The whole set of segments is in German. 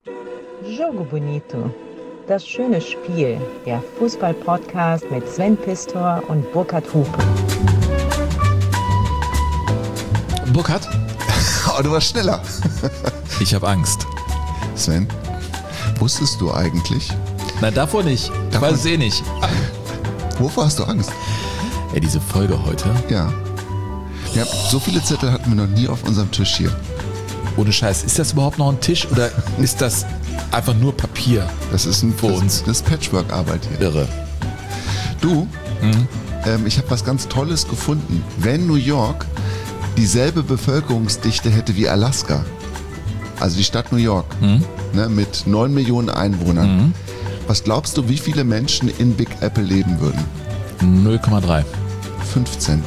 Jogo Bonito. Das schöne Spiel. Der Fußball-Podcast mit Sven Pistor und Burkhard Hupe. Burkhard? Oh, du warst schneller. Ich habe Angst. Sven, wusstest du eigentlich? Nein, davor nicht. Ich weiß es eh nicht. Wovor hast du Angst? Ja, diese Folge heute. Ja. So viele Zettel hatten wir noch nie auf unserem Tisch hier. Ohne Scheiß, ist das überhaupt noch ein Tisch oder ist das einfach nur Papier? Das ist das ist Patchwork-Arbeit hier. Irre. Du, ich habe was ganz Tolles gefunden. Wenn New York dieselbe Bevölkerungsdichte hätte wie Alaska, also die Stadt New York, ne, mit 9 Millionen Einwohnern, was glaubst du, wie viele Menschen in Big Apple leben würden? 0,3. 15.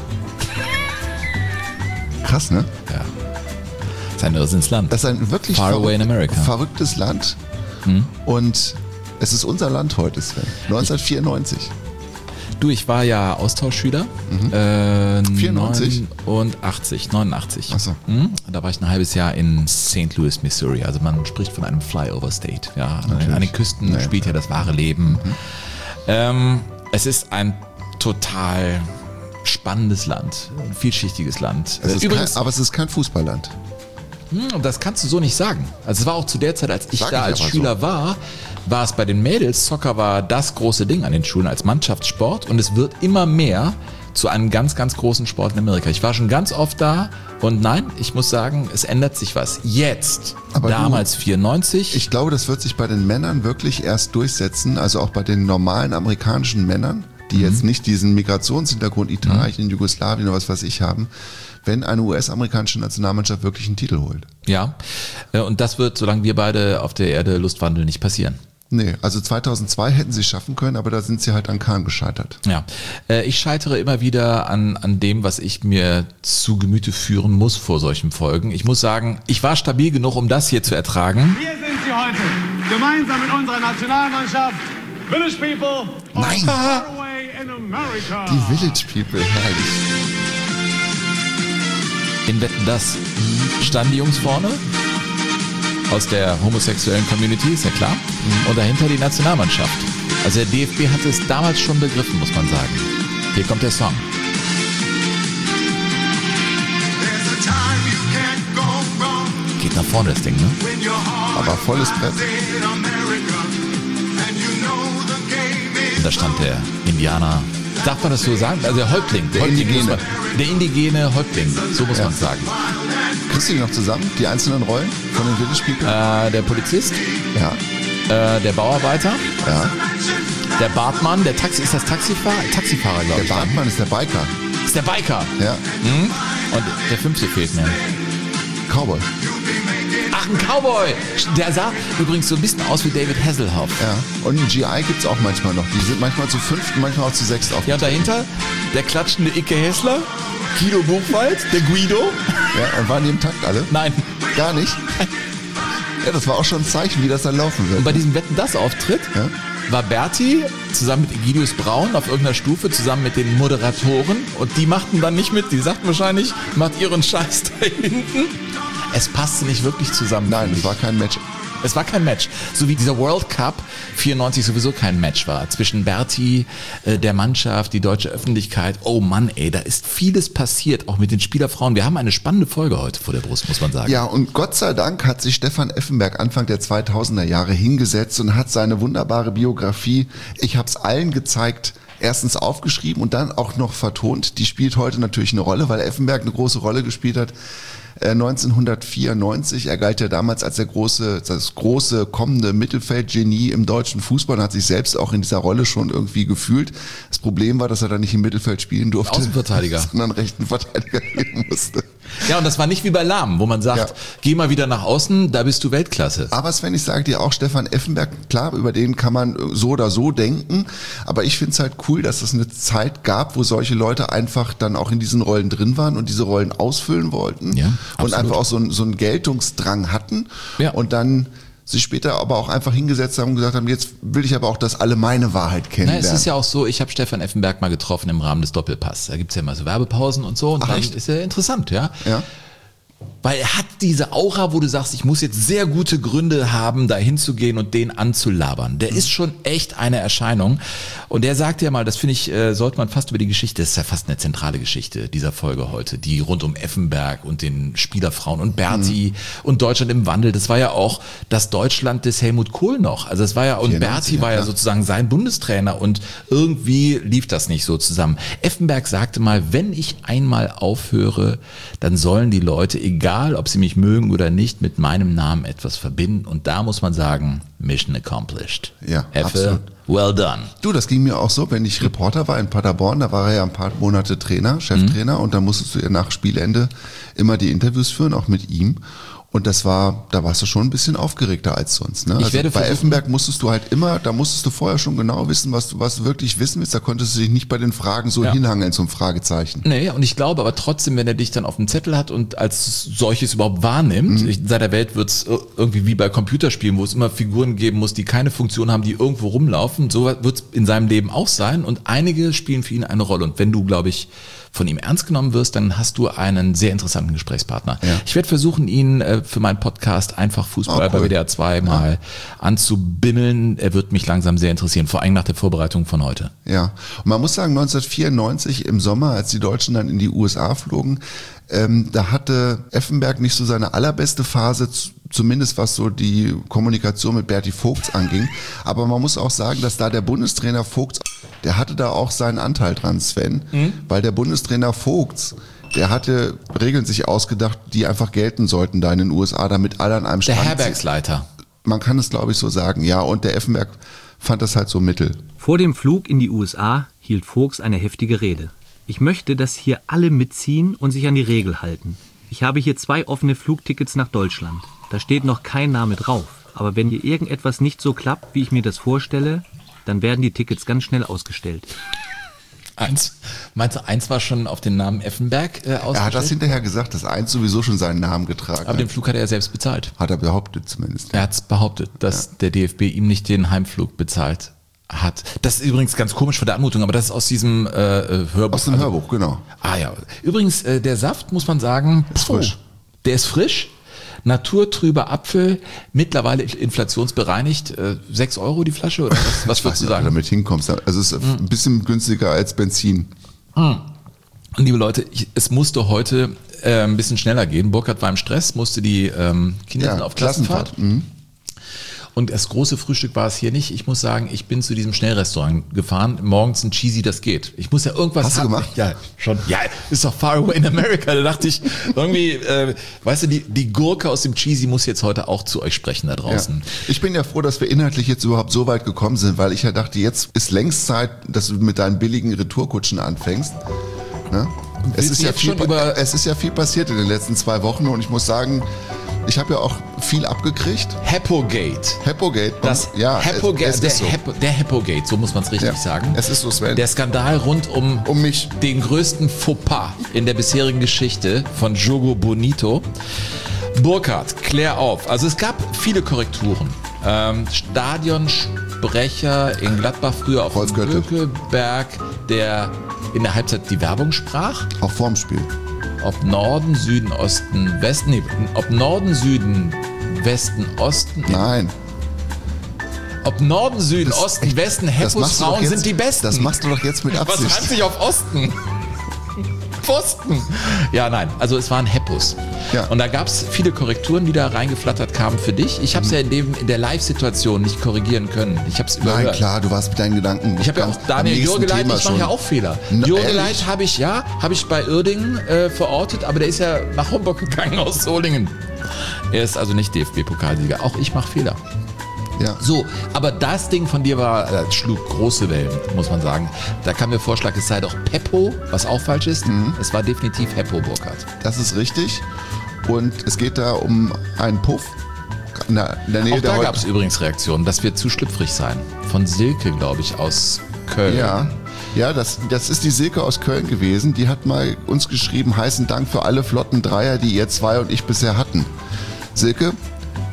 Krass, ne? Ja. Das ist ein Irrsinnsland. Das ist ein wirklich Far away in America. verrücktes Land. Und es ist unser Land heute, Sven. 1994. Du, ich war ja Austauschschüler. 94? 89. Ach so. Da war ich ein halbes Jahr in St. Louis, Missouri. Also man spricht von einem Flyover State. Ja, an den Küsten spielt ja das wahre Leben. Es ist ein total spannendes Land, ein vielschichtiges Land. Aber es ist kein Fußballland. Das kannst du so nicht sagen. Also es war auch zu der Zeit, als ich da als Schüler war es bei den Mädels, Soccer war das große Ding an den Schulen als Mannschaftssport und es wird immer mehr zu einem ganz, ganz großen Sport in Amerika. Ich war schon ganz oft da und nein, ich muss sagen, es ändert sich was. Jetzt, aber damals 94. Ich glaube, das wird sich bei den Männern wirklich erst durchsetzen, also auch bei den normalen amerikanischen Männern, die jetzt nicht diesen Migrationshintergrund Italien, Jugoslawien oder was weiß ich haben, wenn eine US-amerikanische Nationalmannschaft wirklich einen Titel holt. Ja, und das wird, solange wir beide auf der Erde Lust wandeln, nicht passieren. Nee, also 2002 hätten sie es schaffen können, aber da sind sie halt an Kahn gescheitert. Ja, ich scheitere immer wieder an dem, was ich mir zu Gemüte führen muss vor solchen Folgen. Ich muss sagen, ich war stabil genug, um das hier zu ertragen. Wir sind sie heute, gemeinsam mit unserer Nationalmannschaft, Village People. Nein! Far away in America. Die Village People, herrlich. In Wetten, das standen die Jungs vorne aus der homosexuellen Community, ist ja klar. Und dahinter die Nationalmannschaft. Also der DFB hatte es damals schon begriffen, muss man sagen. Hier kommt der Song. Geht nach vorne das Ding, ne? Aber volles Brett. Und da stand der Indianer. Darf man das so sagen? Also der Häuptling. Der indigene Häuptling, so muss man sagen. Kriegst du die noch zusammen, die einzelnen Rollen von den Village People? Der Polizist, Ja, der Bauarbeiter, ja. der Bartmann, ist das Taxifahrer, glaube ich. Der Bartmann ist der Biker. Ist der Biker. Ja. Und der fünfte fehlt mir. Cowboy. Ach, ein Cowboy. Der sah übrigens so ein bisschen aus wie David Hasselhoff. Ja. Und einen GI gibt's auch manchmal noch. Die sind manchmal zu 5, manchmal auch zu 6 auf. Ja, und dahinter der klatschende Icke Hessler, Guido Buchwald, der Guido. Ja, und waren die im Takt alle? Nein. Gar nicht? Ja, das war auch schon ein Zeichen, wie das dann laufen wird. Und bei diesem Wetten-das-Auftritt war Berti zusammen mit Egidius Braun auf irgendeiner Stufe, zusammen mit den Moderatoren. Und die machten dann nicht mit. Die sagten wahrscheinlich, macht ihren Scheiß da hinten. Es passte nicht wirklich zusammen. Nein, es war kein Match. Es war kein Match. So wie dieser World Cup 94 sowieso kein Match war. Zwischen Berti, der Mannschaft, die deutsche Öffentlichkeit. Oh Mann, ey, da ist vieles passiert, auch mit den Spielerfrauen. Wir haben eine spannende Folge heute vor der Brust, muss man sagen. Ja, und Gott sei Dank hat sich Stefan Effenberg Anfang der 2000er Jahre hingesetzt und hat seine wunderbare Biografie, ich hab's allen gezeigt, erstens aufgeschrieben und dann auch noch vertont. Die spielt heute natürlich eine Rolle, weil Effenberg eine große Rolle gespielt hat. 1994, er galt ja damals als das große kommende Mittelfeldgenie im deutschen Fußball und hat sich selbst auch in dieser Rolle schon irgendwie gefühlt. Das Problem war, dass er da nicht im Mittelfeld spielen durfte, Außenverteidiger, sondern rechten Verteidiger geben musste. Ja, und das war nicht wie bei Lahm, wo man sagt, geh mal wieder nach außen, da bist du Weltklasse. Aber Sven, ich sage dir auch, Stefan Effenberg, klar, über den kann man so oder so denken, aber ich finde es halt cool, dass es eine Zeit gab, wo solche Leute einfach dann auch in diesen Rollen drin waren und diese Rollen ausfüllen wollten und einfach auch so einen Geltungsdrang hatten und dann sich später aber auch einfach hingesetzt haben und gesagt haben, jetzt will ich aber auch, dass alle meine Wahrheit kennenlernen. Es ist ja auch so, ich habe Stefan Effenberg mal getroffen im Rahmen des Doppelpass. Da gibt's ja mal so Werbepausen und so und dann ist ja interessant, ja. Weil er hat diese Aura, wo du sagst, ich muss jetzt sehr gute Gründe haben, da hinzugehen und den anzulabern. Der ist schon echt eine Erscheinung. Und der sagt ja mal, das finde ich, sollte man fast über die Geschichte, das ist ja fast eine zentrale Geschichte dieser Folge heute, die rund um Effenberg und den Spielerfrauen und Berti und Deutschland im Wandel. Das war ja auch das Deutschland des Helmut Kohl noch. Also es war ja, und Berti war ja sozusagen sein Bundestrainer und irgendwie lief das nicht so zusammen. Effenberg sagte mal, wenn ich einmal aufhöre, dann sollen die Leute, egal ob sie mich mögen oder nicht, mit meinem Namen etwas verbinden. Und da muss man sagen, Mission accomplished. Ja, Effe, absolut. Well done. Du, das ging mir auch so, wenn ich Reporter war in Paderborn, da war er ja ein paar Monate Trainer, Cheftrainer, und dann musstest du ja nach Spielende immer die Interviews führen, auch mit ihm. Und da warst du schon ein bisschen aufgeregter als sonst. Ne? Also bei Effenberg musstest du halt immer, da musstest du vorher schon genau wissen, was du wirklich wissen willst. Da konntest du dich nicht bei den Fragen so hinhangeln zum Fragezeichen. Nee, und ich glaube aber trotzdem, wenn er dich dann auf dem Zettel hat und als solches überhaupt wahrnimmt, in seiner Welt wird es irgendwie wie bei Computerspielen, wo es immer Figuren geben muss, die keine Funktion haben, die irgendwo rumlaufen. So wird es in seinem Leben auch sein. Und einige spielen für ihn eine Rolle. Und wenn du, glaube ich, von ihm ernst genommen wirst, dann hast du einen sehr interessanten Gesprächspartner. Ja. Ich werde versuchen, ihn für meinen Podcast einfach Fußball bei WDR 2 mal anzubimmeln. Er wird mich langsam sehr interessieren, vor allem nach der Vorbereitung von heute. Ja, und man muss sagen, 1994 im Sommer, als die Deutschen dann in die USA flogen, da hatte Effenberg nicht so seine allerbeste Phase, zumindest was so die Kommunikation mit Berti Vogts anging. Aber man muss auch sagen, dass da der Bundestrainer Vogts, der hatte da auch seinen Anteil dran, Sven, weil der Bundestrainer Vogts, der hatte Regeln sich ausgedacht, die einfach gelten sollten da in den USA, damit alle an einem Strand Der Herbergsleiter. Man kann es, glaube ich, so sagen, ja. Und der Effenberg fand das halt so mittel. Vor dem Flug in die USA hielt Vogts eine heftige Rede. Ich möchte, dass hier alle mitziehen und sich an die Regel halten. Ich habe hier 2 offene Flugtickets nach Deutschland. Da steht noch kein Name drauf. Aber wenn hier irgendetwas nicht so klappt, wie ich mir das vorstelle, dann werden die Tickets ganz schnell ausgestellt. Meinst du, 1 war schon auf den Namen Effenberg ausgestellt? Er hat das hinterher gesagt, dass 1 sowieso schon seinen Namen getragen hat. Aber den Flug hat er ja selbst bezahlt. Hat er behauptet zumindest. Er hat es behauptet, dass der DFB ihm nicht den Heimflug bezahlt hat. Das ist übrigens ganz komisch von der Anmutung, aber das ist aus diesem Hörbuch. Aus dem Hörbuch, genau. Ah ja. Übrigens, der Saft, muss man sagen, ist frisch. Der ist frisch. Naturtrüber Apfel, mittlerweile inflationsbereinigt, 6 € die Flasche oder was würdest du sagen? Damit hinkommst. Also es ist ein bisschen günstiger als Benzin. Und liebe Leute, es musste heute ein bisschen schneller gehen. Burkhard war im Stress, musste die Kinder auf Klassenfahrt. Und das große Frühstück war es hier nicht. Ich muss sagen, ich bin zu diesem Schnellrestaurant gefahren. Morgens ein Cheesy, das geht. Ich muss ja irgendwas Hast du gemacht? Ja, schon. Ja, ist doch far away in America. Da dachte ich, irgendwie, weißt du, die Gurke aus dem Cheesy muss jetzt heute auch zu euch sprechen da draußen. Ja. Ich bin ja froh, dass wir inhaltlich jetzt überhaupt so weit gekommen sind, weil ich ja dachte, jetzt ist längst Zeit, dass du mit deinen billigen Retourkutschen anfängst. Ne? Es ist ja viel passiert in den letzten 2 Wochen und ich muss sagen, ich habe ja auch viel abgekriegt. Heppogate. Der Heppogate, so muss man es richtig sagen. Es ist so, Sven. Der Skandal rund um mich. Den größten Fauxpas in der bisherigen Geschichte von Jogo Bonito. Burkhard, klär auf. Also es gab viele Korrekturen. Stadionsprecher in Gladbach, früher auf dem Bökelberg, der in der Halbzeit die Werbung sprach. Auch vorm Spiel. Ob Norden, Süden, Osten, Westen, ob Norden, Süden, Westen, Osten. Nein. Ob Norden, Süden, Osten, Westen, Heppos Frauen sind die Besten. Das machst du doch jetzt mit Absicht. Was reimt sich auf Osten? Pfosten. Ja, nein, also es waren Heppos. Ja. Und da gab es viele Korrekturen, die da reingeflattert kamen für dich. Ich habe es ja in der Live-Situation nicht korrigieren können. Ich habe es überhört. Nein, klar, du warst mit deinen Gedanken. Ich habe ja auch Daniel Jürgeleit, ich mache ja auch Fehler. Jürgeleit habe ich bei Uerdingen verortet, aber der ist ja nach Homburg gegangen aus Solingen. Er ist also nicht DFB-Pokalsieger. Auch ich mache Fehler. Ja. So, aber das Ding von dir schlug große Wellen, muss man sagen. Da kam mir Vorschlag, es sei doch Peppo, was auch falsch ist. Es war definitiv Heppo, Burkhard. Das ist richtig. Und es geht da um einen Puff. In der Nähe auch da gab es übrigens Reaktionen, das wird zu schlüpfrig sein. Von Silke, glaube ich, aus Köln. Ja, das ist die Silke aus Köln gewesen. Die hat mal uns geschrieben, heißen Dank für alle flotten Dreier, die ihr 2 und ich bisher hatten. Silke,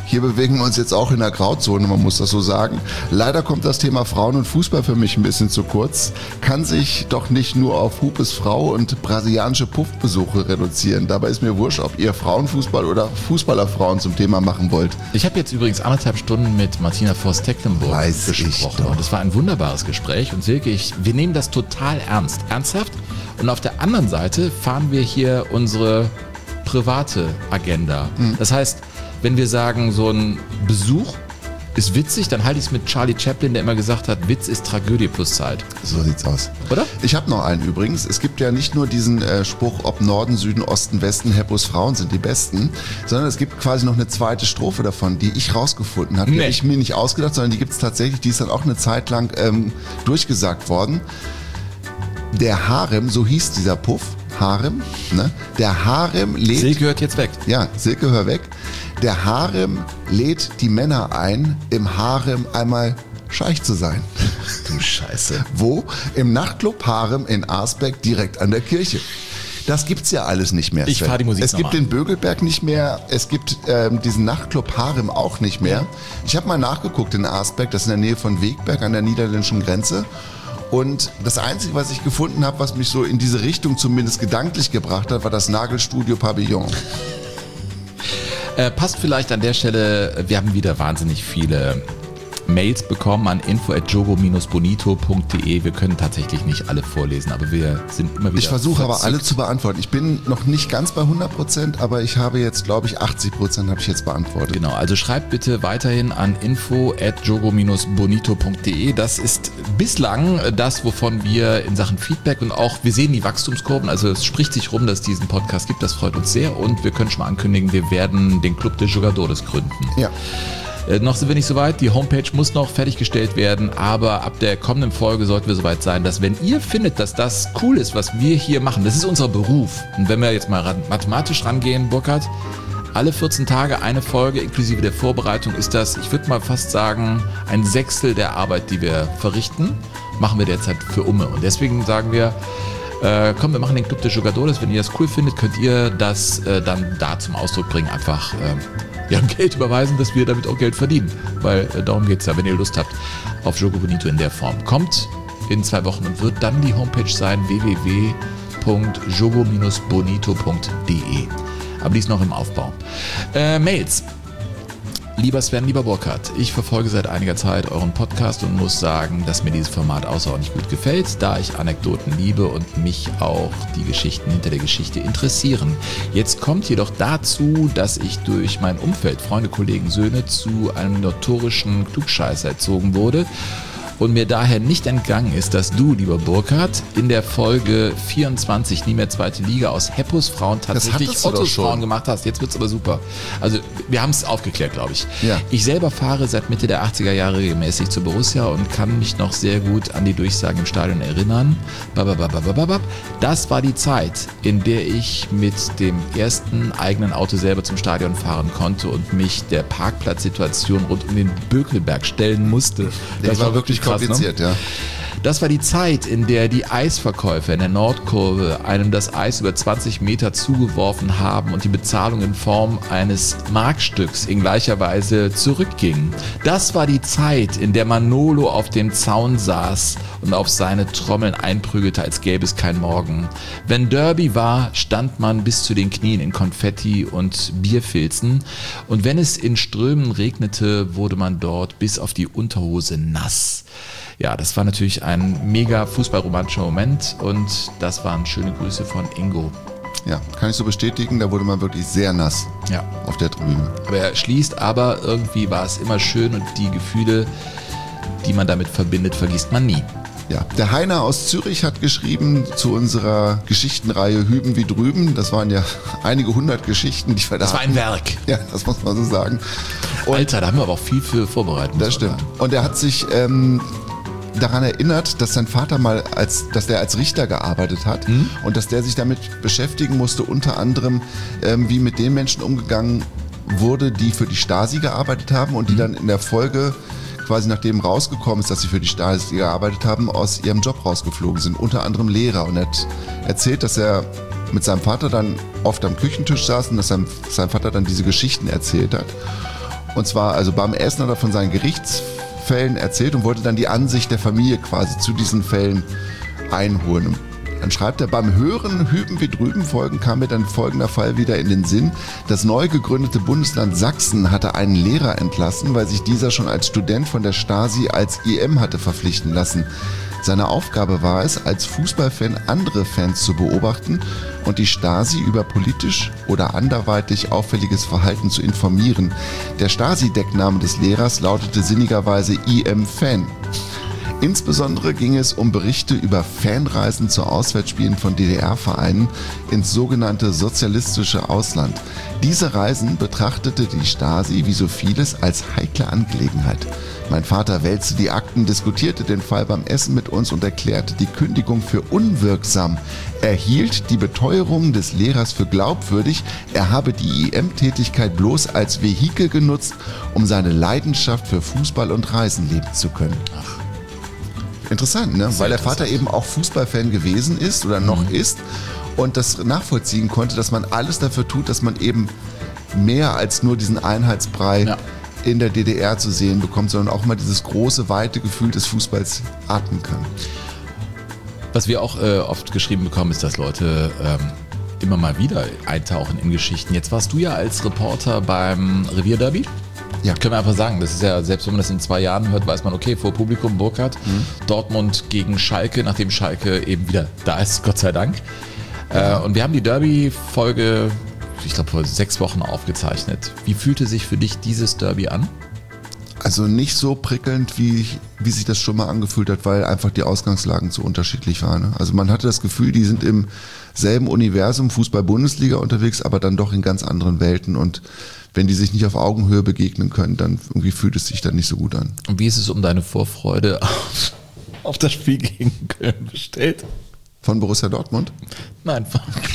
Hier bewegen wir uns jetzt auch in der Grauzone, man muss das so sagen. Leider kommt das Thema Frauen und Fußball für mich ein bisschen zu kurz. Kann sich doch nicht nur auf Hupes Frau und brasilianische Puffbesuche reduzieren. Dabei ist mir wurscht, ob ihr Frauenfußball oder Fußballerfrauen zum Thema machen wollt. Ich habe jetzt übrigens 1,5 Stunden mit Martina Voss-Tecklenburg gesprochen. Und das war ein wunderbares Gespräch. Und Silke, wir nehmen das total ernsthaft. Und auf der anderen Seite fahren wir hier unsere private Agenda. Das heißt, wenn wir sagen, so ein Besuch ist witzig, dann halte ich es mit Charlie Chaplin, der immer gesagt hat, Witz ist Tragödie plus Zeit. So sieht's aus. Oder? Ich habe noch einen übrigens. Es gibt ja nicht nur diesen Spruch, ob Norden, Süden, Osten, Westen, Heppos Frauen sind die Besten, sondern es gibt quasi noch eine zweite Strophe davon, die ich rausgefunden habe. Die habe ich mir nicht ausgedacht, sondern die gibt es tatsächlich. Die ist dann auch eine Zeit lang durchgesagt worden. Der Harem, so hieß dieser Puff, Harem, ne? Der Harem lädt... Silke hört jetzt weg. Ja, Silke, hör weg. Der Harem lädt die Männer ein, im Harem einmal Scheich zu sein. Du Scheiße. Wo? Im Nachtclub Harem in Arsbeck, direkt an der Kirche. Das gibt's ja alles nicht mehr. Ich fahre die Musik Es gibt den Bögelberg nicht mehr, es gibt diesen Nachtclub Harem auch nicht mehr. Ich habe mal nachgeguckt in Arsbeck, das ist in der Nähe von Wegberg an der niederländischen Grenze. Und das Einzige, was ich gefunden habe, was mich so in diese Richtung zumindest gedanklich gebracht hat, war das Nagelstudio Pavillon. Passt vielleicht an der Stelle, wir haben wieder wahnsinnig viele Mails bekommen an info@jogo-bonito.de. Wir können tatsächlich nicht alle vorlesen, aber wir sind immer wieder... Ich versuche aber alle zu beantworten. Ich bin noch nicht ganz bei 100%, aber ich habe jetzt, glaube ich, 80% habe ich jetzt beantwortet. Genau, also schreibt bitte weiterhin an info@jogo-bonito.de. Das ist bislang das, wovon wir in Sachen Feedback und auch, wir sehen die Wachstumskurven, also es spricht sich rum, dass es diesen Podcast gibt, das freut uns sehr und wir können schon mal ankündigen, wir werden den Club de Jogadores gründen. Ja. Noch sind wir nicht so weit, die Homepage muss noch fertiggestellt werden, aber ab der kommenden Folge sollten wir so weit sein, dass wenn ihr findet, dass das cool ist, was wir hier machen, das ist unser Beruf. Und wenn wir jetzt mal mathematisch rangehen, Burkhard, alle 14 Tage eine Folge inklusive der Vorbereitung ist das, ich würde mal fast sagen, ein Sechstel der Arbeit, die wir verrichten, machen wir derzeit für Umme. Und deswegen sagen wir, komm, wir machen den Club de Jogadores, wenn ihr das cool findet, könnt ihr das dann da zum Ausdruck bringen, einfach... Geld überweisen, dass wir damit auch Geld verdienen. Weil darum geht es ja, wenn ihr Lust habt auf Jogo Bonito in der Form. Kommt in 2 Wochen und wird dann die Homepage sein www.jogo-bonito.de. Aber die ist noch im Aufbau. Mails. Lieber Sven, lieber Burkhard, ich verfolge seit einiger Zeit euren Podcast und muss sagen, dass mir dieses Format außerordentlich gut gefällt, da ich Anekdoten liebe und mich auch die Geschichten hinter der Geschichte interessieren. Jetzt kommt jedoch dazu, dass ich durch mein Umfeld, Freunde, Kollegen, Söhne zu einem notorischen Klugscheißer erzogen wurde und mir daher nicht entgangen ist, dass du, lieber Burkhard, in der Folge 24 nie mehr zweite Liga aus Heppos Frauen tatsächlich Ottos Frauen gemacht hast. Jetzt wird's aber super. Also wir haben es aufgeklärt, glaube ich. Ja. Ich selber fahre seit Mitte der 80er Jahre regelmäßig zu Borussia und kann mich noch sehr gut an die Durchsagen im Stadion erinnern. Das war die Zeit, in der ich mit dem ersten eigenen Auto selber zum Stadion fahren konnte und mich der Parkplatzsituation rund um den Bökelberg stellen musste. Das war wirklich kompliziert, ne? Ja. Das war die Zeit, in der die Eisverkäufer in der Nordkurve einem das Eis über 20 Meter zugeworfen haben und die Bezahlung in Form eines Markstücks in gleicher Weise zurückging. Das war die Zeit, in der Manolo auf dem Zaun saß und auf seine Trommeln einprügelte, als gäbe es kein Morgen. Wenn Derby war, stand man bis zu den Knien in Konfetti und Bierfilzen und wenn es in Strömen regnete, wurde man dort bis auf die Unterhose nass. Ja, das war natürlich ein mega fußballromantischer Moment und das waren schöne Grüße von Ingo. Ja, kann ich so bestätigen, da wurde man wirklich sehr nass auf der Tribüne. Aber er schließt, aber irgendwie war es immer schön und die Gefühle, die man damit verbindet, vergisst man nie. Ja, der Heiner aus Zürich hat geschrieben zu unserer Geschichtenreihe Hüben wie drüben. Das waren ja einige 100 Geschichten, die wir da Das war ein Werk. Ja, das muss man so sagen. Und Alter, da haben wir aber auch viel für vorbereitet. Das stimmt. Und er hat sich daran erinnert, dass sein Vater dass der als Richter gearbeitet hat und dass der sich damit beschäftigen musste, unter anderem wie mit den Menschen umgegangen wurde, die für die Stasi gearbeitet haben und die dann in der Folge quasi nachdem rausgekommen ist, dass sie für die Stasi gearbeitet haben, aus ihrem Job rausgeflogen sind, unter anderem Lehrer. Und er hat erzählt, dass er mit seinem Vater dann oft am Küchentisch saß und dass sein Vater dann diese Geschichten erzählt hat. Und zwar, also beim Essen hat er von seinen Gerichtsfällen erzählt und wollte dann die Ansicht der Familie quasi zu diesen Fällen einholen. Und dann schreibt er, beim Hören hüben wie drüben folgen kam mir dann folgender Fall wieder in den Sinn. Das neu gegründete Bundesland Sachsen hatte einen Lehrer entlassen, weil sich dieser schon als Student von der Stasi als IM hatte verpflichten lassen. Seine Aufgabe war es, als Fußballfan andere Fans zu beobachten und die Stasi über politisch oder anderweitig auffälliges Verhalten zu informieren. Der Stasi-Deckname des Lehrers lautete sinnigerweise IM-Fan. Insbesondere ging es um Berichte über Fanreisen zu Auswärtsspielen von DDR-Vereinen ins sogenannte sozialistische Ausland. Diese Reisen betrachtete die Stasi wie so vieles als heikle Angelegenheit. Mein Vater wälzte die Akten, diskutierte den Fall beim Essen mit uns und erklärte die Kündigung für unwirksam. Er hielt die Beteuerungen des Lehrers für glaubwürdig. Er habe die IM-Tätigkeit bloß als Vehikel genutzt, um seine Leidenschaft für Fußball und Reisen leben zu können. Interessant, ne? Weil der Vater eben auch Fußballfan gewesen ist oder noch ist und das nachvollziehen konnte, dass man alles dafür tut, dass man eben mehr als nur diesen Einheitsbrei in der DDR zu sehen bekommt, sondern auch mal dieses große, weite Gefühl des Fußballs atmen kann. Was wir auch oft geschrieben bekommen, ist, dass Leute immer mal wieder eintauchen in Geschichten. Jetzt warst du ja als Reporter beim Revierderby. Ja. Können wir einfach sagen, das ist ja, selbst wenn man das in 2 Jahren hört, weiß man, okay, vor Publikum Burkhardt, Dortmund gegen Schalke, nachdem Schalke eben wieder da ist, Gott sei Dank. Und wir haben die Derby-Folge, ich glaube, vor 6 Wochen aufgezeichnet. Wie fühlte sich für dich dieses Derby an? Also nicht so prickelnd, wie sich das schon mal angefühlt hat, weil einfach die Ausgangslagen zu unterschiedlich waren. Ne? Also man hatte das Gefühl, die sind im selben Universum, Fußball-Bundesliga unterwegs, aber dann doch in ganz anderen Welten. Und wenn die sich nicht auf Augenhöhe begegnen können, dann irgendwie fühlt es sich dann nicht so gut an. Und wie ist es um deine Vorfreude auf das Spiel gegen Köln bestellt? Von Borussia Dortmund? Nein.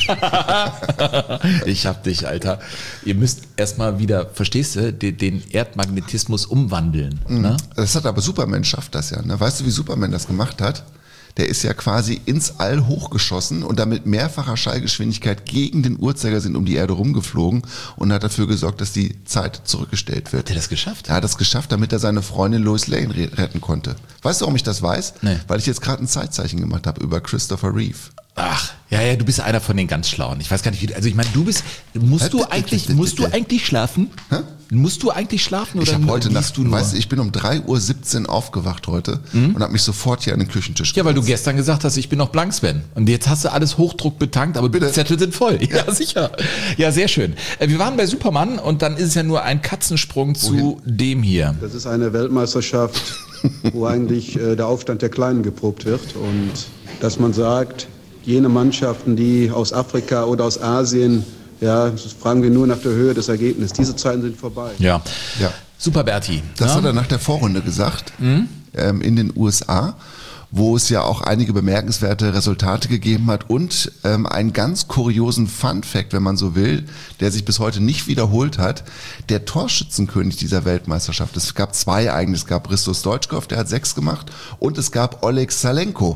Ich hab dich, Alter. Ihr müsst erstmal wieder, verstehst du, den Erdmagnetismus umwandeln. Ne? Das hat aber Superman schafft das ja. Ne? Weißt du, wie Superman das gemacht hat? Der ist ja quasi ins All hochgeschossen und damit mehrfacher Schallgeschwindigkeit gegen den Uhrzeigersinn um die Erde rumgeflogen und hat dafür gesorgt, dass die Zeit zurückgestellt wird. Hat er das geschafft? Er hat das geschafft, damit er seine Freundin Lois Lane retten konnte. Weißt du, warum ich das weiß? Nee. Weil ich jetzt gerade ein Zeitzeichen gemacht habe über Christopher Reeve. Ach, ja, du bist einer von den ganz Schlauen. Ich weiß gar nicht, wie, also ich meine, musst du eigentlich schlafen? Hä? Musst du eigentlich schlafen oder ich habe heute Nacht, weißt du, ich bin um 3:17 Uhr aufgewacht heute und habe mich sofort hier an den Küchentisch gesetzt. Ja, weil du gestern gesagt hast, ich bin noch blank, Sven. Und jetzt hast du alles Hochdruck betankt, aber die Zettel sind voll. Ja, sicher. Ja, sehr schön. Wir waren bei Superman und dann ist es ja nur ein Katzensprung zu dem hier. Das ist eine Weltmeisterschaft, wo eigentlich der Aufstand der Kleinen geprobt wird und dass man sagt, jene Mannschaften, die aus Afrika oder aus Asien, ja, das fragen wir nur nach der Höhe des Ergebnisses. Diese Zeiten sind vorbei. Ja. Super, Berti. Das hat er nach der Vorrunde gesagt, in den USA, wo es ja auch einige bemerkenswerte Resultate gegeben hat und einen ganz kuriosen Fun-Fact, wenn man so will, der sich bis heute nicht wiederholt hat. Der Torschützenkönig dieser Weltmeisterschaft, es gab 2 eigentlich, es gab Hristo Stoichkov, der hat 6 gemacht und es gab Oleg Salenko.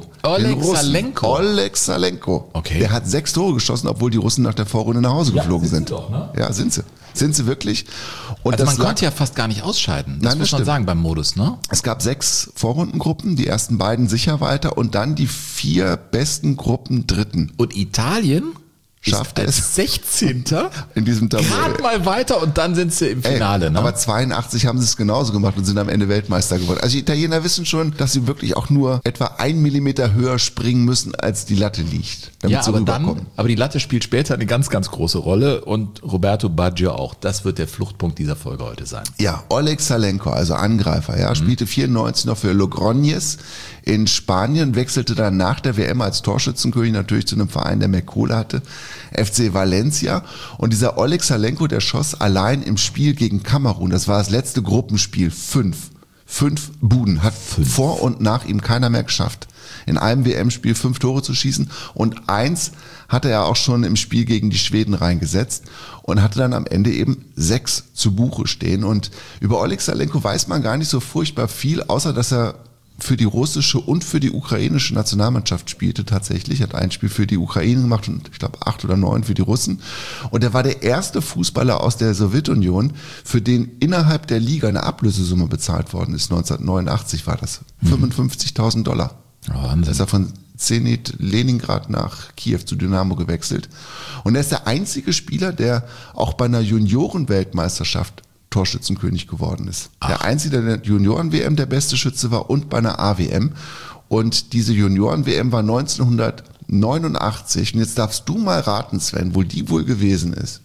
Oleg Salenko. Okay. Der hat 6 Tore geschossen, obwohl die Russen nach der Vorrunde nach Hause geflogen sind. Doch, ne? Ja, sind sie. Sind sie wirklich? Und also man konnte ja fast gar nicht ausscheiden. Das muss man sagen beim Modus, ne? Es gab 6 Vorrundengruppen, die ersten beiden sicher weiter und dann die 4 besten Gruppen Dritten. Und Italien schafft es 16. in diesem Tableau. Gerade mal weiter und dann sind sie im Finale. Ne? Aber 82 haben sie es genauso gemacht und sind am Ende Weltmeister geworden. Also die Italiener wissen schon, dass sie wirklich auch nur etwa 1 Millimeter höher springen müssen, als die Latte liegt. Damit sie rüberkommen. Aber die Latte spielt später eine ganz, ganz große Rolle und Roberto Baggio auch. Das wird der Fluchtpunkt dieser Folge heute sein. Ja, Oleg Salenko, also Angreifer, spielte 94 noch für Logroñez in Spanien, wechselte dann nach der WM als Torschützenkönig natürlich zu einem Verein, der mehr Kohle hatte, FC Valencia. Und dieser Oleg Salenko, der schoss allein im Spiel gegen Kamerun, das war das letzte Gruppenspiel, 5 Buden, hat vor und nach ihm keiner mehr geschafft. In einem WM-Spiel 5 Tore zu schießen und 1 hatte er auch schon im Spiel gegen die Schweden reingesetzt und hatte dann am Ende eben 6 zu Buche stehen. Und über Oleg Salenko weiß man gar nicht so furchtbar viel, außer dass er für die russische und für die ukrainische Nationalmannschaft spielte tatsächlich, hat ein Spiel für die Ukraine gemacht und ich glaube 8 oder 9 für die Russen. Und er war der erste Fußballer aus der Sowjetunion, für den innerhalb der Liga eine Ablösesumme bezahlt worden ist. 1989 war das. $55.000. Wahnsinn. Da ist er von Zenit Leningrad nach Kiew zu Dynamo gewechselt. Und er ist der einzige Spieler, der auch bei einer Junioren-Weltmeisterschaft Torschützenkönig geworden ist. Ach. Der einzige, der in der Junioren-WM der beste Schütze war und bei einer A-WM. Und diese Junioren-WM war 1989. Und jetzt darfst du mal raten, Sven, wo die wohl gewesen ist.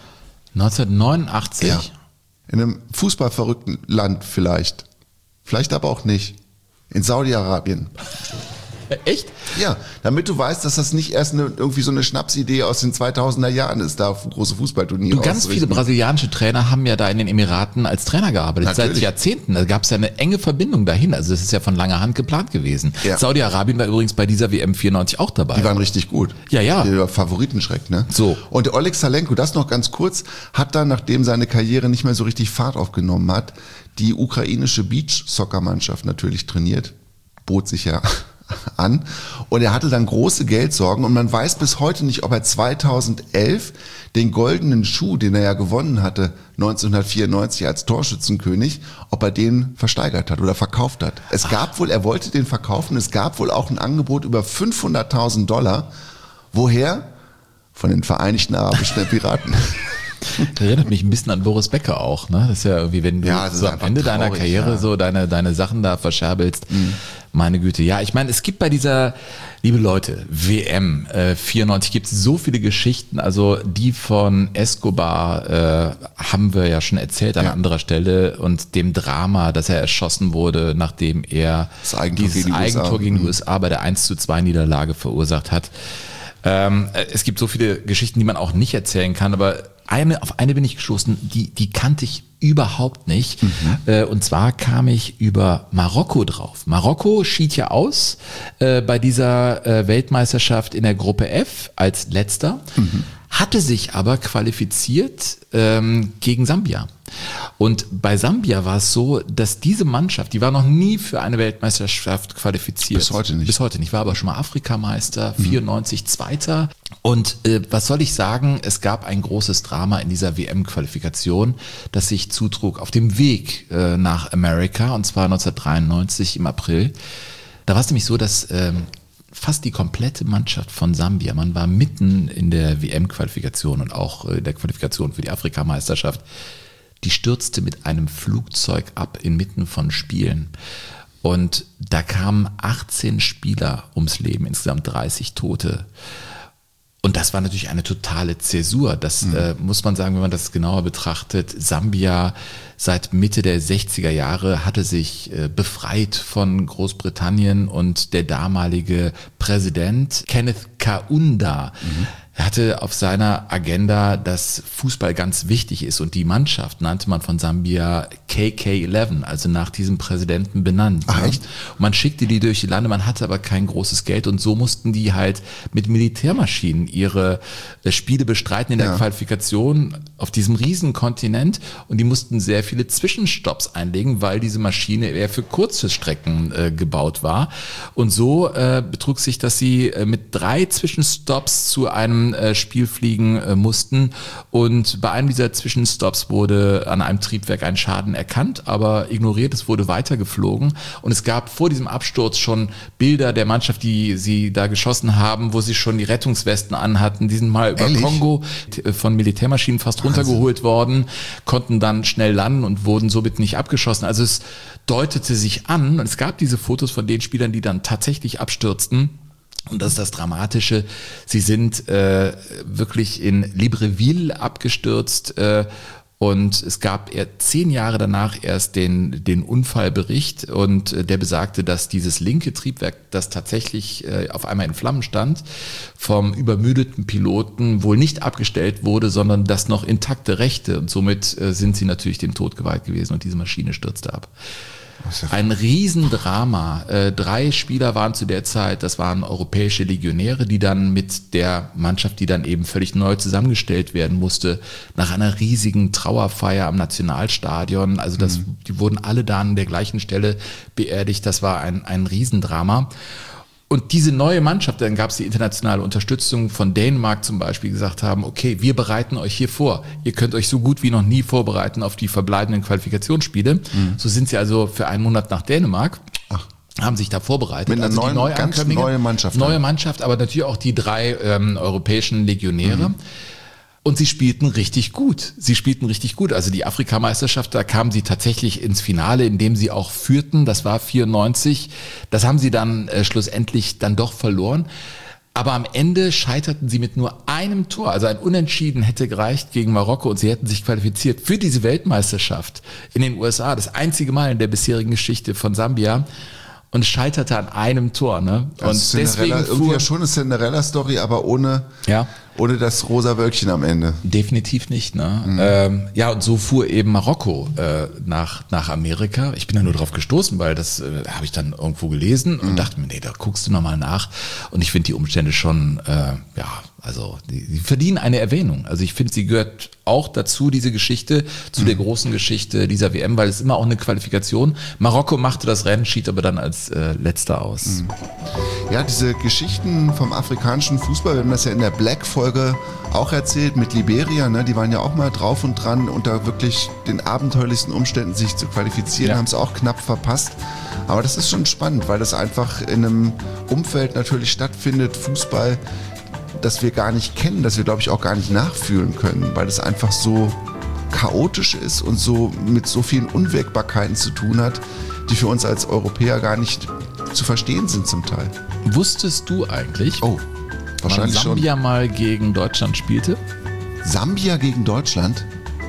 1989? Ja. In einem fußballverrückten Land vielleicht. Vielleicht aber auch nicht. In Saudi-Arabien. Echt? Ja, damit du weißt, dass das nicht erst irgendwie so eine Schnapsidee aus den 2000er Jahren ist, da große Fußballturniere auszurichten. Ganz viele brasilianische Trainer haben ja da in den Emiraten als Trainer gearbeitet. Natürlich. Seit Jahrzehnten. Da gab es ja eine enge Verbindung dahin. Also das ist ja von langer Hand geplant gewesen. Ja. Saudi-Arabien war übrigens bei dieser WM 94 auch dabei. Die waren richtig gut. Ja, ja. Der Favoritenschreck, ne? So. Und der Oleg Salenko, das noch ganz kurz, hat dann, nachdem seine Karriere nicht mehr so richtig Fahrt aufgenommen hat, die ukrainische Beach-Soccer-Mannschaft natürlich trainiert. Bot sich ja an und er hatte dann große Geldsorgen und man weiß bis heute nicht, ob er 2011 den goldenen Schuh, den er ja gewonnen hatte 1994 als Torschützenkönig, ob er den versteigert hat oder verkauft hat. Es gab wohl, er wollte den verkaufen, es gab wohl auch ein Angebot über $500.000. Woher? Von den Vereinigten Arabischen Emiraten. Das erinnert mich ein bisschen an Boris Becker auch, ne? Das ist ja irgendwie, wenn du so am Ende deiner Karriere so deine Sachen da verscherbelst. Meine Güte. Ja, ich meine, es gibt bei dieser, liebe Leute, WM 94 gibt es so viele Geschichten. Also die von Escobar haben wir ja schon erzählt an anderer Stelle und dem Drama, dass er erschossen wurde, nachdem er dieses Eigentor gegen die USA bei der 1:2 Niederlage verursacht hat. Es gibt so viele Geschichten, die man auch nicht erzählen kann, aber auf eine bin ich gestoßen, die kannte ich überhaupt nicht. Und zwar kam ich über Marokko drauf. Marokko schied ja aus bei dieser Weltmeisterschaft in der Gruppe F als letzter, hatte sich aber qualifiziert gegen Sambia. Und bei Sambia war es so, dass diese Mannschaft, die war noch nie für eine Weltmeisterschaft qualifiziert. Bis heute nicht. Bis heute nicht. War aber schon mal Afrikameister, 94 Zweiter. Und was soll ich sagen? Es gab ein großes Drama in dieser WM-Qualifikation, das sich zutrug auf dem Weg nach Amerika, und zwar 1993 im April. Da war es nämlich so, dass fast die komplette Mannschaft von Sambia, man war mitten in der WM-Qualifikation und auch in der Qualifikation für die Afrikameisterschaft, die stürzte mit einem Flugzeug ab inmitten von Spielen. Und da kamen 18 Spieler ums Leben, insgesamt 30 Tote. Und das war natürlich eine totale Zäsur. Das muss man sagen, wenn man das genauer betrachtet. Sambia seit Mitte der 60er Jahre hatte sich befreit von Großbritannien und der damalige Präsident Kenneth Kaunda hatte auf seiner Agenda, dass Fußball ganz wichtig ist und die Mannschaft nannte man von Sambia KK11, also nach diesem Präsidenten benannt. Ach, echt? Und man schickte die durch die Lande, man hatte aber kein großes Geld und so mussten die halt mit Militärmaschinen ihre Spiele bestreiten in der Qualifikation auf diesem riesen Kontinent und die mussten sehr viele Zwischenstopps einlegen, weil diese Maschine eher für kurze Strecken gebaut war. Und so betrug sich, dass sie mit 3 Zwischenstopps zu einem Spiel fliegen mussten und bei einem dieser Zwischenstopps wurde an einem Triebwerk ein Schaden erkannt, aber ignoriert, es wurde weiter geflogen und es gab vor diesem Absturz schon Bilder der Mannschaft, die sie da geschossen haben, wo sie schon die Rettungswesten anhatten, die sind mal über Kongo von Militärmaschinen fast runtergeholt worden, konnten dann schnell landen und wurden somit nicht abgeschossen. Also es deutete sich an und es gab diese Fotos von den Spielern, die dann tatsächlich abstürzten. Und das ist das Dramatische. Sie sind wirklich in Libreville abgestürzt und es gab 10 Jahre danach erst den Unfallbericht und der besagte, dass dieses linke Triebwerk, das tatsächlich auf einmal in Flammen stand, vom übermüdeten Piloten wohl nicht abgestellt wurde, sondern das noch intakte rechte und somit sind sie natürlich dem Tod geweiht gewesen und diese Maschine stürzte ab. Ein Riesendrama. 3 Spieler waren zu der Zeit, das waren europäische Legionäre, die dann mit der Mannschaft, die dann eben völlig neu zusammengestellt werden musste, nach einer riesigen Trauerfeier am Nationalstadion, also die wurden alle da an der gleichen Stelle beerdigt, das war ein Riesendrama. Und diese neue Mannschaft, dann gab es die internationale Unterstützung von Dänemark zum Beispiel, die gesagt haben, okay, wir bereiten euch hier vor. Ihr könnt euch so gut wie noch nie vorbereiten auf die verbleibenden Qualifikationsspiele. So sind sie also für einen Monat nach Dänemark. Haben sich da vorbereitet. Mit einer neuen, ganz neue Mannschaft. Neue Mannschaft, aber natürlich auch die 3 europäischen Legionäre. Und sie spielten richtig gut. Also die Afrikameisterschaft, da kamen sie tatsächlich ins Finale, indem sie auch führten. Das war 94. Das haben sie dann schlussendlich dann doch verloren. Aber am Ende scheiterten sie mit nur einem Tor. Also ein Unentschieden hätte gereicht gegen Marokko und sie hätten sich qualifiziert für diese Weltmeisterschaft in den USA. Das einzige Mal in der bisherigen Geschichte von Sambia. Und scheiterte an einem Tor, ne? Und deswegen irgendwie ja schon eine Cinderella-Story, aber ohne das rosa Wölkchen am Ende. Definitiv nicht, ne? Und so fuhr eben Marokko nach Amerika. Ich bin da nur drauf gestoßen, weil das habe ich dann irgendwo gelesen und dachte mir, nee, da guckst du nochmal nach. Und ich finde die Umstände schon, also die verdienen eine Erwähnung. Also ich finde, sie gehört auch dazu, diese Geschichte, zu der großen Geschichte dieser WM, weil es immer auch eine Qualifikation. Marokko machte das Rennen, schied aber dann als letzter aus. Ja, diese Geschichten vom afrikanischen Fußball, wir haben das ja in der Black-Folge auch erzählt mit Liberia, ne? Die waren ja auch mal drauf und dran, unter wirklich den abenteuerlichsten Umständen sich zu qualifizieren, haben es auch knapp verpasst. Aber das ist schon spannend, weil das einfach in einem Umfeld natürlich stattfindet, Fußball, das wir gar nicht kennen, das wir, glaube ich, auch gar nicht nachfühlen können, weil es einfach so chaotisch ist und so mit so vielen Unwägbarkeiten zu tun hat, die für uns als Europäer gar nicht zu verstehen sind zum Teil. Wusstest du eigentlich, wahrscheinlich wann Sambia mal gegen Deutschland spielte? Sambia gegen Deutschland?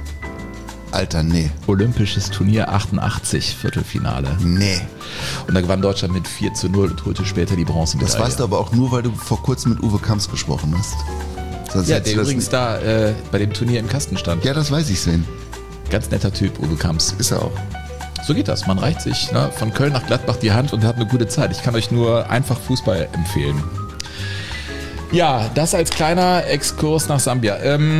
Alter, nee. Olympisches Turnier 88, Viertelfinale. Nee. Und da gewann Deutschland mit 4:0 und holte später die Bronzemedaille. Das weißt du aber auch nur, weil du vor kurzem mit Uwe Kamps gesprochen hast. Sonst der übrigens da bei dem Turnier im Kasten stand. Ja, das weiß ich, Sven. Ganz netter Typ, Uwe Kamps. Ist er auch. So geht das. Man reicht sich von Köln nach Gladbach die Hand und hat eine gute Zeit. Ich kann euch nur einfach Fußball empfehlen. Ja, das als kleiner Exkurs nach Sambia.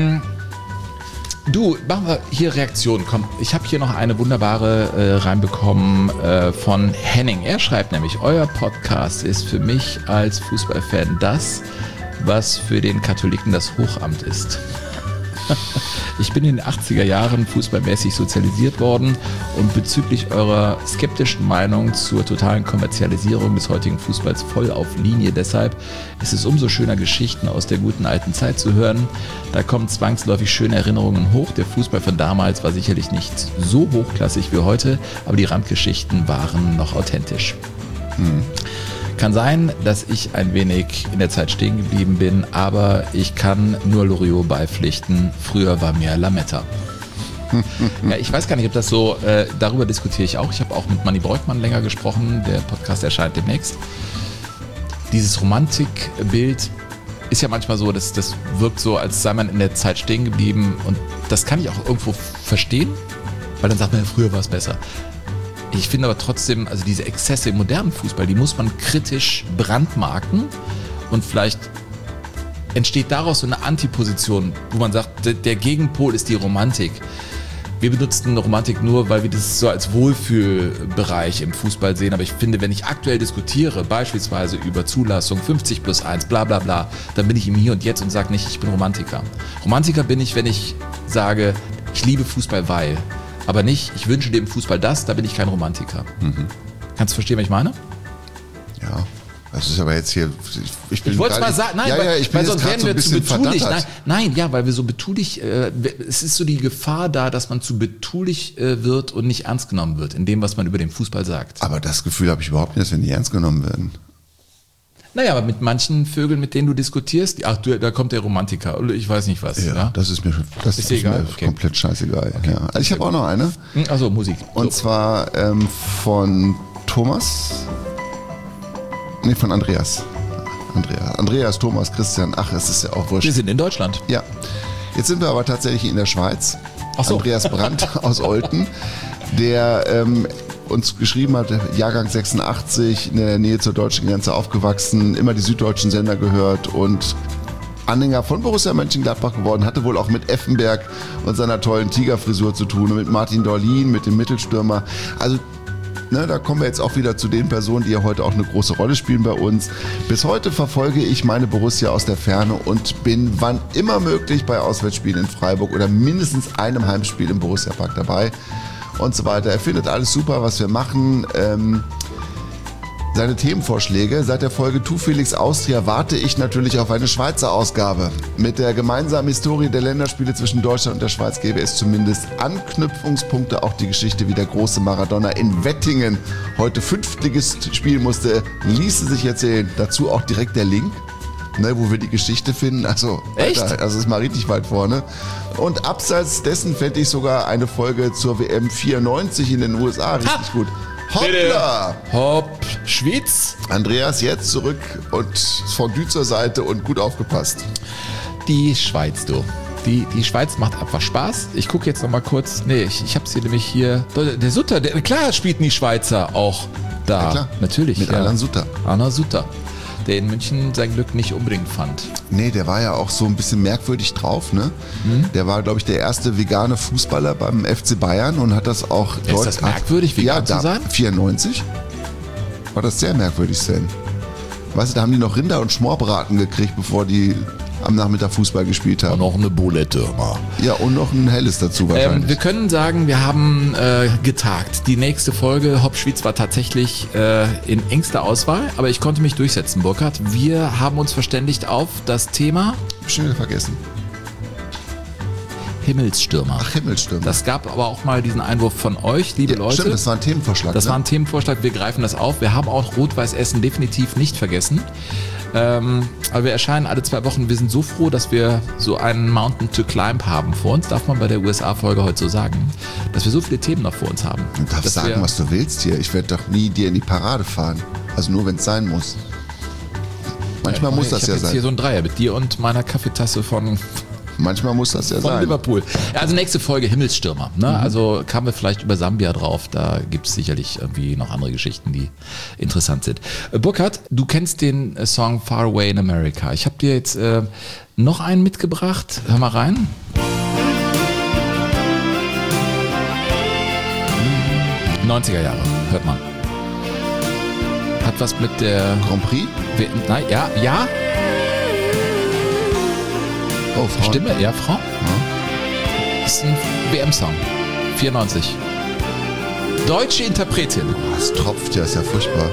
Du, machen wir hier Reaktionen. Komm, ich habe hier noch eine wunderbare reinbekommen von Henning. Er schreibt nämlich, euer Podcast ist für mich als Fußballfan das, was für den Katholiken das Hochamt ist. Ich bin in den 80er Jahren fußballmäßig sozialisiert worden und bezüglich eurer skeptischen Meinung zur totalen Kommerzialisierung des heutigen Fußballs voll auf Linie. Deshalb ist es umso schöner, Geschichten aus der guten alten Zeit zu hören. Da kommen zwangsläufig schöne Erinnerungen hoch. Der Fußball von damals war sicherlich nicht so hochklassig wie heute, aber die Randgeschichten waren noch authentisch. Kann sein, dass ich ein wenig in der Zeit stehen geblieben bin, aber ich kann nur Loriot beipflichten. Früher war mehr Lametta. Ja, ich weiß gar nicht, ob das so, darüber diskutiere ich auch. Ich habe auch mit Manni Breukmann länger gesprochen. Der Podcast erscheint demnächst. Dieses Romantikbild ist ja manchmal so, das wirkt so, als sei man in der Zeit stehen geblieben. Und das kann ich auch irgendwo verstehen, weil dann sagt man, ja, früher war es besser. Ich finde aber trotzdem, also diese Exzesse im modernen Fußball, die muss man kritisch brandmarken und vielleicht entsteht daraus so eine Antiposition, wo man sagt, der Gegenpol ist die Romantik. Wir benutzen Romantik nur, weil wir das so als Wohlfühlbereich im Fußball sehen, aber ich finde, wenn ich aktuell diskutiere, beispielsweise über Zulassung 50+1, bla bla bla, dann bin ich im Hier und Jetzt und sage nicht, ich bin Romantiker. Romantiker bin ich, wenn ich sage, ich liebe Fußball, weil... Aber nicht, ich wünsche dem Fußball das, da bin ich kein Romantiker. Kannst du verstehen, was ich meine? Ja, das ist aber jetzt hier... Ich wollte es mal sagen, nein, weil sonst werden wir zu betulich. Nein, weil wir so betulich... es ist so die Gefahr da, dass man zu betulich wird und nicht ernst genommen wird in dem, was man über den Fußball sagt. Aber das Gefühl habe ich überhaupt nicht, dass wir nicht ernst genommen werden. Naja, aber mit manchen Vögeln, mit denen du diskutierst, da kommt der Romantiker oder ich weiß nicht was. Ja, das ist mir komplett scheißegal. Okay. Ja. Also ich habe auch noch eine. Also Musik. Und zwar von Thomas. Nee, von Andreas. Andreas, Thomas, Christian. Ach, es ist ja auch wurscht. Wir sind in Deutschland. Ja. Jetzt sind wir aber tatsächlich in der Schweiz. Ach so. Andreas Brandt aus Olten, der uns geschrieben hat, Jahrgang 86, in der Nähe zur deutschen Grenze aufgewachsen, immer die süddeutschen Sender gehört und Anhänger von Borussia Mönchengladbach geworden, hatte wohl auch mit Effenberg und seiner tollen Tigerfrisur zu tun und mit Martin Dorlin, mit dem Mittelstürmer. Also da kommen wir jetzt auch wieder zu den Personen, die ja heute auch eine große Rolle spielen bei uns. Bis heute verfolge ich meine Borussia aus der Ferne und bin wann immer möglich bei Auswärtsspielen in Freiburg oder mindestens einem Heimspiel im Borussia-Park dabei und so weiter. Er findet alles super, was wir machen. Seine Themenvorschläge. Seit der Folge Tu Felix Austria warte ich natürlich auf eine Schweizer Ausgabe. Mit der gemeinsamen Historie der Länderspiele zwischen Deutschland und der Schweiz gäbe es zumindest Anknüpfungspunkte. Auch die Geschichte, wie der große Maradona in Wettingen heute Fünftligist spielen musste, ließe sich erzählen. Dazu auch direkt der Link, wo wir die Geschichte finden. Also, echt? Alter, also ist mal richtig weit vorne. Und abseits dessen fände ich sogar eine Folge zur WM 94 in den USA richtig gut. Hoppla! Hopp, Schweiz. Andreas jetzt zurück und Fondue zur Seite und gut aufgepasst. Die Schweiz, du. Die Schweiz macht einfach Spaß. Ich gucke jetzt noch mal kurz. Nee, ich hab's hier nämlich hier. Der Sutter, klar spielten die Schweizer auch da. Ja, klar. Natürlich. Mit Alain Sutter. Alain Sutter, der in München sein Glück nicht unbedingt fand. Nee, der war ja auch so ein bisschen merkwürdig drauf, ne? Der war, glaube ich, der erste vegane Fußballer beim FC Bayern und hat das auch dort... Ist das merkwürdig, vegan zu sein? 94 war das sehr merkwürdig, Sven. Weißt du, da haben die noch Rinder- und Schmorbraten gekriegt, bevor die am Nachmittag Fußball gespielt haben. Und noch eine Bulette. Ja, und noch ein helles dazu wahrscheinlich. Wir können sagen, wir haben getagt. Die nächste Folge Hopp-Schweiz war tatsächlich in engster Auswahl, aber ich konnte mich durchsetzen, Burkhard. Wir haben uns verständigt auf das Thema... Schon wieder vergessen. Himmelsstürmer. Ach, Himmelsstürmer. Das gab aber auch mal diesen Einwurf von euch, liebe Leute. Stimmt, das war ein Themenvorschlag. Das war ein Themenvorschlag, wir greifen das auf. Wir haben auch Rot-Weiß Essen definitiv nicht vergessen. Aber wir erscheinen alle 2 Wochen. Wir sind so froh, dass wir so einen Mountain to climb haben vor uns, darf man bei der USA-Folge heute so sagen, dass wir so viele Themen noch vor uns haben. Du darfst sagen, was du willst hier. Ich werde doch nie dir in die Parade fahren. Also nur, wenn es sein muss. Manchmal muss das ja sein. Ich habe jetzt hier so ein Dreier mit dir und meiner Kaffeetasse von... Manchmal muss das ja von sein. Liverpool. Also nächste Folge Himmelsstürmer. Ne? Also kamen wir vielleicht über Sambia drauf. Da gibt es sicherlich irgendwie noch andere Geschichten, die interessant sind. Burkhard, du kennst den Song Far Away in America. Ich habe dir jetzt noch einen mitgebracht. Hör mal rein. Mhm. 90er Jahre, hört man. Hat was mit der... Grand Prix? Nein, ja. Oh, Frau. Stimme, ja, Frau? Ja. Ist ein WM-Song. 94. Deutsche Interpretin. Oh, es tropft ja, ist ja furchtbar.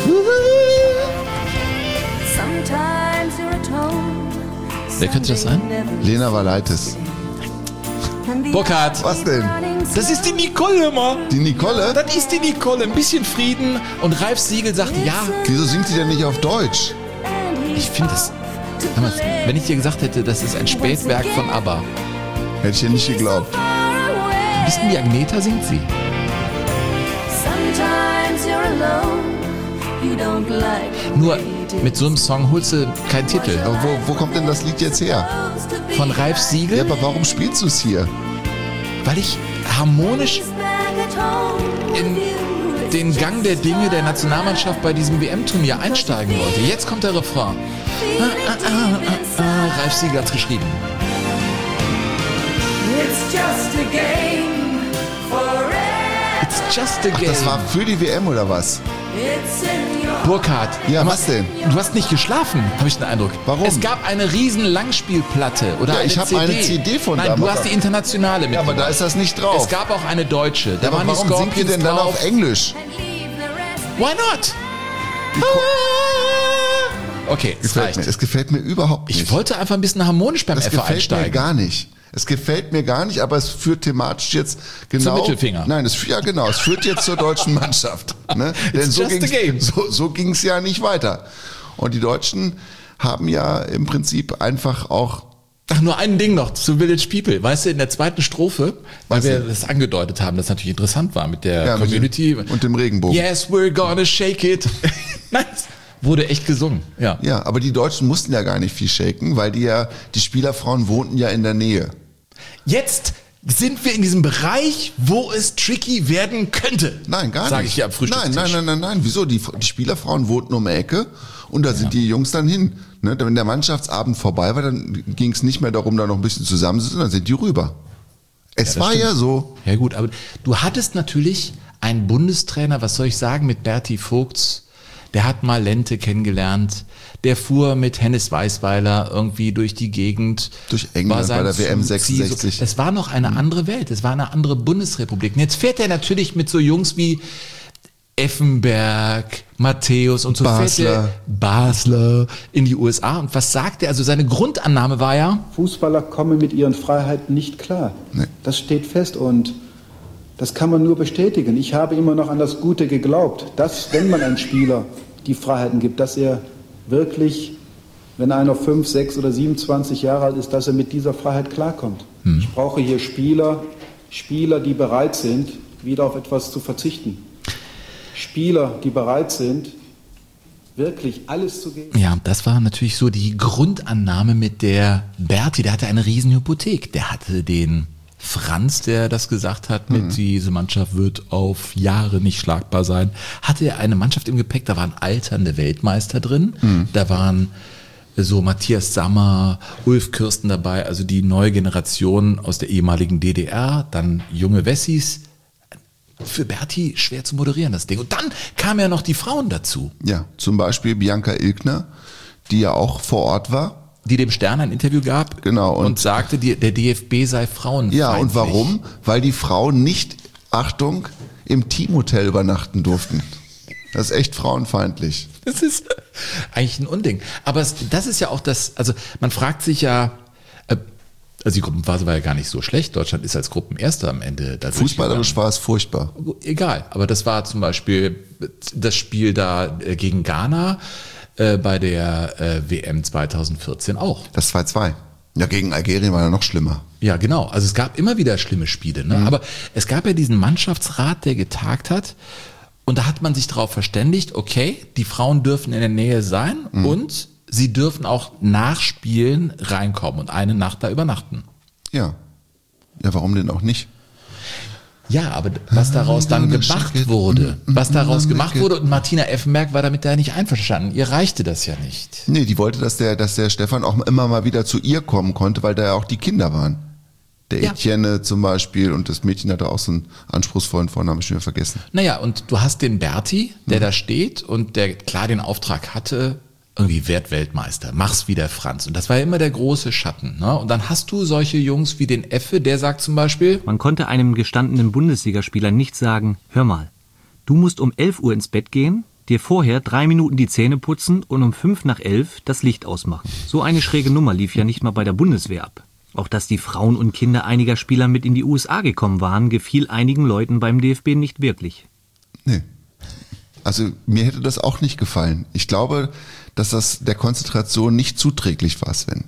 Wer könnte das sein? Lena Valaitis. Burkhard. Was denn? Das ist die Nicole immer. Die Nicole? Das ist die Nicole. Ein bisschen Frieden. Und Ralf Siegel sagt ja. Wieso singt sie denn nicht auf Deutsch? Ich finde das... Wenn ich dir gesagt hätte, das ist ein Spätwerk von ABBA. Hätte ich dir nicht geglaubt. Ein bisschen wie Agneta singt sie. Nur mit so einem Song holst du keinen Titel. Aber wo kommt denn das Lied jetzt her? Von Ralf Siegel? Ja, aber warum spielst du es hier? Weil ich harmonisch in den Gang der Dinge der Nationalmannschaft bei diesem WM-Turnier einsteigen wollte. Jetzt kommt der Refrain. Ralf Siegel hat's geschrieben. It's just a game forever. It's just a game. Ach, das war für die WM oder was? Burkhard. Ja, was denn? Du hast nicht geschlafen, habe ich den Eindruck. Warum? Es gab eine riesen Langspielplatte oder ja, eine ich habe eine CD von Nein, du hast die internationale mit. Ja, aber da ist das nicht drauf. Es gab auch eine deutsche. Da waren warum singt ihr denn dann auf Englisch? Why not? Okay, es gefällt mir überhaupt nicht. Ich wollte einfach ein bisschen harmonisch beim F einsteigen. Mir gar nicht. Es gefällt mir gar nicht, aber es führt thematisch jetzt genau... Zum Mittelfinger. Nein, es führt jetzt zur deutschen Mannschaft. Ne? Denn so ging's ja nicht weiter. Und die Deutschen haben ja im Prinzip einfach auch... Ach, nur ein Ding noch zu Village People. Weißt du, in der zweiten Strophe, weil wir das angedeutet haben, das natürlich interessant war mit der Community. Und dem Regenbogen. Yes, we're gonna shake it. Nein, wurde echt gesungen. Ja, aber die Deutschen mussten ja gar nicht viel shaken, weil die Spielerfrauen wohnten ja in der Nähe. Jetzt sind wir in diesem Bereich, wo es tricky werden könnte. Nein, gar nicht. Sage ich dir am Frühstückstisch. Nein. Wieso? Die Spielerfrauen wohnten um die Ecke und da sind die Jungs dann hin. Ne? Wenn der Mannschaftsabend vorbei war, dann ging es nicht mehr darum, da noch ein bisschen zusammenzusitzen, dann sind die rüber. Es war stimmt. Ja so. Ja gut, aber du hattest natürlich einen Bundestrainer, was soll ich sagen, mit Berti Vogts, der hat mal Lente kennengelernt, der fuhr mit Hennes Weisweiler irgendwie durch die Gegend. Durch England bei der WM 66. Es war noch eine andere Welt, es war eine andere Bundesrepublik. Und jetzt fährt er natürlich mit so Jungs wie Effenberg, Matthäus und so Basler in die USA. Und was sagt er? Also seine Grundannahme war ja... Fußballer kommen mit ihren Freiheiten nicht klar. Nee. Das steht fest und das kann man nur bestätigen. Ich habe immer noch an das Gute geglaubt, dass, wenn man einem Spieler die Freiheiten gibt, dass er wirklich, wenn einer 5, 6 oder 27 Jahre alt ist, dass er mit dieser Freiheit klarkommt. Ich brauche hier Spieler, die bereit sind, wieder auf etwas zu verzichten. Spieler, die bereit sind, wirklich alles zu geben. Ja, das war natürlich so die Grundannahme mit der Berti. Der hatte eine Riesenhypothek. Der hatte den Franz, der das gesagt hat, mit diese Mannschaft wird auf Jahre nicht schlagbar sein. Hatte er eine Mannschaft im Gepäck, da waren alternde Weltmeister drin. Da waren so Matthias Sammer, Ulf Kirsten dabei, also die neue Generation aus der ehemaligen DDR, dann junge Wessis. Für Berti schwer zu moderieren, das Ding. Und dann kamen ja noch die Frauen dazu. Ja, zum Beispiel Bianca Ilkner, die ja auch vor Ort war. Die dem Stern ein Interview gab, genau, und sagte, der DFB sei frauenfeindlich. Ja, und warum? Weil die Frauen nicht, Achtung, im Teamhotel übernachten durften. Das ist echt frauenfeindlich. Das ist eigentlich ein Unding. Aber das ist ja auch das, also man fragt sich ja, also die Gruppenphase war ja gar nicht so schlecht. Deutschland ist als Gruppenerster am Ende. Fußballerisch war es furchtbar. Egal, aber das war zum Beispiel das Spiel da gegen Ghana bei der WM 2014 auch. Das 2-2. Ja, gegen Algerien war ja noch schlimmer. Ja, genau. Also es gab immer wieder schlimme Spiele. Ne? Aber es gab ja diesen Mannschaftsrat, der getagt hat. Und da hat man sich darauf verständigt, okay, die Frauen dürfen in der Nähe sein und sie dürfen auch nach Spielen reinkommen und eine Nacht da übernachten. Ja. Ja, warum denn auch nicht? Ja, aber was daraus dann gemacht wurde, und Martina Effenberg war damit da nicht einverstanden. Ihr reichte das ja nicht. Nee, die wollte, dass der Stefan auch immer mal wieder zu ihr kommen konnte, weil da ja auch die Kinder waren. Der Etienne zum Beispiel, und das Mädchen hatte auch so einen anspruchsvollen Vornamen, schon wieder vergessen. Naja, und du hast den Berti, der da steht und der klar den Auftrag hatte, irgendwie werd Weltmeister, mach's wie der Franz. Und das war ja immer der große Schatten. Ne? Und dann hast du solche Jungs wie den Effe, der sagt zum Beispiel... Man konnte einem gestandenen Bundesligaspieler nicht sagen, hör mal, du musst um 11 Uhr ins Bett gehen, dir vorher 3 Minuten die Zähne putzen und um 5 nach 11 das Licht ausmachen. So eine schräge Nummer lief ja nicht mal bei der Bundeswehr ab. Auch dass die Frauen und Kinder einiger Spieler mit in die USA gekommen waren, gefiel einigen Leuten beim DFB nicht wirklich. Nee. Also mir hätte das auch nicht gefallen. Ich glaube, dass das der Konzentration nicht zuträglich war, Sven.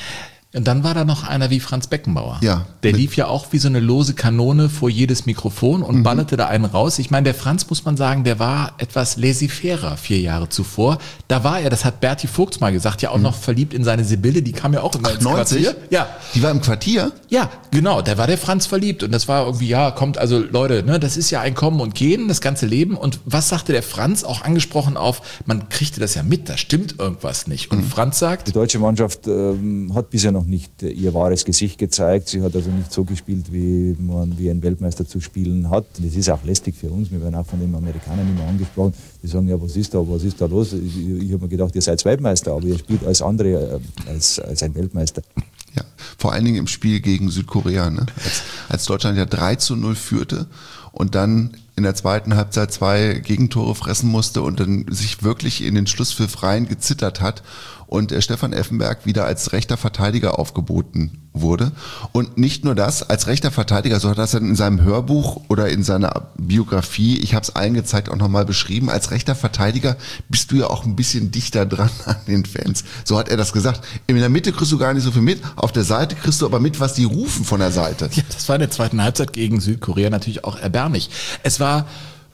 Und dann war da noch einer wie Franz Beckenbauer. Ja. Der lief ja auch wie so eine lose Kanone vor jedes Mikrofon und ballerte da einen raus. Ich meine, der Franz, muss man sagen, der war etwas laissez-faire 4 Jahre zuvor. Da war er, das hat Berti Vogts mal gesagt, ja auch noch verliebt in seine Sibylle, die kam ja auch immer ins 90? Quartier. Ja. Die war im Quartier? Ja, genau, da war der Franz verliebt und das war irgendwie, ja, kommt, also Leute, ne, das ist ja ein Kommen und Gehen, das ganze Leben. Und was sagte der Franz, auch angesprochen auf, man kriegte das ja mit, da stimmt irgendwas nicht. Und Franz sagt... Die deutsche Mannschaft hat bisher noch nicht ihr wahres Gesicht gezeigt. Sie hat also nicht so gespielt, wie ein Weltmeister zu spielen hat. Das ist auch lästig für uns. Wir werden auch von den Amerikanern immer angesprochen. Die sagen, ja, was ist da los? Ich habe mir gedacht, ihr seid Weltmeister, aber ihr spielt als andere, als ein Weltmeister. Ja, vor allen Dingen im Spiel gegen Südkorea, ne? Als Deutschland ja 3-0 führte und dann in der zweiten Halbzeit 2 Gegentore fressen musste und dann sich wirklich in den Schlusspfiff rein gezittert hat und Stefan Effenberg wieder als rechter Verteidiger aufgeboten wurde. Und nicht nur das, als rechter Verteidiger, so hat er das dann in seinem Hörbuch oder in seiner Biografie, ich habe es allen gezeigt, auch nochmal beschrieben, als rechter Verteidiger bist du ja auch ein bisschen dichter dran an den Fans. So hat er das gesagt. In der Mitte kriegst du gar nicht so viel mit, auf der Seite kriegst du aber mit, was die rufen von der Seite. Ja, das war in der zweiten Halbzeit gegen Südkorea natürlich auch erbärmlich. Es war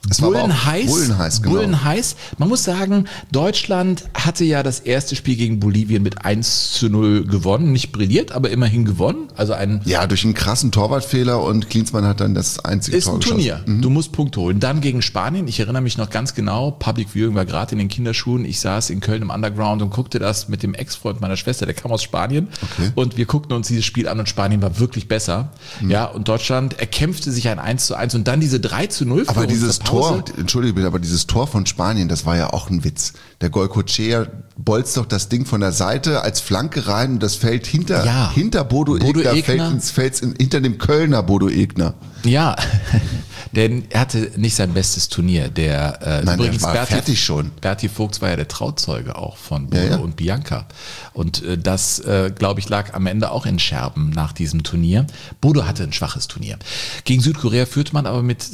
Bullenheiß, genau. Bullenheiß. Man muss sagen, Deutschland hatte ja das erste Spiel gegen Bolivien mit 1:0 gewonnen. Nicht brilliert, aber immerhin gewonnen. Also durch einen krassen Torwartfehler und Klinsmann hat dann das einzige Tor geschossen. Ist ein Turnier. Du musst Punkte holen. Dann gegen Spanien. Ich erinnere mich noch ganz genau. Public Viewing war gerade in den Kinderschuhen. Ich saß in Köln im Underground und guckte das mit dem Ex-Freund meiner Schwester. Der kam aus Spanien. Okay. Und wir guckten uns dieses Spiel an und Spanien war wirklich besser. Ja, und Deutschland erkämpfte sich ein 1:1 und dann diese 3:0. Aber dieses Tor, entschuldige bitte, aber dieses Tor von Spanien, das war ja auch ein Witz. Der Goycochea bolzt doch das Ding von der Seite als Flanke rein und das fällt hinter Bodo Egner, fällt hinter dem Kölner Bodo Egner. Ja, denn er hatte nicht sein bestes Turnier. Übrigens war fertig schon. Berti Vogts war ja der Trauzeuge auch von Bodo und Bianca. Und das, glaube ich, lag am Ende auch in Scherben nach diesem Turnier. Bodo hatte ein schwaches Turnier. Gegen Südkorea führte man aber mit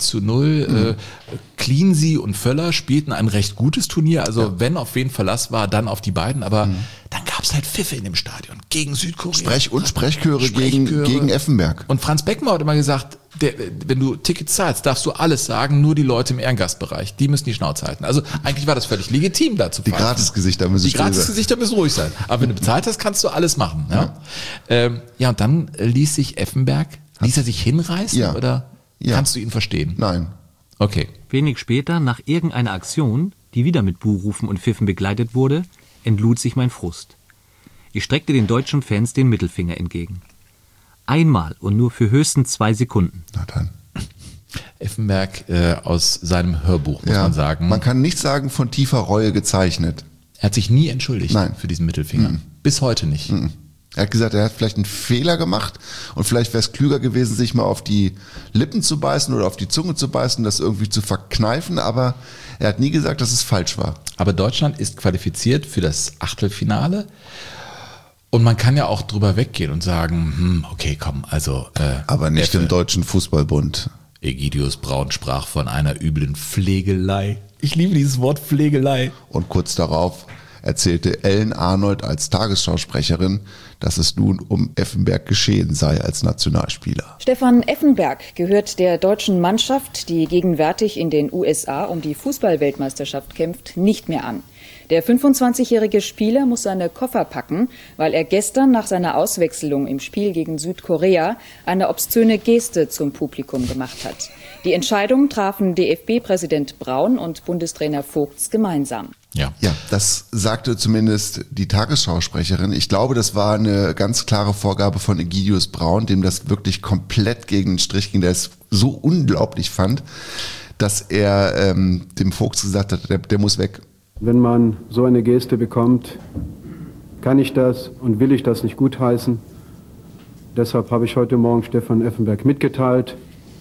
3:0. Cleansey und Völler spielten ein recht gutes Turnier. Also wenn auf wen Verlass war, dann auf die beiden. Aber dann gab es halt Pfiffe in dem Stadion gegen Südkorea. Sprechchöre gegen Effenberg. Und Franz Beckenbauer hat immer gesagt, wenn du Tickets zahlst, darfst du alles sagen, nur die Leute im Ehrengastbereich, die müssen die Schnauze halten. Also eigentlich war das völlig legitim, da zu fahren. Die Gratisgesichter müssen ruhig sein. Aber wenn du bezahlt hast, kannst du alles machen. Ja, und dann ließ er sich hinreißen oder kannst du ihn verstehen? Nein. Okay. Wenig später, nach irgendeiner Aktion, die wieder mit Buhrufen und Pfiffen begleitet wurde, entlud sich mein Frust. Ich streckte den deutschen Fans den Mittelfinger entgegen. Einmal und nur für höchstens 2 Sekunden. Na dann. Effenberg aus seinem Hörbuch, muss man sagen. Man kann nicht sagen, von tiefer Reue gezeichnet. Er hat sich nie entschuldigt für diesen Mittelfinger. Bis heute nicht. Er hat gesagt, er hat vielleicht einen Fehler gemacht und vielleicht wäre es klüger gewesen, sich mal auf die Lippen zu beißen oder auf die Zunge zu beißen, das irgendwie zu verkneifen, aber er hat nie gesagt, dass es falsch war. Aber Deutschland ist qualifiziert für das Achtelfinale und man kann ja auch drüber weggehen und sagen, okay, komm, also... aber nicht im Deutschen Fußballbund. Egidius Braun sprach von einer üblen Pflegelei. Ich liebe dieses Wort Pflegelei. Und kurz darauf erzählte Ellen Arnold als Tagesschausprecherin, dass es nun um Effenberg geschehen sei als Nationalspieler. Stefan Effenberg gehört der deutschen Mannschaft, die gegenwärtig in den USA um die Fußball-Weltmeisterschaft kämpft, nicht mehr an. Der 25-jährige Spieler muss seine Koffer packen, weil er gestern nach seiner Auswechslung im Spiel gegen Südkorea eine obszöne Geste zum Publikum gemacht hat. Die Entscheidung trafen DFB-Präsident Braun und Bundestrainer Vogts gemeinsam. Ja, das sagte zumindest die Tagesschausprecherin. Ich glaube, das war eine ganz klare Vorgabe von Egidius Braun, dem das wirklich komplett gegen den Strich ging, der es so unglaublich fand, dass er dem Vogts gesagt hat, der muss weg. Wenn man so eine Geste bekommt, kann ich das und will ich das nicht gutheißen. Deshalb habe ich heute Morgen Stefan Effenberg mitgeteilt,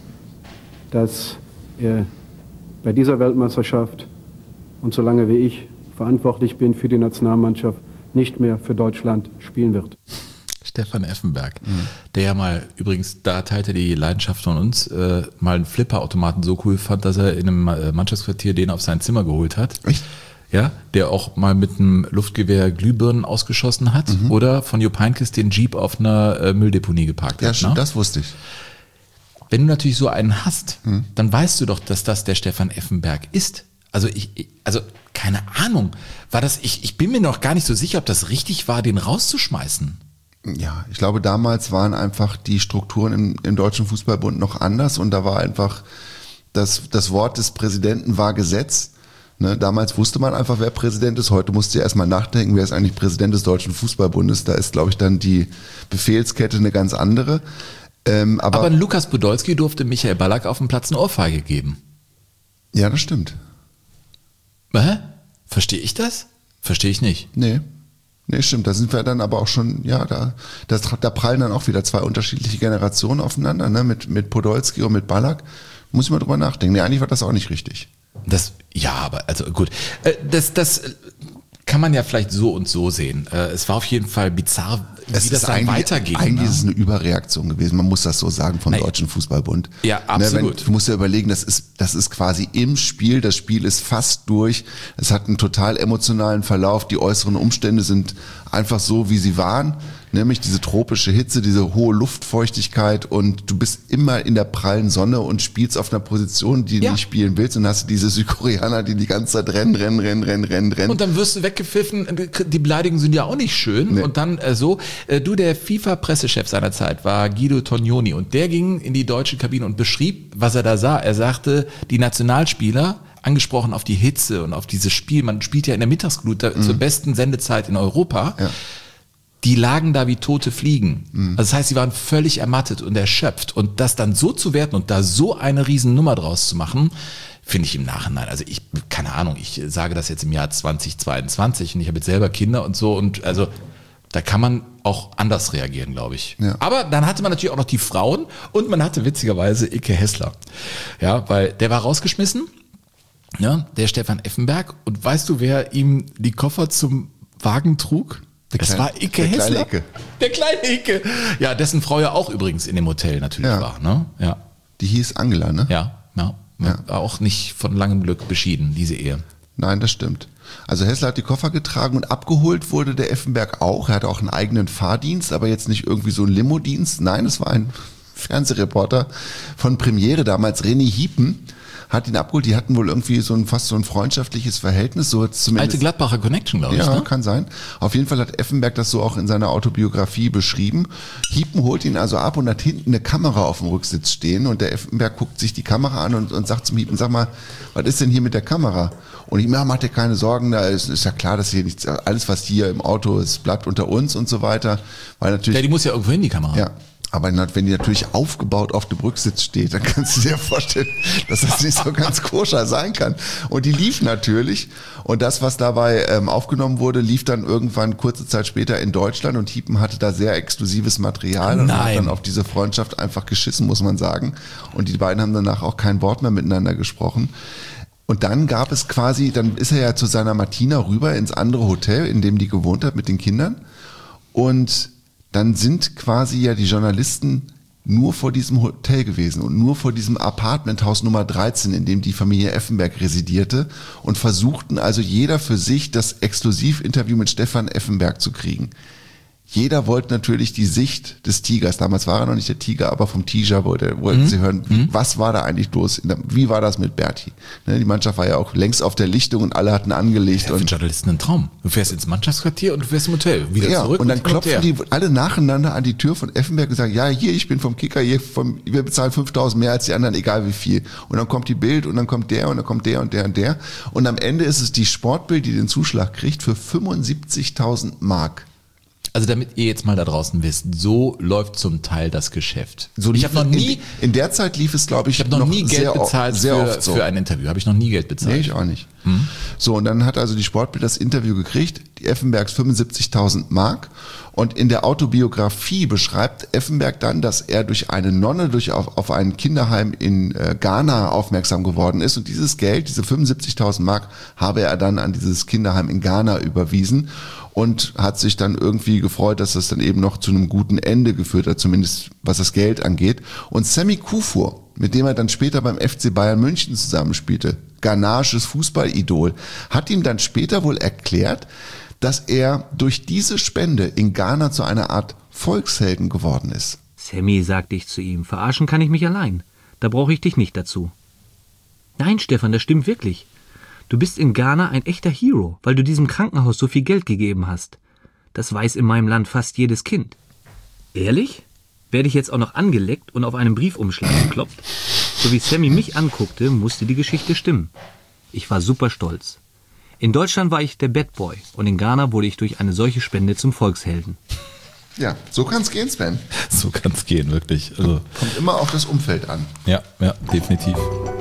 dass er bei dieser Weltmeisterschaft und solange wie ich verantwortlich bin für die Nationalmannschaft, nicht mehr für Deutschland spielen wird. Stefan Effenberg, der ja mal, übrigens, da teilte die Leidenschaft von uns, mal einen Flipperautomaten so cool fand, dass er in einem Mannschaftsquartier den auf sein Zimmer geholt hat. Echt? Ja, der auch mal mit einem Luftgewehr Glühbirnen ausgeschossen hat oder von Jupp Heynckes den Jeep auf einer Mülldeponie geparkt hat. Ja, das wusste ich. Wenn du natürlich so einen hast, dann weißt du doch, dass das der Stefan Effenberg ist. Also keine Ahnung, ich bin mir noch gar nicht so sicher, ob das richtig war, den rauszuschmeißen. Ja, ich glaube, damals waren einfach die Strukturen im Deutschen Fußballbund noch anders und da war einfach das Wort des Präsidenten war Gesetz. Ne, damals wusste man einfach, wer Präsident ist. Heute musst du erstmal nachdenken, wer ist eigentlich Präsident des Deutschen Fußballbundes. Da ist, glaube ich, dann die Befehlskette eine ganz andere. Aber Lukas Podolski durfte Michael Ballack auf dem Platz eine Ohrfeige geben. Ja, das stimmt. Verstehe ich das? Verstehe ich nicht. Nee, stimmt. Da sind wir dann aber auch schon, da prallen dann auch wieder 2 unterschiedliche Generationen aufeinander, ne? Mit Podolski und mit Ballack. Muss ich mal drüber nachdenken. Nee, eigentlich war das auch nicht richtig. Gut. Das kann man ja vielleicht so und so sehen. Es war auf jeden Fall bizarr, wie das dann weitergeht. Eigentlich ist es eine Überreaktion gewesen, man muss das so sagen vom Deutschen Fußballbund. Ja, absolut. Du musst ja überlegen, das ist quasi im Spiel, das Spiel ist fast durch, es hat einen total emotionalen Verlauf, die äußeren Umstände sind einfach so, wie sie waren. nämlich diese tropische Hitze, diese hohe Luftfeuchtigkeit und du bist immer in der prallen Sonne und spielst auf einer Position, die du nicht spielen willst und hast diese Südkoreaner, die ganze Zeit rennen. Und dann wirst du weggepfiffen, die Beleidigungen sind ja auch nicht schön. Nee. Und dann der FIFA-Pressechef seiner Zeit war Guido Tognoni und der ging in die deutsche Kabine und beschrieb, was er da sah. Er sagte, die Nationalspieler, angesprochen auf die Hitze und auf dieses Spiel, man spielt ja in der Mittagsglut zur besten Sendezeit in Europa, die lagen da wie tote Fliegen. Also das heißt, sie waren völlig ermattet und erschöpft und das dann so zu werten und da so eine Riesennummer draus zu machen, finde ich im Nachhinein, also keine Ahnung, ich sage das jetzt im Jahr 2022 und ich habe jetzt selber Kinder und so und also da kann man auch anders reagieren, glaube ich. Ja. Aber dann hatte man natürlich auch noch die Frauen und man hatte witzigerweise Icke Hessler. Ja, weil der war rausgeschmissen, ja, der Stefan Effenberg. Und weißt du, wer ihm die Koffer zum Wagen trug? Das war Icke Hessler. Der kleine Icke. Ja, dessen Frau ja auch übrigens in dem Hotel natürlich war. Ne? Ja. Die hieß Angela, ne? Ja. War auch nicht von langem Glück beschieden, diese Ehe. Nein, das stimmt. Also Hessler hat die Koffer getragen und abgeholt wurde der Effenberg auch. Er hatte auch einen eigenen Fahrdienst, aber jetzt nicht irgendwie so ein Limo-Dienst. Nein, es war ein Fernsehreporter von Premiere damals, René Hiepen, hat ihn abgeholt. Die hatten wohl irgendwie fast so ein freundschaftliches Verhältnis. So zumindest. Alte Gladbacher Connection, glaube ich. Ja, ne? Kann sein. Auf jeden Fall hat Effenberg das so auch in seiner Autobiografie beschrieben. Hiepen holt ihn also ab und hat hinten eine Kamera auf dem Rücksitz stehen und der Effenberg guckt sich die Kamera an und sagt zum Hiepen, sag mal, was ist denn hier mit der Kamera? Und Hiepen, mach dir keine Sorgen, da ist ja klar, dass hier nichts, alles was hier im Auto ist, bleibt unter uns und so weiter. Weil natürlich. Ja, die muss ja irgendwo hin, die Kamera. Ja. Aber wenn die natürlich aufgebaut auf dem Rücksitz steht, dann kannst du dir vorstellen, dass das nicht so ganz koscher sein kann. Und die lief natürlich. Und das, was dabei aufgenommen wurde, lief dann irgendwann kurze Zeit später in Deutschland. Und Hiepen hatte da sehr exklusives Material und hat dann auf diese Freundschaft einfach geschissen, muss man sagen. Und die beiden haben danach auch kein Wort mehr miteinander gesprochen. Und dann gab es quasi, dann ist er ja zu seiner Martina rüber ins andere Hotel, in dem die gewohnt hat mit den Kindern. Und dann sind quasi ja die Journalisten nur vor diesem Hotel gewesen und nur vor diesem Apartmenthaus Nummer 13, in dem die Familie Effenberg residierte und versuchten also jeder für sich das Exklusivinterview mit Stefan Effenberg zu kriegen. Jeder wollte natürlich die Sicht des Tigers. Damals war er noch nicht der Tiger, aber vom Tiger wollten sie hören, was war da eigentlich los? Wie war das mit Berti? Die Mannschaft war ja auch längst auf der Lichtung und alle hatten angelegt. Das ist für Journalisten ein Traum. Du fährst ins Mannschaftsquartier und du fährst im Hotel. Wieder zurück. Und dann klopfen die alle nacheinander an die Tür von Effenberg und sagen, ja, hier, ich bin vom Kicker, wir bezahlen 5.000 mehr als die anderen, egal wie viel. Und dann kommt die Bild und dann kommt der und dann kommt der und der und der. Und am Ende ist es die Sportbild, die den Zuschlag kriegt für 75.000 Mark. Also damit ihr jetzt mal da draußen wisst, so läuft zum Teil das Geschäft. So ich habe noch nie in der Zeit lief es, glaube ich, habe noch nie Geld bezahlt für ein Interview. Habe ich noch nie Geld bezahlt. Nee, ich auch nicht. So, und dann hat also die Sportbild das Interview gekriegt, die Effenbergs 75.000 Mark. Und in der Autobiografie beschreibt Effenberg dann, dass er durch eine Nonne auf ein Kinderheim in Ghana aufmerksam geworden ist. Und dieses Geld, diese 75.000 Mark, habe er dann an dieses Kinderheim in Ghana überwiesen und hat sich dann irgendwie gefreut, dass das dann eben noch zu einem guten Ende geführt hat, zumindest was das Geld angeht. Und Sammy Kufur, mit dem er dann später beim FC Bayern München zusammenspielte, ghanaisches Fußballidol, hat ihm dann später wohl erklärt, dass er durch diese Spende in Ghana zu einer Art Volkshelden geworden ist. Sammy, sagte ich zu ihm, verarschen kann ich mich allein. Da brauche ich dich nicht dazu. Nein, Stefan, das stimmt wirklich. Du bist in Ghana ein echter Hero, weil du diesem Krankenhaus so viel Geld gegeben hast. Das weiß in meinem Land fast jedes Kind. Ehrlich? Werde ich jetzt auch noch angeleckt und auf einem Briefumschlag geklopft? So wie Sammy mich anguckte, musste die Geschichte stimmen. Ich war super stolz. In Deutschland war ich der Bad Boy und in Ghana wurde ich durch eine solche Spende zum Volkshelden. Ja, so kann's gehen, Sven. So kann's gehen, wirklich. Also kommt immer auf das Umfeld an. Ja, definitiv.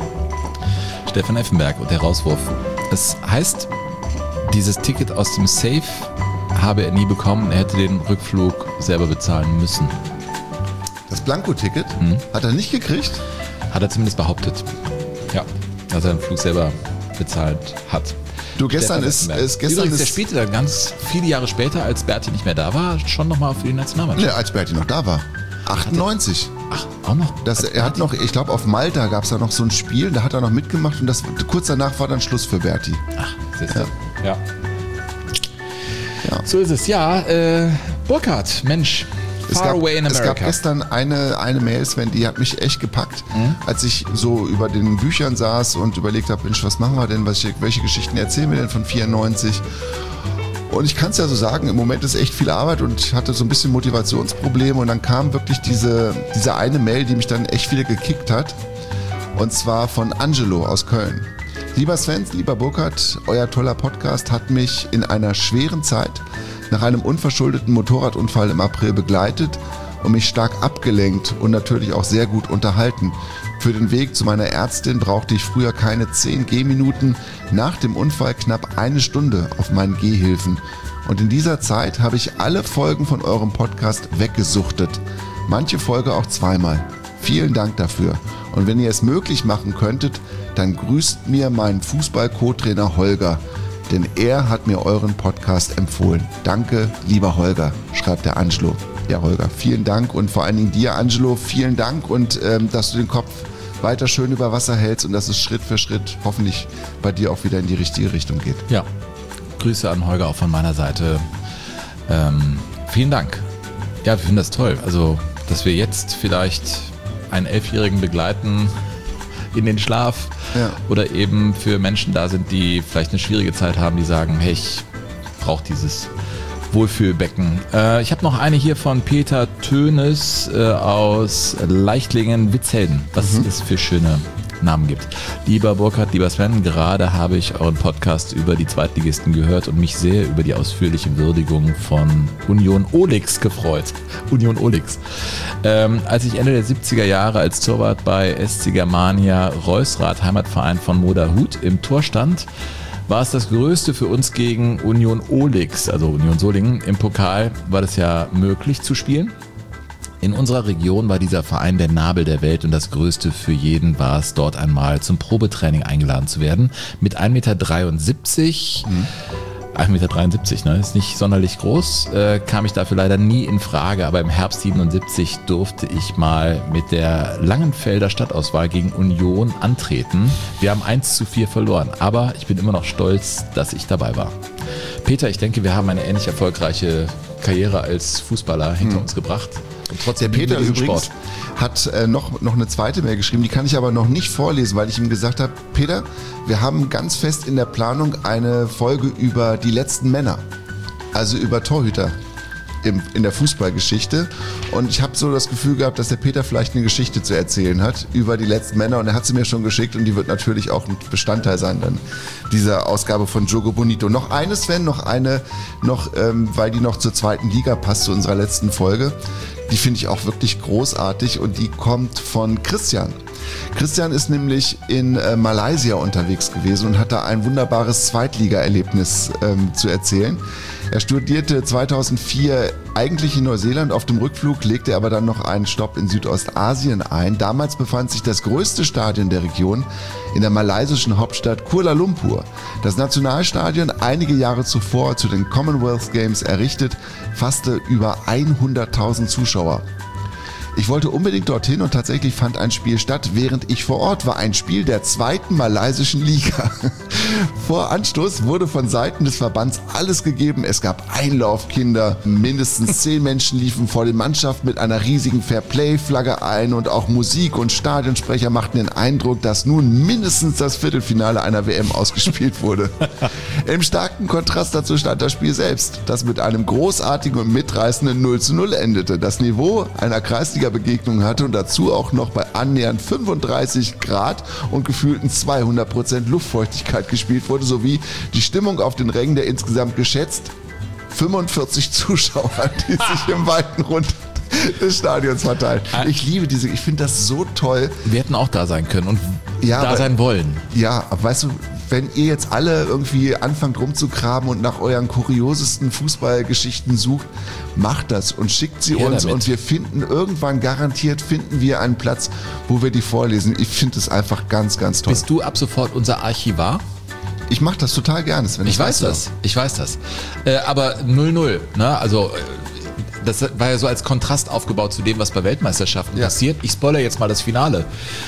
Stefan Effenberg und der Rauswurf. Es heißt, dieses Ticket aus dem Safe habe er nie bekommen. Er hätte den Rückflug selber bezahlen müssen. Das Blanko-Ticket hat er nicht gekriegt? Hat er zumindest behauptet. Ja, dass er den Flug selber bezahlt hat. Du, gestern ist Übrigens, der spielte dann ganz viele Jahre später, als Berti nicht mehr da war, schon nochmal für die Nationalmannschaft. Ja, als Berti noch da war. 98. Ach, auch noch? Er hat noch, ich glaube, auf Malta gab es da noch so ein Spiel, da hat er noch mitgemacht und kurz danach war dann Schluss für Berti. Ach, siehst du. Ja. So ist es. Ja, Burkhard, Mensch. Es gab gestern eine Mail, Sven, die hat mich echt gepackt, als ich so über den Büchern saß und überlegt habe, Mensch, was machen wir denn, welche Geschichten erzählen wir denn von 94? Und ich kann es ja so sagen, im Moment ist echt viel Arbeit und ich hatte so ein bisschen Motivationsprobleme und dann kam wirklich diese eine Mail, die mich dann echt wieder gekickt hat, und zwar von Angelo aus Köln. Lieber Sven, lieber Burkhard, euer toller Podcast hat mich in einer schweren Zeit nach einem unverschuldeten Motorradunfall im April begleitet und mich stark abgelenkt und natürlich auch sehr gut unterhalten. Für den Weg zu meiner Ärztin brauchte ich früher keine 10 Gehminuten, nach dem Unfall knapp 1 Stunde auf meinen Gehhilfen. Und in dieser Zeit habe ich alle Folgen von eurem Podcast weggesuchtet. Manche Folge auch zweimal. Vielen Dank dafür. Und wenn ihr es möglich machen könntet, dann grüßt mir meinen Fußball-Co-Trainer Holger. Denn er hat mir euren Podcast empfohlen. Danke, lieber Holger, schreibt der Angelo. Ja, Holger, vielen Dank und vor allen Dingen dir, Angelo, vielen Dank und dass du den Kopf weiter schön über Wasser hältst und dass es Schritt für Schritt hoffentlich bei dir auch wieder in die richtige Richtung geht. Ja, Grüße an Holger auch von meiner Seite. Vielen Dank. Ja, wir finden das toll. Also, dass wir jetzt vielleicht einen 11-Jährigen begleiten in den Schlaf oder eben für Menschen da sind, die vielleicht eine schwierige Zeit haben, die sagen, hey, ich brauche dieses Wohlfühlbecken. Ich habe noch eine hier von Peter Tönes aus Leichtlingen-Witzhelden, was es für schöne Namen gibt. Lieber Burkhard, lieber Sven, gerade habe ich euren Podcast über die Zweitligisten gehört und mich sehr über die ausführliche Würdigung von Union Olix gefreut. Union Olix. Als ich Ende der 70er Jahre als Torwart bei SC Germania Reusrath, Heimatverein von Moda Hut, im Tor stand, war es das Größte für uns gegen Union Olix, also Union Solingen. Im Pokal war das ja möglich zu spielen. In unserer Region war dieser Verein der Nabel der Welt und das Größte für jeden war es, dort einmal zum Probetraining eingeladen zu werden. Mit 1,73 Meter, 1,73 Meter, ne, ist nicht sonderlich groß, kam ich dafür leider nie in Frage, aber im Herbst 77 durfte ich mal mit der Langenfelder Stadtauswahl gegen Union antreten. Wir haben 1:4 verloren, aber ich bin immer noch stolz, dass ich dabei war. Peter, ich denke, wir haben eine ähnlich erfolgreiche Karriere als Fußballer hinter uns gebracht. Und trotzdem der Peter übrigens hat noch eine zweite Mail geschrieben, die kann ich aber noch nicht vorlesen, weil ich ihm gesagt habe, Peter, wir haben ganz fest in der Planung eine Folge über die letzten Männer, also über Torhüter in der Fußballgeschichte, und ich habe so das Gefühl gehabt, dass der Peter vielleicht eine Geschichte zu erzählen hat über die letzten Männer, und er hat sie mir schon geschickt und die wird natürlich auch ein Bestandteil sein dann dieser Ausgabe von Jogo Bonito. Noch eine, Sven, weil die noch zur zweiten Liga passt, zu unserer letzten Folge. Die finde ich auch wirklich großartig und die kommt von Christian. Christian ist nämlich in Malaysia unterwegs gewesen und hat da ein wunderbares Zweitliga-Erlebnis zu erzählen. Er studierte 2004 eigentlich in Neuseeland. Auf dem Rückflug legte er aber dann noch einen Stopp in Südostasien ein. Damals befand sich das größte Stadion der Region in der malaysischen Hauptstadt Kuala Lumpur. Das Nationalstadion, einige Jahre zuvor zu den Commonwealth Games errichtet, fasste über 100.000 Zuschauer. Ich wollte unbedingt dorthin und tatsächlich fand ein Spiel statt, während ich vor Ort war. Ein Spiel der zweiten malaysischen Liga. Vor Anstoß wurde von Seiten des Verbands alles gegeben. Es gab Einlaufkinder. Mindestens 10 Menschen liefen vor den Mannschaften mit einer riesigen Fairplay-Flagge ein und auch Musik und Stadionsprecher machten den Eindruck, dass nun mindestens das Viertelfinale einer WM ausgespielt wurde. Im starken Kontrast dazu stand das Spiel selbst, das mit einem großartigen und mitreißenden 0:0 endete. Das Niveau einer Kreisliga-Begegnung hatte und dazu auch noch bei annähernd 35 Grad und gefühlten 200% Luftfeuchtigkeit gespielt wurde, sowie die Stimmung auf den Rängen der insgesamt geschätzt 45 Zuschauer, die sich im weiten Rund des Stadions verteilen. Ich liebe ich finde das so toll. Wir hätten auch da sein können und sein wollen. Ja, aber weißt du, wenn ihr jetzt alle irgendwie anfangt rumzugraben und nach euren kuriosesten Fußballgeschichten sucht, macht das und schickt sie uns damit. Und wir finden garantiert einen Platz, wo wir die vorlesen. Ich finde es einfach ganz, ganz toll. Bist du ab sofort unser Archivar? Ich mache das total gerne. Ich weiß das. Aber 0:0, ne? Also das war ja so als Kontrast aufgebaut zu dem, was bei Weltmeisterschaften passiert. Ich spoilere jetzt mal das Finale.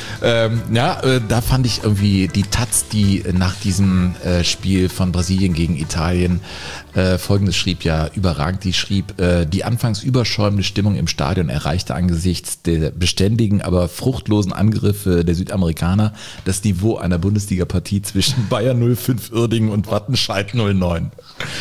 Da fand ich irgendwie die Taz, die nach diesem Spiel von Brasilien gegen Italien Folgendes schrieb, ja überragend, die schrieb, die anfangs überschäumende Stimmung im Stadion erreichte angesichts der beständigen, aber fruchtlosen Angriffe der Südamerikaner das Niveau einer Bundesliga-Partie zwischen Bayern 05 Uerdingen und Wattenscheid 09.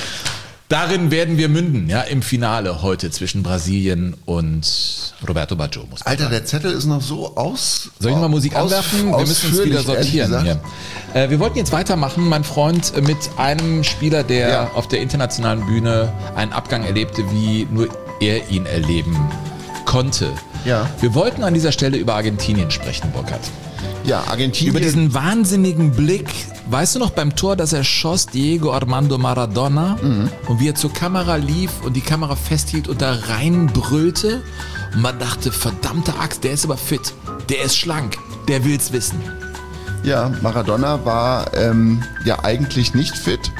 Darin werden wir münden, ja, im Finale heute zwischen Brasilien und Roberto Baggio. Alter, der Zettel ist noch so aus. Soll ich mal Musik anwerfen? Wir müssen uns wieder sortieren hier. Wir wollten jetzt weitermachen, mein Freund, mit einem Spieler, der auf der internationalen Bühne einen Abgang erlebte, wie nur er ihn erleben konnte. Ja. Wir wollten an dieser Stelle über Argentinien sprechen, Burkhard. Ja, Argentinien. Über diesen wahnsinnigen Blick, weißt du noch beim Tor, dass er schoss, Diego Armando Maradona, und wie er zur Kamera lief und die Kamera festhielt und da reinbrüllte und man dachte, verdammte Axt, der ist aber fit, der ist schlank, der will's wissen. Ja, Maradona war eigentlich nicht fit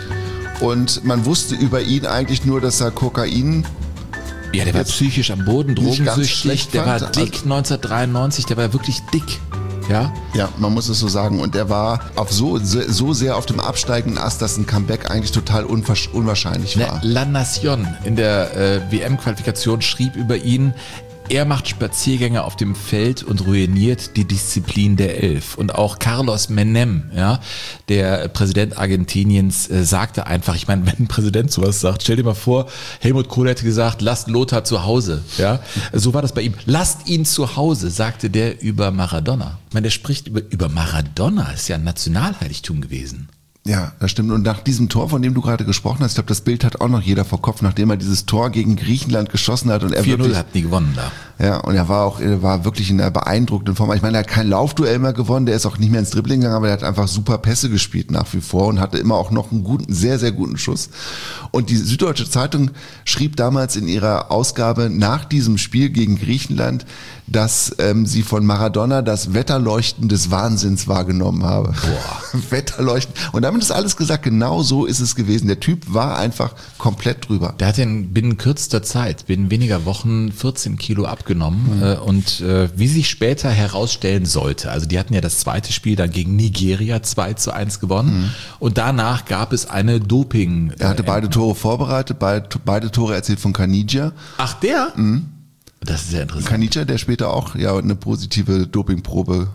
und man wusste über ihn eigentlich nur, dass er Kokain... Ja, der war psychisch am Boden, drogensüchtig, der war dick 1993, der war wirklich dick. Ja? Ja, man muss es so sagen. Und er war auf so sehr auf dem absteigenden Ast, dass ein Comeback eigentlich total unwahrscheinlich war. La Nación in der WM-Qualifikation schrieb über ihn, er macht Spaziergänge auf dem Feld und ruiniert die Disziplin der Elf. Und auch Carlos Menem, ja, der Präsident Argentiniens, sagte einfach, ich meine, wenn ein Präsident sowas sagt, stell dir mal vor, Helmut Kohl hätte gesagt, lasst Lothar zu Hause. Ja, so war das bei ihm. Lasst ihn zu Hause, sagte der über Maradona. Ich meine, der spricht über Maradona, ist ja ein Nationalheiligtum gewesen. Ja, das stimmt. Und nach diesem Tor, von dem du gerade gesprochen hast, ich glaube, das Bild hat auch noch jeder vor Kopf, nachdem er dieses Tor gegen Griechenland geschossen hat. Und er 4-0 hat nie gewonnen da. Ja, und er war wirklich in einer beeindruckenden Form. Ich meine, er hat kein Laufduell mehr gewonnen, der ist auch nicht mehr ins Dribbling gegangen, aber er hat einfach super Pässe gespielt nach wie vor und hatte immer auch noch einen sehr, sehr guten Schuss. Und die Süddeutsche Zeitung schrieb damals in ihrer Ausgabe nach diesem Spiel gegen Griechenland, dass sie von Maradona das Wetterleuchten des Wahnsinns wahrgenommen habe. Boah. Wetterleuchten. Und damit ist alles gesagt, genau so ist es gewesen. Der Typ war einfach komplett drüber. Der hat binnen kürzester Zeit, binnen weniger Wochen 14 Kilo abgenommen und wie sich später herausstellen sollte, also die hatten ja das zweite Spiel dann gegen Nigeria 2-1 gewonnen und danach gab es eine Doping. Er hatte beide Tore vorbereitet, beide Tore erzielt von Caniggia. Ach, der? Das ist sehr interessant. Caniggia, der später auch eine positive Dopingprobe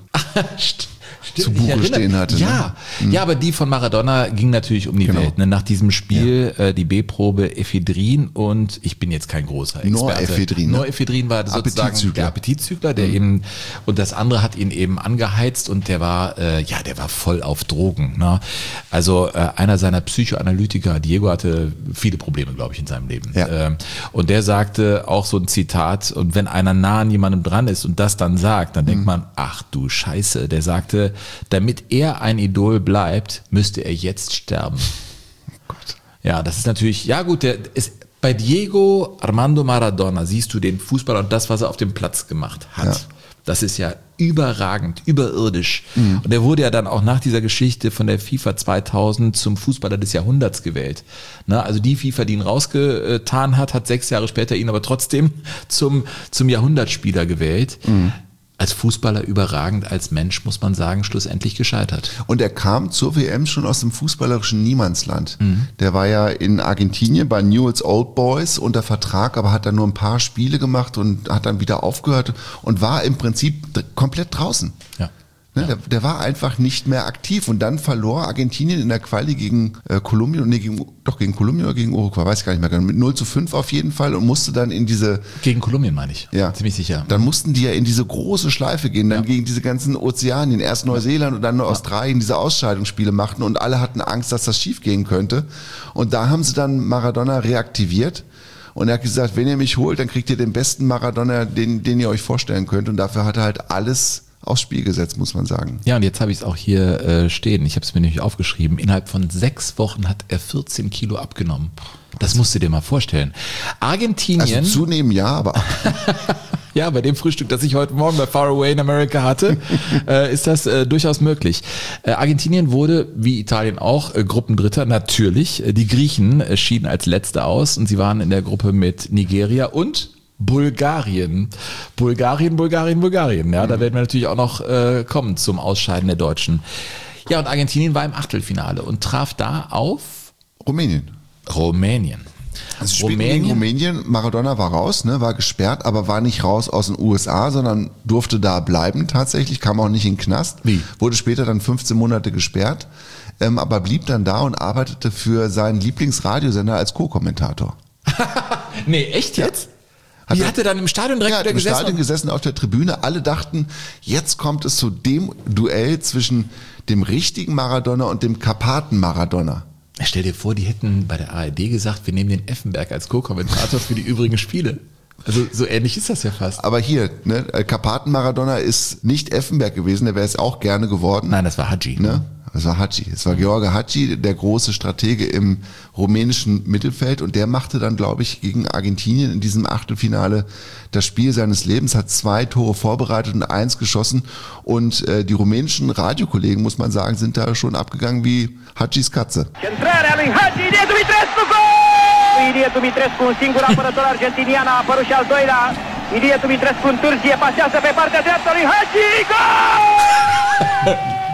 zu Buche stehen hatte. Ja, ne? Ja, aber die von Maradona ging natürlich um die Welt. Ne? Nach diesem Spiel die B-Probe Ephedrin und ich bin jetzt kein großer Experte. Norephedrin. Norephedrin war sozusagen der Appetitzügler, der ihn, und das andere hat ihn eben angeheizt und der war voll auf Drogen. Ne? Also einer seiner Psychoanalytiker, Diego, hatte viele Probleme, glaube ich, in seinem Leben. Ja. Und der sagte auch so ein Zitat, und wenn einer nah an jemandem dran ist und das dann sagt, dann denkt man, ach du Scheiße, der sagte, damit er ein Idol bleibt, müsste er jetzt sterben. Oh Gott. Ja, das ist natürlich, ja gut, bei Diego Armando Maradona siehst du den Fußballer und das, was er auf dem Platz gemacht hat. Ja. Das ist ja überragend, überirdisch. Und er wurde ja dann auch nach dieser Geschichte von der FIFA 2000 zum Fußballer des Jahrhunderts gewählt. Na, also die FIFA, die ihn rausgetan hat 6 Jahre später ihn aber trotzdem zum Jahrhundertspieler gewählt. Als Fußballer überragend, als Mensch muss man sagen, schlussendlich gescheitert. Und er kam zur WM schon aus dem fußballerischen Niemandsland. Der war ja in Argentinien bei Newell's Old Boys unter Vertrag, aber hat dann nur ein paar Spiele gemacht und hat dann wieder aufgehört und war im Prinzip komplett draußen. Ja. Ne, der war einfach nicht mehr aktiv und dann verlor Argentinien in der Quali gegen Kolumbien, gegen Kolumbien oder gegen Uruguay, weiß ich gar nicht mehr genau, mit 0-5 auf jeden Fall und musste dann in diese... Gegen Kolumbien meine ich, ziemlich sicher. Dann mussten die ja in diese große Schleife gehen, dann gegen diese ganzen Ozeanien, erst Neuseeland und dann Australien, diese Ausscheidungsspiele machten und alle hatten Angst, dass das schief gehen könnte und da haben sie dann Maradona reaktiviert. Und er hat gesagt, wenn ihr mich holt, dann kriegt ihr den besten Maradona, den ihr euch vorstellen könnt und dafür hat er halt alles aufs Spiel gesetzt, muss man sagen. Ja, und jetzt habe ich es auch hier stehen. Ich habe es mir nämlich aufgeschrieben. Innerhalb von 6 Wochen hat er 14 Kilo abgenommen. Das musst du dir mal vorstellen. Argentinien... Also zunehmen ja, aber... Ja, bei dem Frühstück, das ich heute Morgen bei Far Away in America hatte, ist das durchaus möglich. Argentinien wurde, wie Italien auch, Gruppendritter, natürlich. Die Griechen schieden als Letzte aus und sie waren in der Gruppe mit Nigeria und Bulgarien. Bulgarien. Ja, da werden wir natürlich auch noch kommen zum Ausscheiden der Deutschen. Ja, und Argentinien war im Achtelfinale und traf da auf Rumänien. Also spielten gegen Rumänien, Maradona war raus, ne, war gesperrt, aber war nicht raus aus den USA, sondern durfte da bleiben tatsächlich, kam auch nicht in den Knast. Wie? Wurde später dann 15 Monate gesperrt, aber blieb dann da und arbeitete für seinen Lieblingsradiosender als Co-Kommentator. Nee, echt jetzt? Wie hat er dann im Stadion direkt wieder gesessen? Im Stadion gesessen auf der Tribüne. Alle dachten, jetzt kommt es zu dem Duell zwischen dem richtigen Maradona und dem Karpaten-Maradona. Stell dir vor, die hätten bei der ARD gesagt, wir nehmen den Effenberg als Co-Kommentator für die übrigen Spiele. Also so ähnlich ist das ja fast. Aber hier, ne, Karpaten-Maradona ist nicht Effenberg gewesen, der wäre es auch gerne geworden. Nein, das war Hadji. Ne? Das war Hadji. Es war Gheorghe Hadji, der große Stratege im rumänischen Mittelfeld, und der machte dann, glaube ich, gegen Argentinien in diesem Achtelfinale das Spiel seines Lebens, hat 2 Tore vorbereitet und 1 geschossen, und die rumänischen Radiokollegen, muss man sagen, sind da schon abgegangen wie Hadjis Katze. Centrarea lui Hadji, Ilie Dumitrescu, gol! Ilie Dumitrescu, un singur apărător argentinian, a apărut și al doilea. Ilie Dumitrescu întârzie, pasează pe partea dreaptă lui Hadji, gol!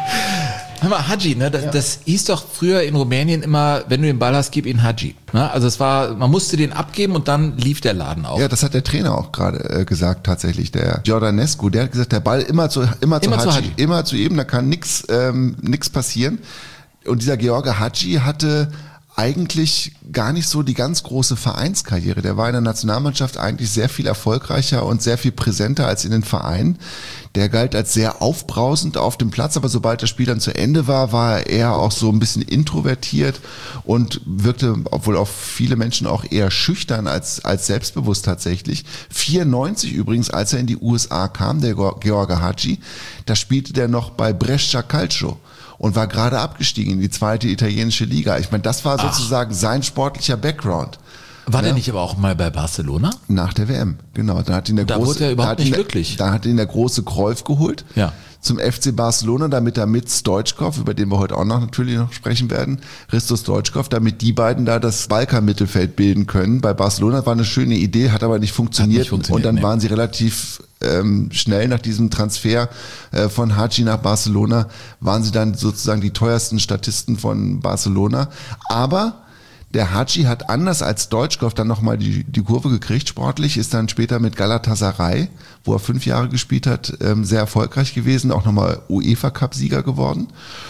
Hör mal, Hadji, ne, das hieß doch früher in Rumänien immer, wenn du den Ball hast, gib ihn Hadji. Ne? Also es war, man musste den abgeben und dann lief der Laden auf. Ja, das hat der Trainer auch gerade gesagt, tatsächlich, der Giordanescu, der hat gesagt, der Ball immer zu Hadji, immer zu ihm, da kann nix passieren. Und dieser Gheorghe Hadji hatte eigentlich gar nicht so die ganz große Vereinskarriere. Der war in der Nationalmannschaft eigentlich sehr viel erfolgreicher und sehr viel präsenter als in den Vereinen. Der galt als sehr aufbrausend auf dem Platz, aber sobald das Spiel dann zu Ende war, war er eher auch so ein bisschen introvertiert und wirkte, obwohl auf viele Menschen auch eher schüchtern als selbstbewusst tatsächlich. 94 übrigens, als er in die USA kam, der Gheorghe Hadji, da spielte der noch bei Brescia Calcio und war gerade abgestiegen in die 2. italienische Liga. Ich meine, das war sozusagen sein sportlicher Background. War der nicht aber auch mal bei Barcelona? Nach der WM, genau. Da wurde er überhaupt nicht glücklich. Da hat ihn der große Cruyff geholt, ja, zum FC Barcelona, damit er mit Stoichkov, über den wir heute auch natürlich noch sprechen werden, Hristo Stoichkov, damit die beiden da das Balkan-Mittelfeld bilden können. Bei Barcelona war eine schöne Idee, hat aber nicht funktioniert, und dann waren sie relativ schnell nach diesem Transfer von Hadji nach Barcelona, waren sie dann sozusagen die teuersten Statisten von Barcelona. Aber der Hadji hat anders als Stoichkov dann nochmal die Kurve gekriegt sportlich, ist dann später mit Galatasaray, wo er 5 Jahre gespielt hat, sehr erfolgreich gewesen, auch nochmal UEFA-Cup-Sieger geworden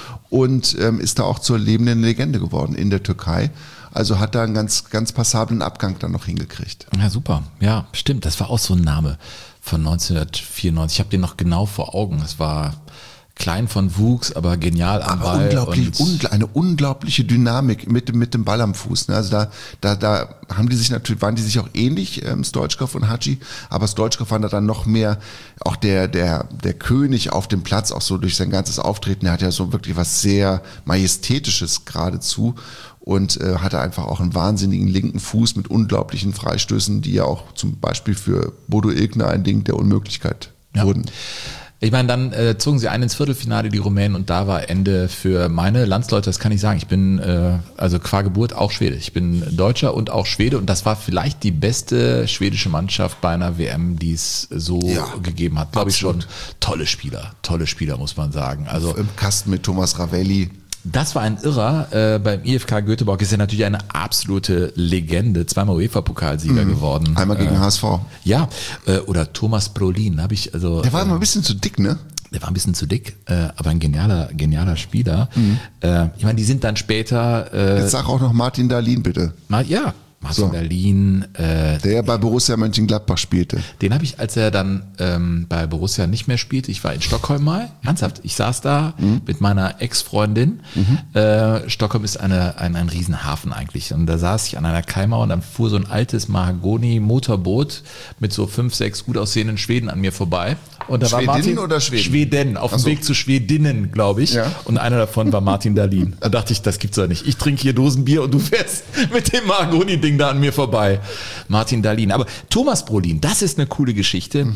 und ist da auch zur lebenden Legende geworden in der Türkei. Also hat da einen ganz, ganz passablen Abgang dann noch hingekriegt. Ja, super. Ja, stimmt. Das war auch so ein Name von 1994. Ich habe den noch genau vor Augen. Es war klein von Wuchs, aber genial am Ball. Eine unglaubliche Dynamik mit dem Ball am Fuß. Also da haben die sich natürlich, waren die sich auch ähnlich, Stoichkov und Hadji, aber Stoichkov war da dann noch mehr auch der König auf dem Platz, auch so durch sein ganzes Auftreten. Er hat ja so wirklich was sehr Majestätisches geradezu und hatte einfach auch einen wahnsinnigen linken Fuß mit unglaublichen Freistößen, die ja auch zum Beispiel für Bodo Illgner ein Ding der Unmöglichkeit wurden. Ich meine, dann zogen sie ein ins Viertelfinale, die Rumänen, und da war Ende für meine Landsleute, das kann ich sagen. Ich bin also qua Geburt auch Schwede. Ich bin Deutscher und auch Schwede, und das war vielleicht die beste schwedische Mannschaft bei einer WM, die es so gegeben hat. Glaube ich schon. Tolle Spieler, muss man sagen. Also im Kasten mit Thomas Ravelli. Das war ein Irrer. Beim IFK Göteborg ist er natürlich eine absolute Legende. 2-mal UEFA-Pokalsieger geworden. Einmal gegen HSV. Ja, oder Thomas Brolin habe ich. Also der war immer ein bisschen zu dick, ne? Der war ein bisschen zu dick, aber ein genialer Spieler. Ich meine, die sind dann später. Jetzt sag auch noch Martin Dahlin, bitte. Ja. Martin Dahlin. Der ja bei Borussia Mönchengladbach spielte. Den habe ich, als er dann bei Borussia nicht mehr spielte, ich war in Stockholm mal, ernsthaft, ich saß da mit meiner Ex-Freundin. Stockholm ist ein Riesenhafen eigentlich, und da saß ich an einer Kaimauer und dann fuhr so ein altes Mahagoni-Motorboot mit so 5, 6 gut aussehenden Schweden an mir vorbei, Und da war Martin oder Schweden? Schweden, auf dem Weg zu Schwedinnen, glaube ich. Ja. Und einer davon war Martin Dahlin. Da dachte ich, das gibt's doch nicht. Ich trinke hier Dosenbier und du fährst mit dem Mahagoni-Ding da an mir vorbei. Martin Dahlin. Aber Thomas Brolin, das ist eine coole Geschichte.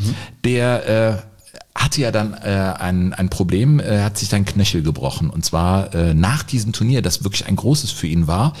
Der hatte ja dann ein Problem, er hat sich dann Knöchel gebrochen und zwar nach diesem Turnier, das wirklich ein großes für ihn war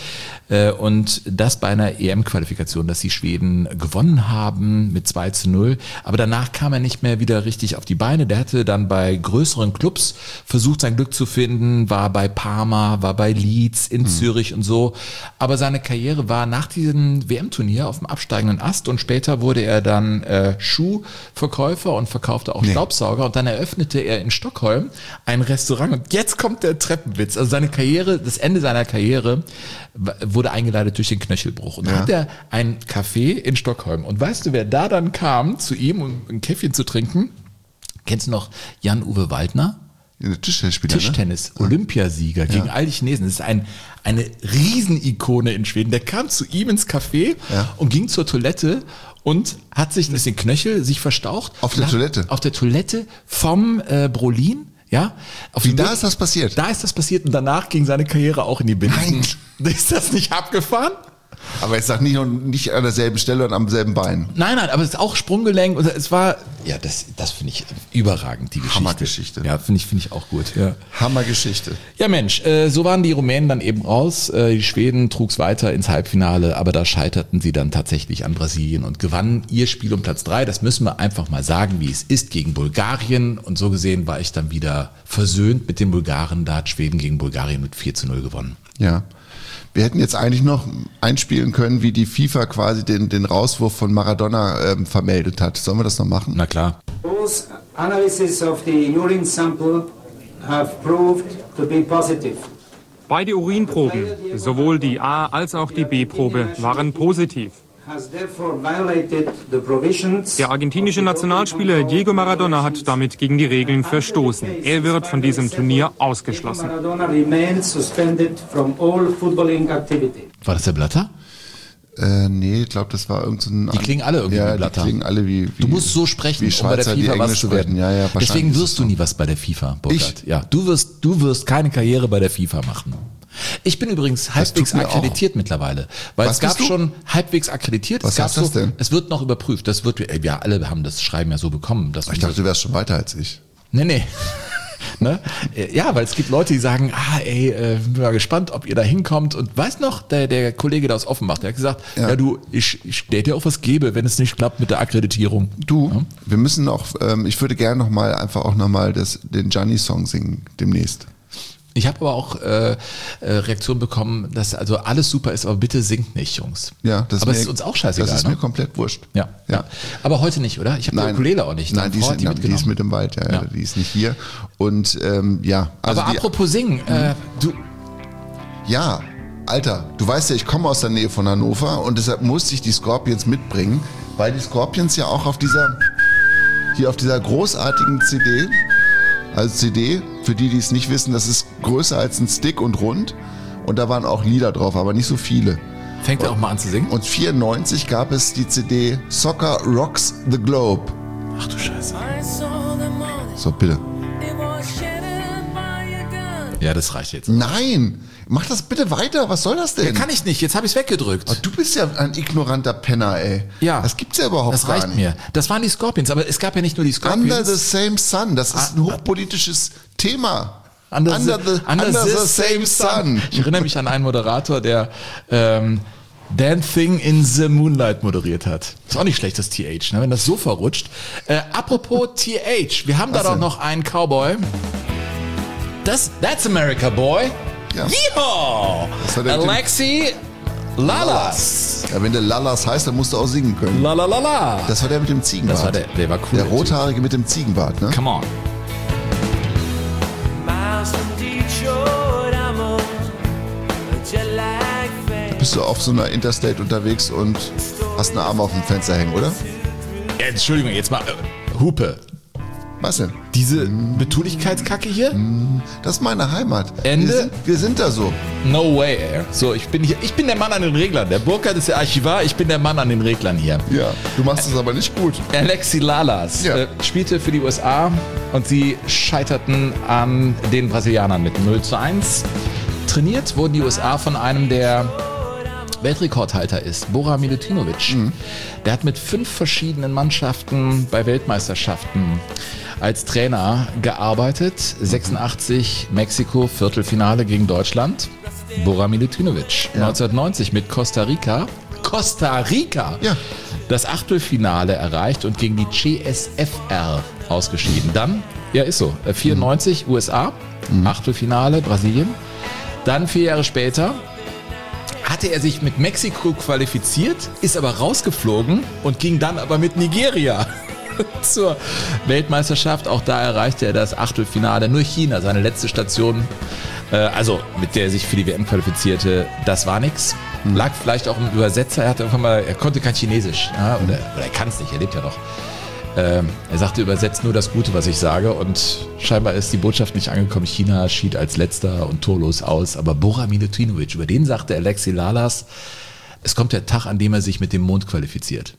und das bei einer EM-Qualifikation, dass die Schweden gewonnen haben mit 2-0, aber danach kam er nicht mehr wieder richtig auf die Beine, der hatte dann bei größeren Clubs versucht sein Glück zu finden, war bei Parma, war bei Leeds in Zürich und so, aber seine Karriere war nach diesem WM-Turnier auf dem absteigenden Ast und später wurde er dann Schuhverkäufer und verkaufte auch Staubsauger und dann eröffnete er in Stockholm ein Restaurant und jetzt kommt der Treppenwitz. Also seine Karriere, das Ende seiner Karriere wurde eingeleitet durch den Knöchelbruch und dann hat er ein Café in Stockholm und weißt du, wer da dann kam zu ihm, um ein Käffchen zu trinken? Kennst du noch Jan-Uwe Waldner? Tischtennis, Olympiasieger gegen all die Chinesen. Das ist eine Riesenikone in Schweden. Der kam zu ihm ins Café und ging zur Toilette und hat sich den Knöchel sich verstaucht. Auf der Toilette? Auf der Toilette vom Brolin. Ja? Da ist das passiert? Da ist das passiert und danach ging seine Karriere auch in die Binsen. Nein. Ist das nicht abgefahren? Aber jetzt sag nicht an derselben Stelle und am selben Bein. Nein, aber es ist auch Sprunggelenk. Und es war, ja, das finde ich überragend, die Geschichte. Hammergeschichte. Ja, finde ich auch gut. Ja. Hammergeschichte. Ja, Mensch, so waren die Rumänen dann eben raus. Die Schweden trug's weiter ins Halbfinale, aber da scheiterten sie dann tatsächlich an Brasilien und gewannen ihr Spiel um Platz 3. Das müssen wir einfach mal sagen, wie es ist, gegen Bulgarien. Und so gesehen war ich dann wieder versöhnt mit den Bulgaren. Da hat Schweden gegen Bulgarien mit 4-0 gewonnen. Ja. Wir hätten jetzt eigentlich noch einspielen können, wie die FIFA quasi den Rauswurf von Maradona vermeldet hat. Sollen wir das noch machen? Na klar. Those analysis of the urine sample have proved to be positive. Beide Urinproben, sowohl die A- als auch die B-Probe, waren positiv. Der argentinische Nationalspieler Diego Maradona hat damit gegen die Regeln verstoßen. Er wird von diesem Turnier ausgeschlossen. War das der Blatter? Nee, ich glaube, das war irgendein... Die klingen alle irgendwie wie Blatter. Die klingen alle wie du musst so sprechen, wie um bei der FIFA was zu werden. Ja, deswegen wirst du nie was bei der FIFA, Burkhard. Ja, du wirst keine Karriere bei der FIFA machen. Ich bin übrigens halbwegs akkreditiert mittlerweile, weil es gab schon halbwegs akkreditiert. Was heißt das denn? Es wird noch überprüft. Das wird, ja, alle haben das Schreiben ja so bekommen. Ich dachte, du wärst schon weiter als ich. Nee. Ne? Ja, weil es gibt Leute, die sagen, bin mal gespannt, ob ihr da hinkommt. Und weißt noch, der Kollege, der aus Offenbach, der hat gesagt, ich der dir auch was gebe, wenn es nicht klappt mit der Akkreditierung. Wir müssen noch, ich würde gerne nochmal den Gianni-Song singen demnächst. Ich habe aber auch Reaktionen bekommen, dass also alles super ist, aber bitte singt nicht, Jungs. Ja, aber es ist uns auch scheißegal. Das ist mir komplett wurscht. Ja. Aber heute nicht, oder? Ich habe die Ukulele auch nicht. Nein, die ist mit im Wald, die ist nicht hier. Und Also aber apropos singen, du... Ja, Alter, du weißt ja, ich komme aus der Nähe von Hannover und deshalb musste ich die Scorpions mitbringen, weil die Scorpions ja auch auf dieser großartigen CD... Also CD, für die es nicht wissen, das ist größer als ein Stick und rund. Und da waren auch Lieder drauf, aber nicht so viele. Fängt er auch mal an zu singen? Und 1994 gab es die CD Soccer Rocks the Globe. Ach du Scheiße. So, bitte. Ja, das reicht jetzt. Nein! Mach das bitte weiter, was soll das denn? Ja, kann ich nicht, jetzt habe ich es weggedrückt. Oh, du bist ja ein ignoranter Penner, ey. Ja. Das gibt's ja überhaupt gar nicht. Das reicht mir. Das waren die Scorpions, aber es gab ja nicht nur die Scorpions. Under the Same Sun, das ist ein hochpolitisches Thema. Under the Same Sun. Ich erinnere mich an einen Moderator, der Dancing in the Moonlight moderiert hat. Ist auch nicht schlecht, das TH, ne, wenn das so verrutscht. Apropos TH, wir haben da doch noch einen Cowboy. That's America Boy. Ja. Yeehaw! Alexi Lalas. Ja, wenn der Lalas heißt, dann musst du auch singen können. La. Das war der mit dem Ziegenbart. Das war der war cool. Der Rothaarige mit dem Ziegenbart, ne? Come on. Bist du auf so einer Interstate unterwegs und hast eine Arme auf dem Fenster hängen, oder? Ja, Entschuldigung, jetzt mal Hupe. Was denn? Diese Betulichkeitskacke hier? Das ist meine Heimat. Ende? Wir sind da so. No way, ey. So, ich bin der Mann an den Reglern. Der Burkhard ist der Archivar, ich bin der Mann an den Reglern hier. Ja, du machst es aber nicht gut. Alexi Lalas spielte für die USA und sie scheiterten an den Brasilianern mit 0:1. Trainiert wurden die USA von einem, der Weltrekordhalter ist, Bora Milutinovic. Der hat mit 5 verschiedenen Mannschaften bei Weltmeisterschaften als Trainer gearbeitet. 86 Mexiko, Viertelfinale gegen Deutschland. Bora Milutinovic. 1990 mit Costa Rica, ja, das Achtelfinale erreicht und gegen die CSFR ausgeschieden. Dann, ja ist so, 94 USA, Achtelfinale Brasilien. Dann 4 Jahre später hatte er sich mit Mexiko qualifiziert, ist aber rausgeflogen und ging dann aber mit Nigeria zur Weltmeisterschaft. Auch da erreichte er das Achtelfinale. Nur China, seine letzte Station, also mit der er sich für die WM qualifizierte, das war nix. Lag vielleicht auch im Übersetzer. Er konnte kein Chinesisch, ja, oder er kann es nicht, er lebt ja noch. Er sagte, übersetzt nur das Gute, was ich sage, und scheinbar ist die Botschaft nicht angekommen. China schied als letzter und torlos aus, aber Bora Milutinovic, über den sagte Alexi Lalas, es kommt der Tag, an dem er sich mit dem Mond qualifiziert.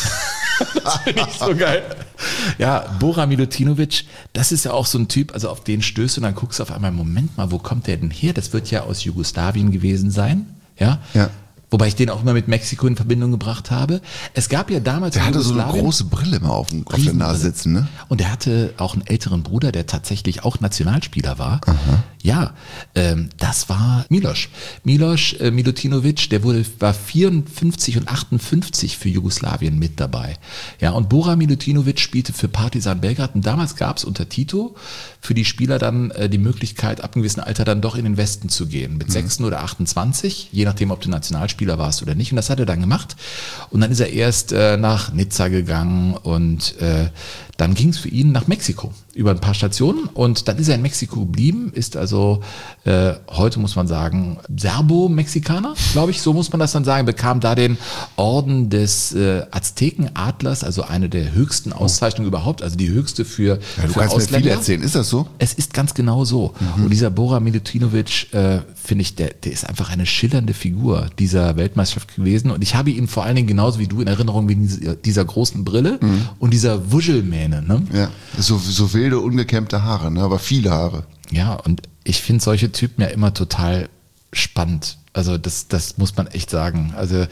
Das finde ich so geil. Ja, Bora Milutinovic, das ist ja auch so ein Typ, also auf den stößt und dann guckst du auf einmal, Moment mal, wo kommt der denn her? Das wird ja aus Jugoslawien gewesen sein, ja? Wobei ich den auch immer mit Mexiko in Verbindung gebracht habe. Es gab ja damals... Der hatte so eine große Brille immer auf der Nase sitzen, ne? Und er hatte auch einen älteren Bruder, der tatsächlich auch Nationalspieler war. Aha. Ja, das war Miloš. Miloš Milutinovic, der war 54 und 58 für Jugoslawien mit dabei. Ja, und Bora Milutinovic spielte für Partizan Belgrad. Und damals gab es unter Tito für die Spieler dann die Möglichkeit, ab einem gewissen Alter dann doch in den Westen zu gehen. Mit 16 oder 28, je nachdem, ob du Nationalspieler warst oder nicht. Und das hat er dann gemacht. Und dann ist er erst nach Nizza gegangen und dann ging es für ihn nach Mexiko über ein paar Stationen und dann ist er in Mexiko geblieben, ist also heute muss man sagen Serbo-Mexikaner, glaube ich, so muss man das dann sagen, bekam da den Orden des Aztekenadlers, also eine der höchsten Auszeichnungen überhaupt, also die höchste für du kannst Ausländer. Mir viel erzählen, ist das so? Es ist ganz genau so. Und dieser Bora Milutinovic, finde ich, der ist einfach eine schillernde Figur dieser Weltmeisterschaft gewesen und ich habe ihn vor allen Dingen genauso wie du in Erinnerung wegen dieser großen Brille und dieser Wuschelmähne. Ne? Ja, so wilde, ungekämmte Haare, ne? Aber viele Haare. Ja, und ich finde solche Typen ja immer total spannend. Also das muss man echt sagen. Also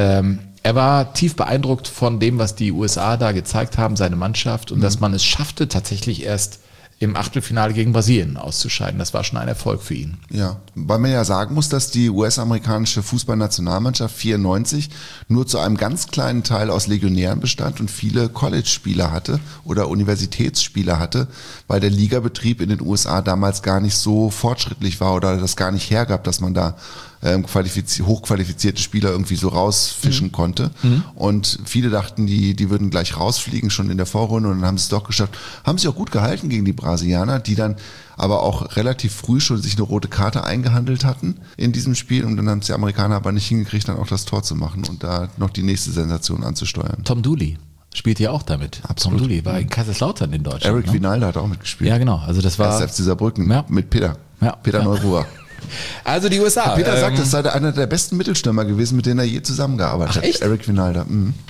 er war tief beeindruckt von dem, was die USA da gezeigt haben, seine Mannschaft, und dass man es schaffte, tatsächlich erst im Achtelfinale gegen Brasilien auszuscheiden. Das war schon ein Erfolg für ihn. Ja, weil man ja sagen muss, dass die US-amerikanische Fußballnationalmannschaft 94 nur zu einem ganz kleinen Teil aus Legionären bestand und viele College-Spieler hatte oder Universitätsspieler hatte, weil der Ligabetrieb in den USA damals gar nicht so fortschrittlich war oder das gar nicht hergab, dass man da hochqualifizierte Spieler irgendwie so rausfischen konnte. Und viele dachten, die würden gleich rausfliegen, schon in der Vorrunde, und dann haben sie es doch geschafft. Haben sich auch gut gehalten gegen die Brasilianer, die dann aber auch relativ früh schon sich eine rote Karte eingehandelt hatten in diesem Spiel, und dann haben es die Amerikaner aber nicht hingekriegt, dann auch das Tor zu machen und da noch die nächste Sensation anzusteuern. Tom Dooley spielt ja auch damit. Absolut. Tom Dooley war in Kaiserslautern in Deutschland. Eric Vinalda hat auch mitgespielt. Ja, genau. Also das war FC Saarbrücken mit Peter Neururer. Also die USA. Peter sagt, das sei einer der besten Mittelstürmer gewesen, mit denen er je zusammengearbeitet hat. Echt? Eric Vinalda.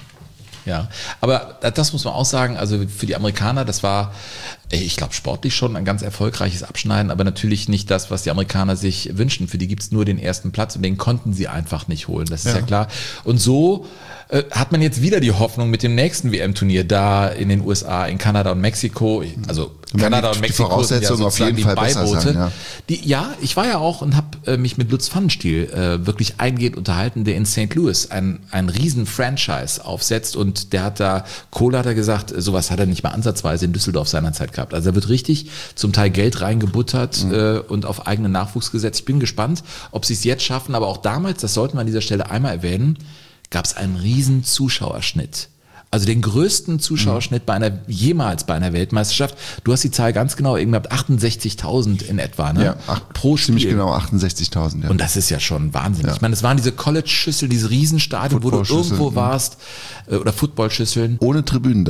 Ja, aber das muss man auch sagen, also für die Amerikaner, das war, ich glaube, sportlich schon ein ganz erfolgreiches Abschneiden, aber natürlich nicht das, was die Amerikaner sich wünschen. Für die gibt's nur den ersten Platz und den konnten sie einfach nicht holen, das ist ja klar. Und so hat man jetzt wieder die Hoffnung mit dem nächsten WM-Turnier da in den USA, in Kanada und Mexiko, also Kanada und Mexiko, die Voraussetzungen auf jeden Fall besser sein, ja. Ich war ja auch und habe mich mit Lutz Pfannenstiel wirklich eingehend unterhalten, der in St. Louis ein riesen Franchise aufsetzt, und der hat da, Kohle hat er gesagt, sowas hat er nicht mal ansatzweise in Düsseldorf seinerzeit gehabt. Also da wird richtig zum Teil Geld reingebuttert und auf eigenen Nachwuchs gesetzt. Ich bin gespannt, ob sie es jetzt schaffen, aber auch damals, das sollten wir an dieser Stelle einmal erwähnen, gab es einen riesen Zuschauerschnitt. Also den größten Zuschauerschnitt jemals bei einer Weltmeisterschaft. Du hast die Zahl ganz genau, irgendwie 68.000 in etwa, ne? Ja, pro Spiel. Ziemlich genau 68.000, ja. Und das ist ja schon Wahnsinn. Ja. Ich meine, es waren diese College-Schüsseln, diese Riesenstadien, wo du irgendwo warst, oder Footballschüsseln. Ohne Tribünendach.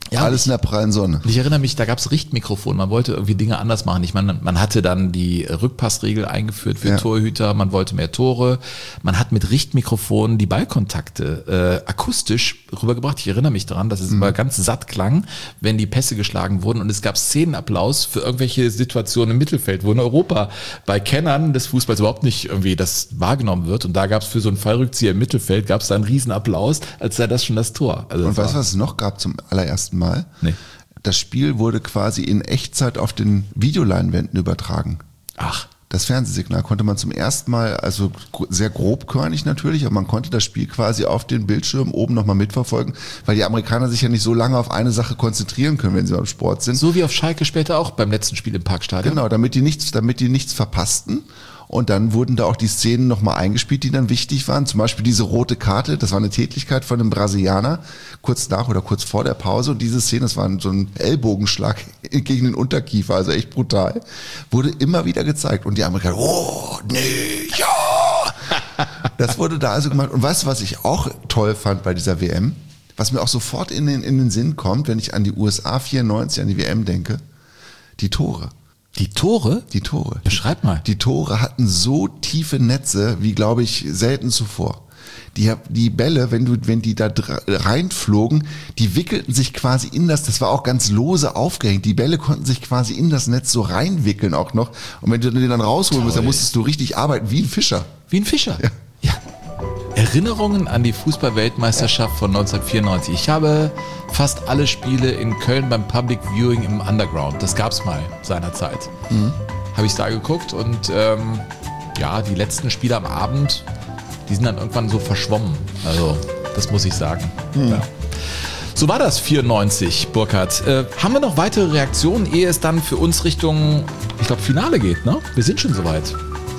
Ja, alles in der prallen Sonne. Ich erinnere mich, da gab es Richtmikrofon. Man wollte irgendwie Dinge anders machen. Ich meine, man hatte dann die Rückpassregel eingeführt für Torhüter. Man wollte mehr Tore. Man hat mit Richtmikrofonen die Ballkontakte akustisch rübergebracht. Ich erinnere mich daran, dass es immer ganz satt klang, wenn die Pässe geschlagen wurden. Und es gab Szenenapplaus für irgendwelche Situationen im Mittelfeld, wo in Europa bei Kennern des Fußballs überhaupt nicht irgendwie das wahrgenommen wird. Und da gab es für so einen Fallrückzieher im Mittelfeld, gab es da einen Riesenapplaus, als sei das schon das Tor. Also und weißt du, was es noch gab zum allerersten Mal? Nee. Das Spiel wurde quasi in Echtzeit auf den Videoleinwänden übertragen. Ach. Das Fernsehsignal konnte man zum ersten Mal, also sehr grobkörnig natürlich, aber man konnte das Spiel quasi auf den Bildschirm oben nochmal mitverfolgen, weil die Amerikaner sich ja nicht so lange auf eine Sache konzentrieren können, wenn sie beim Sport sind. So wie auf Schalke später auch beim letzten Spiel im Parkstadion. Genau, damit die nichts verpassten. Und dann wurden da auch die Szenen nochmal eingespielt, die dann wichtig waren. Zum Beispiel diese rote Karte, das war eine Tätlichkeit von einem Brasilianer, kurz nach oder kurz vor der Pause. Und diese Szene, das war so ein Ellbogenschlag gegen den Unterkiefer, also echt brutal, wurde immer wieder gezeigt. Und die Amerikaner, oh, nee, ja. Das wurde da also gemacht. Und weißt du, was ich auch toll fand bei dieser WM? Was mir auch sofort in den Sinn kommt, wenn ich an die USA 94, an die WM denke? Die Tore. Die Tore? Die Tore. Beschreib mal. Die Tore hatten so tiefe Netze, wie, glaube ich, selten zuvor. Die Bälle, wenn die da reinflogen, die wickelten sich quasi in das war auch ganz lose aufgehängt. Die Bälle konnten sich quasi in das Netz so reinwickeln auch noch. Und wenn du den dann rausholen musst, dann musstest du richtig arbeiten, wie ein Fischer. Wie ein Fischer? Ja. Erinnerungen an die Fußball-Weltmeisterschaft von 1994. Ich habe fast alle Spiele in Köln beim Public Viewing im Underground. Das gab's mal seinerzeit. Habe ich da geguckt und die letzten Spiele am Abend, die sind dann irgendwann so verschwommen. Also, das muss ich sagen. Ja. So war das 94, Burkhard. Haben wir noch weitere Reaktionen, ehe es dann für uns Richtung, ich glaube, Finale geht, ne? Wir sind schon soweit.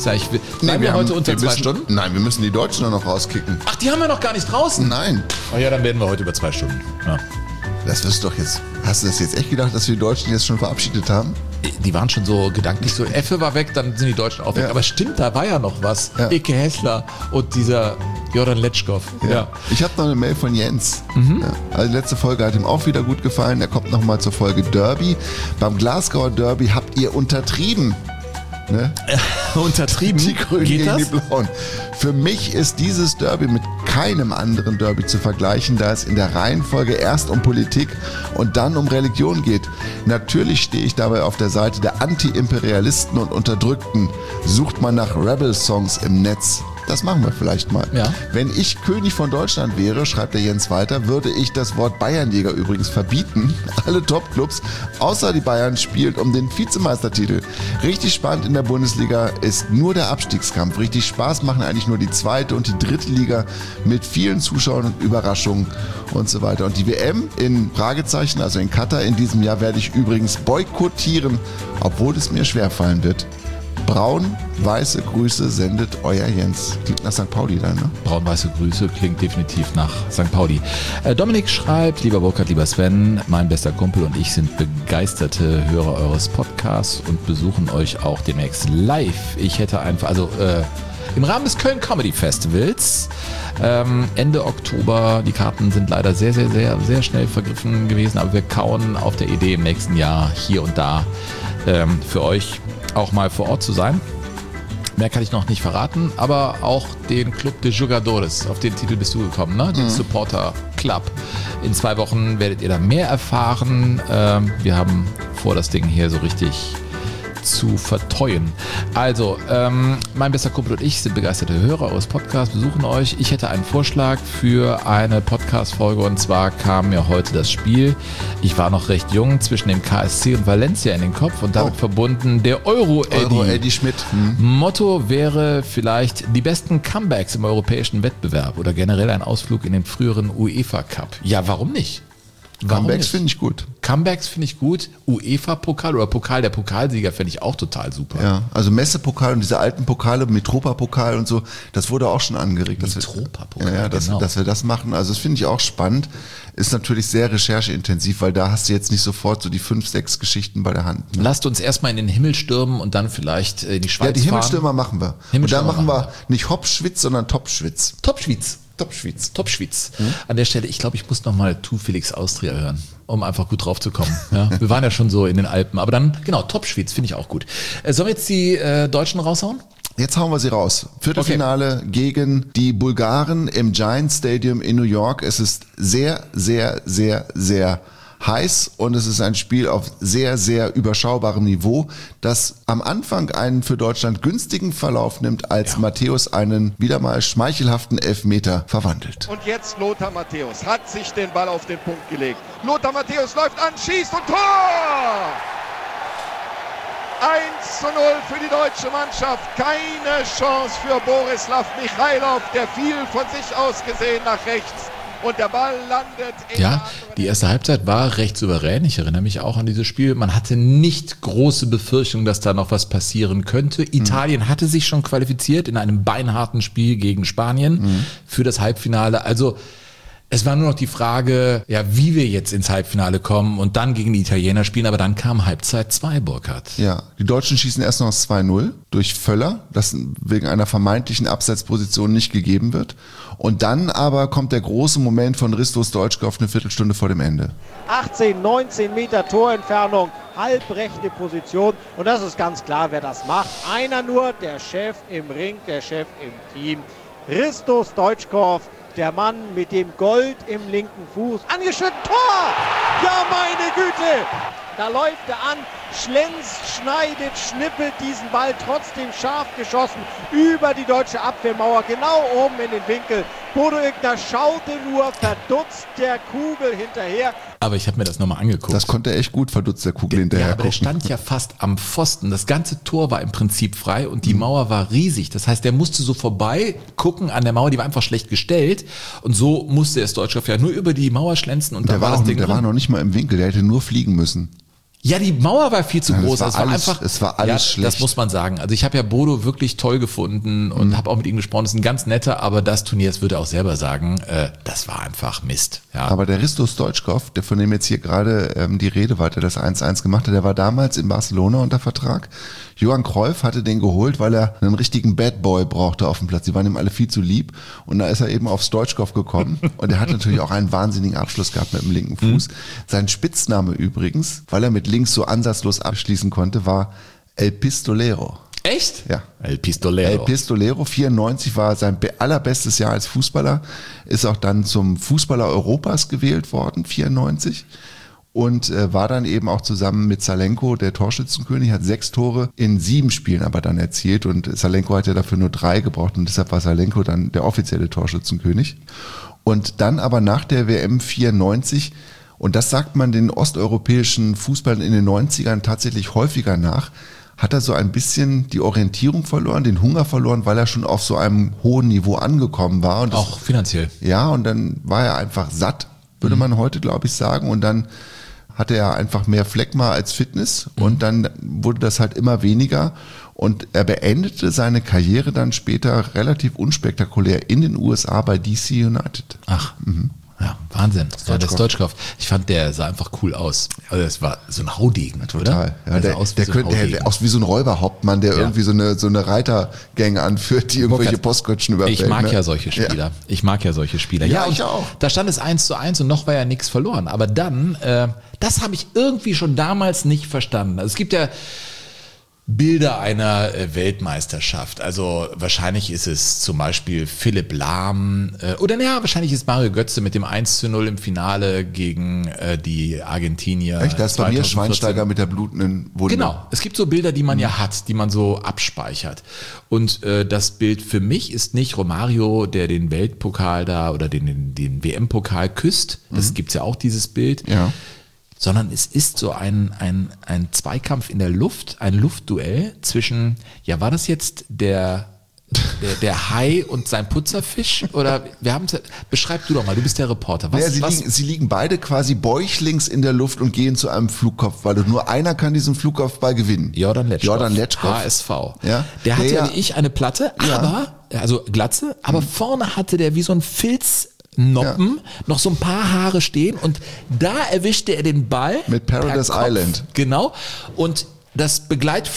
Wir heute unter 2 Stunden? Nein, wir müssen die Deutschen noch rauskicken. Ach, die haben wir noch gar nicht draußen? Nein. Oh ja, dann werden wir heute über 2 Stunden. Ja. Das wirst du doch jetzt. Hast du das jetzt echt gedacht, dass wir die Deutschen jetzt schon verabschiedet haben? Die waren schon so gedanklich so, Effe war weg, dann sind die Deutschen auch weg. Ja. Aber stimmt, da war ja noch was. Ja. Ike Hessler und dieser Jordan Letschkow. Ja. Ich habe noch eine Mail von Jens. Ja. Also die letzte Folge hat ihm auch wieder gut gefallen. Er kommt nochmal zur Folge Derby. Beim Glasgower Derby habt ihr untertrieben. Ne? Untertrieben? Die Grünen Geht gegen das? die Blauen. Für mich ist dieses Derby mit keinem anderen Derby zu vergleichen, da es in der Reihenfolge erst um Politik und dann um Religion geht. Natürlich stehe ich dabei auf der Seite der Anti-Imperialisten und Unterdrückten. Sucht man nach Rebel-Songs im Netz. Das machen wir vielleicht mal. Ja. Wenn ich König von Deutschland wäre, schreibt der Jens weiter, würde ich das Wort Bayernjäger übrigens verbieten. Alle Topclubs, außer die Bayern, spielt um den Vizemeistertitel. Richtig spannend in der Bundesliga ist nur der Abstiegskampf. Richtig Spaß machen eigentlich nur die zweite und die dritte Liga mit vielen Zuschauern und Überraschungen und so weiter. Und die WM in Fragezeichen, also in Katar in diesem Jahr, werde ich übrigens boykottieren, obwohl es mir schwerfallen wird. Braun-weiße Grüße sendet euer Jens. Klingt nach St. Pauli dann, ne? Braun-weiße Grüße klingt definitiv nach St. Pauli. Dominik schreibt, lieber Burkhard, lieber Sven, mein bester Kumpel und ich sind begeisterte Hörer eures Podcasts und besuchen euch auch demnächst live. Ich hätte einfach, im Rahmen des Köln Comedy Festivals, Ende Oktober, die Karten sind leider sehr, sehr, sehr, sehr schnell vergriffen gewesen, aber wir kauen auf der Idee im nächsten Jahr hier und da für euch auch mal vor Ort zu sein. Mehr kann ich noch nicht verraten, aber auch den Club de Jugadores, auf den Titel bist du gekommen, ne? Den Supporter Club. In 2 Wochen werdet ihr da mehr erfahren. Wir haben vor, das Ding hier so richtig zu verteuen. Also, mein bester Kumpel und ich sind begeisterte Hörer eures Podcasts, besuchen euch. Ich hätte einen Vorschlag für eine Podcast-Folge und zwar kam mir heute das Spiel, ich war noch recht jung, zwischen dem KSC und Valencia in den Kopf und damit verbunden der Euro-Eddy Schmidt. Motto wäre vielleicht die besten Comebacks im europäischen Wettbewerb oder generell ein Ausflug in den früheren UEFA Cup. Ja, warum nicht? Comebacks finde ich gut. Comebacks finde ich gut. UEFA-Pokal oder Pokal der Pokalsieger finde ich auch total super. Ja, also Messe-Pokal und diese alten Pokale, Mitropa-Pokal und so, das wurde auch schon angeregt. Mitropa-Pokal, dass wir das machen. Also das finde ich auch spannend. Ist natürlich sehr rechercheintensiv, weil da hast du jetzt nicht sofort so die 5, 6 Geschichten bei der Hand. Ne? Lasst uns erstmal in den Himmel stürmen und dann vielleicht in die Schweiz fahren. Ja, die Himmelstürmer machen wir. Und dann machen wir nicht Hopschwitz, sondern Topschwitz. Topschwitz. Top-Schwyz. An der Stelle, ich glaube, ich muss nochmal Tu Felix Austria hören, um einfach gut drauf zu kommen. Ja, wir waren ja schon so in den Alpen, aber dann, genau, Top-Schwyz finde ich auch gut. Sollen wir jetzt die Deutschen raushauen? Jetzt hauen wir sie raus. Viertelfinale gegen die Bulgaren im Giant Stadium in New York. Es ist sehr, sehr, sehr, sehr heiß und es ist ein Spiel auf sehr, sehr überschaubarem Niveau, das am Anfang einen für Deutschland günstigen Verlauf nimmt, als Matthäus einen wieder mal schmeichelhaften Elfmeter verwandelt. Und jetzt Lothar Matthäus hat sich den Ball auf den Punkt gelegt. Lothar Matthäus läuft an, schießt und Tor! 1:0 für die deutsche Mannschaft. Keine Chance für Borislav Michailov, der viel von sich aus gesehen nach rechts. Und der Ball landet in Ja, die erste Halbzeit war recht souverän. Ich erinnere mich auch an dieses Spiel. Man hatte nicht große Befürchtung, dass da noch was passieren könnte. Italien hatte sich schon qualifiziert in einem beinharten Spiel gegen Spanien für das Halbfinale. Also es war nur noch die Frage, ja, wie wir jetzt ins Halbfinale kommen und dann gegen die Italiener spielen. Aber dann kam Halbzeit 2, Burkhard. Ja, die Deutschen schießen erst noch das 2:0 durch Völler, das wegen einer vermeintlichen Abseitsposition nicht gegeben wird. Und dann aber kommt der große Moment von Hristo Stoichkov eine Viertelstunde vor dem Ende. 18, 19 Meter Torentfernung, halbrechte Position. Und das ist ganz klar, wer das macht. Einer nur, der Chef im Ring, der Chef im Team. Hristo Stoichkov, der Mann mit dem Gold im linken Fuß. Angeschnitten, Tor! Ja, meine Güte! Da läuft er an, schlänzt, schneidet, schnippelt diesen Ball, trotzdem scharf geschossen, über die deutsche Abwehrmauer, genau oben in den Winkel. Bodo Illgner schaute nur verdutzt der Kugel hinterher. Aber ich habe mir das nochmal angeguckt. Das konnte er echt gut verdutzt der Kugel hinterher aber der gucken. stand ja fast am Pfosten. Das ganze Tor war im Prinzip frei und die Mauer war riesig. Das heißt, der musste so vorbei gucken an der Mauer, die war einfach schlecht gestellt. Und so musste er Stoichkov ja nur über die Mauer schlänzen und da war das Ding drin. Der war noch nicht mal im Winkel, der hätte nur fliegen müssen. Ja, die Mauer war viel zu groß. Es war alles schlecht. Das muss man sagen. Also ich habe ja Bodo wirklich toll gefunden und habe auch mit ihm gesprochen. Das ist ein ganz netter, aber das Turnier, das würde er auch selber sagen, das war einfach Mist. Ja. Aber der Hristo Stoichkov, der von dem jetzt hier gerade die Rede war, der das 1:1 gemacht hat, der war damals in Barcelona unter Vertrag. Johann Cruyff hatte den geholt, weil er einen richtigen Bad Boy brauchte auf dem Platz. Die waren ihm alle viel zu lieb und da ist er eben auf Stoichkov gekommen und er hat natürlich auch einen wahnsinnigen Abschluss gehabt mit dem linken Fuß. Sein Spitzname übrigens, weil er mit links so ansatzlos abschließen konnte, war El Pistolero. Echt? Ja. El Pistolero. El Pistolero, 94 war sein allerbestes Jahr als Fußballer, ist auch dann zum Fußballer Europas gewählt worden, 94. Und war dann eben auch zusammen mit Salenko der Torschützenkönig, hat 6 Tore in 7 Spielen aber dann erzielt und Salenko hat ja dafür nur 3 gebraucht und deshalb war Salenko dann der offizielle Torschützenkönig. Und dann aber nach der WM 94, und das sagt man den osteuropäischen Fußballern in den 90ern tatsächlich häufiger nach, hat er so ein bisschen die Orientierung verloren, den Hunger verloren, weil er schon auf so einem hohen Niveau angekommen war. Und auch finanziell. Ja, und dann war er einfach satt, würde man heute, glaube ich, sagen. Und dann hatte er einfach mehr Phlegma als Fitness und dann wurde das halt immer weniger und er beendete seine Karriere dann später relativ unspektakulär in den USA bei DC United. Ach, ja, Wahnsinn. Ja, der Stoichkov. Ich fand, der sah einfach cool aus. Also es war so ein Haudegen, total. Oder? Ja, der aus wie so ein Räuberhauptmann, der irgendwie so eine Reitergang anführt, die irgendwelche Postkutschen überfällt. Ich mag ja solche Spieler. Ja. Ich mag ja solche Spieler. Ja, ich auch. Da stand es 1:1 und noch war ja nichts verloren. Aber dann, das habe ich irgendwie schon damals nicht verstanden. Also es gibt ja Bilder einer Weltmeisterschaft. Also wahrscheinlich ist es zum Beispiel Philipp Lahm wahrscheinlich ist Mario Götze mit dem 1:0 im Finale gegen die Argentinier. Echt, da ist bei mir Schweinsteiger mit der blutenden Wunde. Genau, es gibt so Bilder, die man ja hat, die man so abspeichert. Und das Bild für mich ist nicht Romario, der den Weltpokal da oder den WM-Pokal küsst. Das gibt's ja auch, dieses Bild. Ja. Sondern es ist so ein Zweikampf in der Luft, ein Luftduell zwischen, ja, war das jetzt der Hai und sein Putzerfisch? Oder beschreib du doch mal, du bist der Reporter. Sie liegen beide quasi bäuchlings in der Luft und gehen zu einem Flugkopfball. Und nur einer kann diesen Flugkopfball gewinnen. Jordan Letschkow. HSV. Ja? Der hatte ja wie ich eine Platte, also Glatze, aber vorne hatte der wie so ein Filznoppen, noch so ein paar Haare stehen und da erwischte er den Ball. Mit Paradise Island. Genau. Und das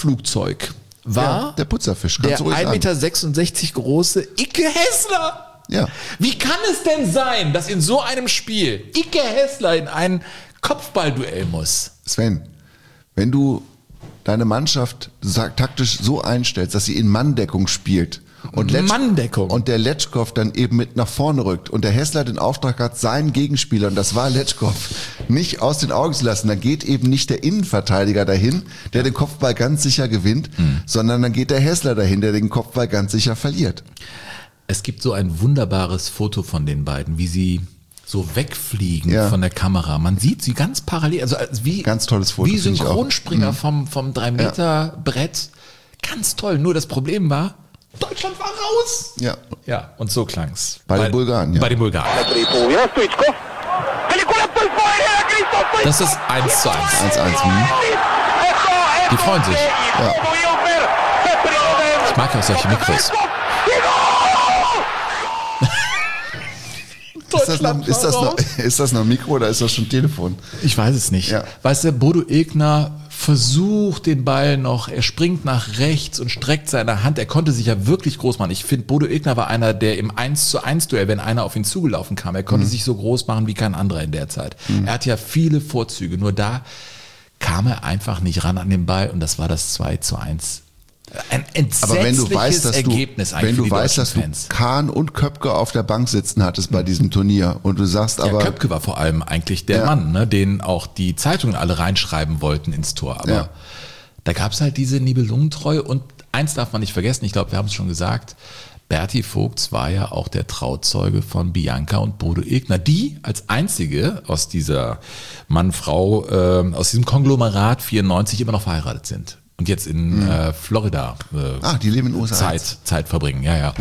Begleitflugzeug war der Putzerfisch. Der 1,66 Meter große Icke Hessler. Ja. Wie kann es denn sein, dass in so einem Spiel Ike Hessler in ein Kopfballduell muss? Sven, wenn du deine Mannschaft taktisch so einstellst, dass sie in Manndeckung spielt und der Letschkow dann eben mit nach vorne rückt und der Hessler den Auftrag hat, seinen Gegenspieler, und das war Letschkow, nicht aus den Augen zu lassen, dann geht eben nicht der Innenverteidiger dahin, der den Kopfball ganz sicher gewinnt, sondern dann geht der Hessler dahin, der den Kopfball ganz sicher verliert. Es gibt so ein wunderbares Foto von den beiden, wie sie so wegfliegen von der Kamera. Man sieht sie ganz parallel, also wie ganz tolles Foto, wie Synchronspringer vom 3-Meter-Brett. Ganz toll. Nur das Problem war, Deutschland war raus. Ja, und so klang's. Bei den Bulgaren, Bei den Bulgaren. Das ist 1:1. 1:1. Die freuen sich. Ja. Ich mag auch solche Mikros. Ist das noch Mikro oder ist das schon Telefon? Ich weiß es nicht. Ja. Weißt du, Bodo Ilgner versucht den Ball noch, er springt nach rechts und streckt seine Hand. Er konnte sich ja wirklich groß machen. Ich finde, Bodo Ilgner war einer, der im 1:1 Duell, wenn einer auf ihn zugelaufen kam, er konnte sich so groß machen wie kein anderer in der Zeit. Er hat ja viele Vorzüge, nur da kam er einfach nicht ran an den Ball und das war das 2:1. Ein entsetzliches Ergebnis eigentlich. Wenn du weißt, dass du Kahn und Köpke auf der Bank sitzen hattest bei diesem Turnier und du sagst aber... Ja, Köpke war vor allem eigentlich der Mann, ne, den auch die Zeitungen alle reinschreiben wollten ins Tor. Aber da gab es halt diese Nibelungentreue und eins darf man nicht vergessen, ich glaube, wir haben es schon gesagt, Berti Vogts war ja auch der Trauzeuge von Bianca und Bodo Ilgner, die als einzige aus dieser Mann-Frau, aus diesem Konglomerat 94 immer noch verheiratet sind. Und jetzt in Florida die leben in den USA Zeit verbringen. Ja,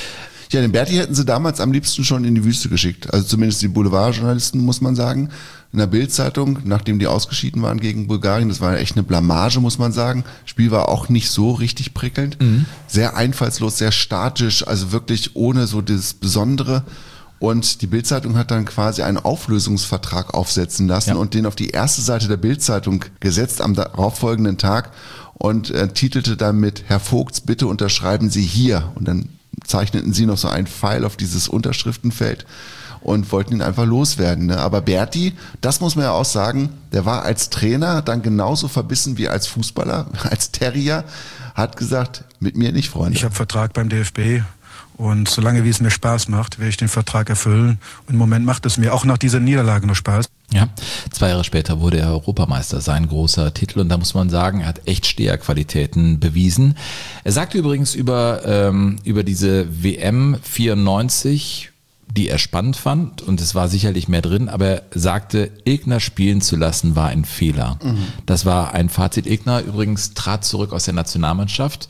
den Berti hätten sie damals am liebsten schon in die Wüste geschickt. Also zumindest die Boulevardjournalisten, muss man sagen. In der Bild-Zeitung, nachdem die ausgeschieden waren gegen Bulgarien, das war echt eine Blamage, muss man sagen. Spiel war auch nicht so richtig prickelnd. Sehr einfallslos, sehr statisch, also wirklich ohne so das Besondere. Und die Bild-Zeitung hat dann quasi einen Auflösungsvertrag aufsetzen lassen und den auf die erste Seite der Bild-Zeitung gesetzt am darauffolgenden Tag und titelte dann mit: Herr Vogts, bitte unterschreiben Sie hier. Und dann zeichneten sie noch so einen Pfeil auf dieses Unterschriftenfeld und wollten ihn einfach loswerden. Ne? Aber Berti, das muss man ja auch sagen, der war als Trainer dann genauso verbissen wie als Fußballer, als Terrier, hat gesagt, mit mir nicht, Freunde. Ich habe Vertrag beim DFB. Und solange wie es mir Spaß macht, werde ich den Vertrag erfüllen. Und im Moment macht es mir auch nach dieser Niederlage noch Spaß. Ja, 2 Jahre später wurde er Europameister, sein großer Titel. Und da muss man sagen, er hat echt Steherqualitäten bewiesen. Er sagte übrigens über diese WM 94, die er spannend fand, und es war sicherlich mehr drin, aber er sagte, Ilgner spielen zu lassen war ein Fehler. Das war ein Fazit. Ilgner übrigens trat zurück aus der Nationalmannschaft.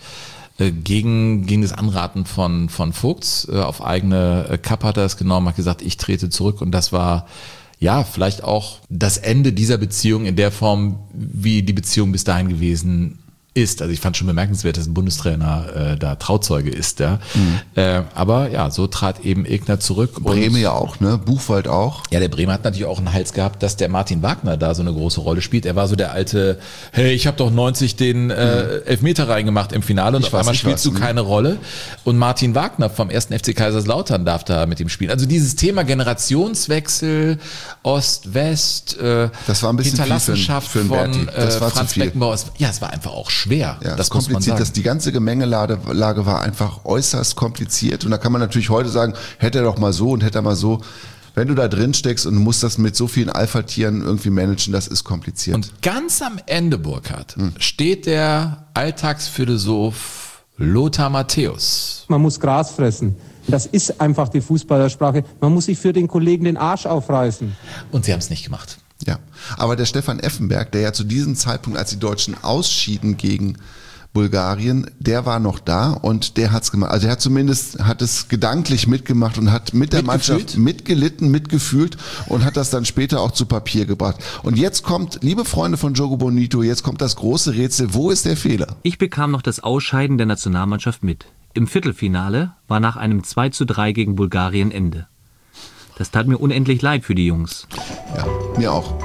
Gegen das Anraten von Vogts auf eigene Kappe hat er es genommen, hat gesagt, ich trete zurück, und das war ja vielleicht auch das Ende dieser Beziehung in der Form, wie die Beziehung bis dahin gewesen ist. Also ich fand schon bemerkenswert, dass ein Bundestrainer da Trauzeuge ist. Ja. Aber ja, so trat eben Ilgner zurück. Brehme ja auch, ne? Buchwald auch. Ja, der Bremer hat natürlich auch einen Hals gehabt, dass der Martin Wagner da so eine große Rolle spielt. Er war so der alte, hey, ich habe doch 90 den Elfmeter reingemacht im Finale und auf einmal spielst du keine Rolle. Und Martin Wagner vom 1. FC Kaiserslautern darf da mit ihm spielen. Also dieses Thema Generationswechsel, Ost-West, das war ein bisschen Hinterlassenschaft für von Franz Beckenbauer. Ja, es war einfach auch schwer. Ja, das kompliziert. Die ganze Gemengelage war einfach äußerst kompliziert. Und da kann man natürlich heute sagen, hätte er doch mal so und hätte er mal so. Wenn du da drin steckst und musst das mit so vielen Alpha-Tieren irgendwie managen, das ist kompliziert. Und ganz am Ende, Burkhard, steht der Alltagsphilosoph Lothar Matthäus. Man muss Gras fressen. Das ist einfach die Fußballersprache. Man muss sich für den Kollegen den Arsch aufreißen. Und sie haben es nicht gemacht. Ja, aber der Stefan Effenberg, der ja zu diesem Zeitpunkt, als die Deutschen ausschieden gegen Bulgarien, der war noch da und der hat's gemacht. Also er hat es gedanklich mitgemacht und hat mit der Mannschaft mitgelitten, mitgefühlt und hat das dann später auch zu Papier gebracht. Und jetzt kommt, liebe Freunde von Jogo Bonito, jetzt kommt das große Rätsel. Wo ist der Fehler? Ich bekam noch das Ausscheiden der Nationalmannschaft mit. Im Viertelfinale war nach einem 2:3 gegen Bulgarien Ende. Das tat mir unendlich leid für die Jungs. Ja, mir auch.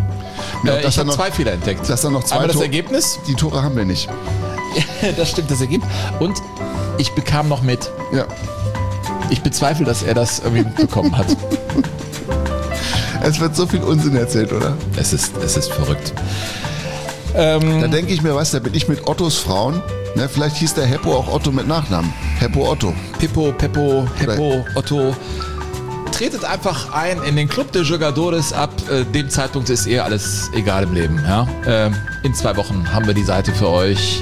Ich habe 2 Fehler entdeckt. Dass da noch 2 Einmal das Ergebnis. Die Tore haben wir nicht. Das stimmt, das Ergebnis. Und ich bekam noch mit. Ja. Ich bezweifle, dass er das irgendwie mitbekommen hat. Es wird so viel Unsinn erzählt, oder? Es ist verrückt. Da denke ich mir, da bin ich mit Ottos Frauen. Ne, vielleicht hieß der Heppo auch Otto mit Nachnamen. Heppo Otto. Pippo, Peppo, Heppo, Otto. Tretet einfach ein in den Club de Jogadores. Ab dem Zeitpunkt ist alles egal im Leben. Ja? In 2 Wochen haben wir die Seite für euch.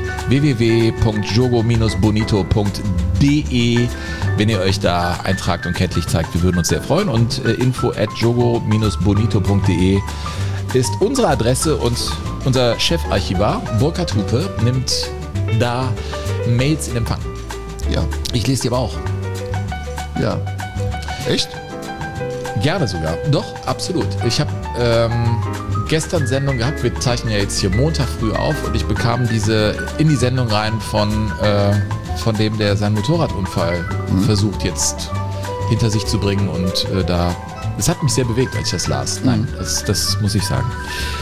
www.jogo-bonito.de. Wenn ihr euch da eintragt und kenntlich zeigt, wir würden uns sehr freuen. Und info@jogo-bonito.de ist unsere Adresse und unser Chefarchivar Burkhard Hupe nimmt da Mails in Empfang. Ja. Ich lese die aber auch. Ja. Echt? Gerne sogar. Doch, absolut. Ich habe gestern Sendung gehabt. Wir zeichnen ja jetzt hier Montag früh auf und ich bekam diese in die Sendung rein von dem, der seinen Motorradunfall versucht jetzt hinter sich zu bringen und das hat mich sehr bewegt, als ich das las. Nein, das muss ich sagen.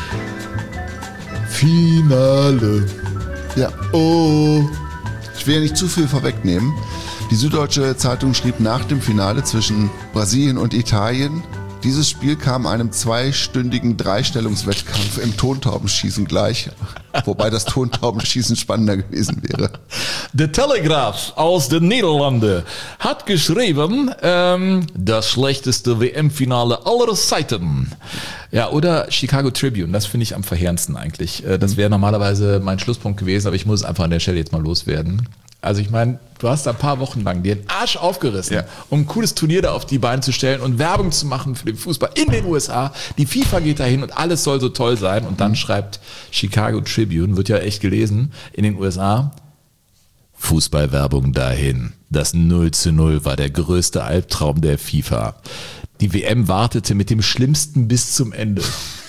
Finale. Ja. Oh. Ich will ja nicht zu viel vorwegnehmen. Die Süddeutsche Zeitung schrieb nach dem Finale zwischen Brasilien und Italien: Dieses Spiel kam einem 2-stündigen Dreistellungswettkampf im Tontaubenschießen gleich, wobei das Tontaubenschießen spannender gewesen wäre. Der Telegraph aus den Niederlanden hat geschrieben, das schlechteste WM-Finale aller Zeiten. Ja, oder Chicago Tribune, das finde ich am verheerendsten eigentlich. Das wäre normalerweise mein Schlusspunkt gewesen, aber ich muss es einfach an der Stelle jetzt mal loswerden. Also ich meine, du hast da ein paar Wochen lang dir den Arsch aufgerissen, um ein cooles Turnier da auf die Beine zu stellen und Werbung zu machen für den Fußball in den USA. Die FIFA geht dahin und alles soll so toll sein. Und dann schreibt Chicago Tribune, wird ja echt gelesen, in den USA: Fußballwerbung dahin. Das 0:0 war der größte Albtraum der FIFA. Die WM wartete mit dem Schlimmsten bis zum Ende.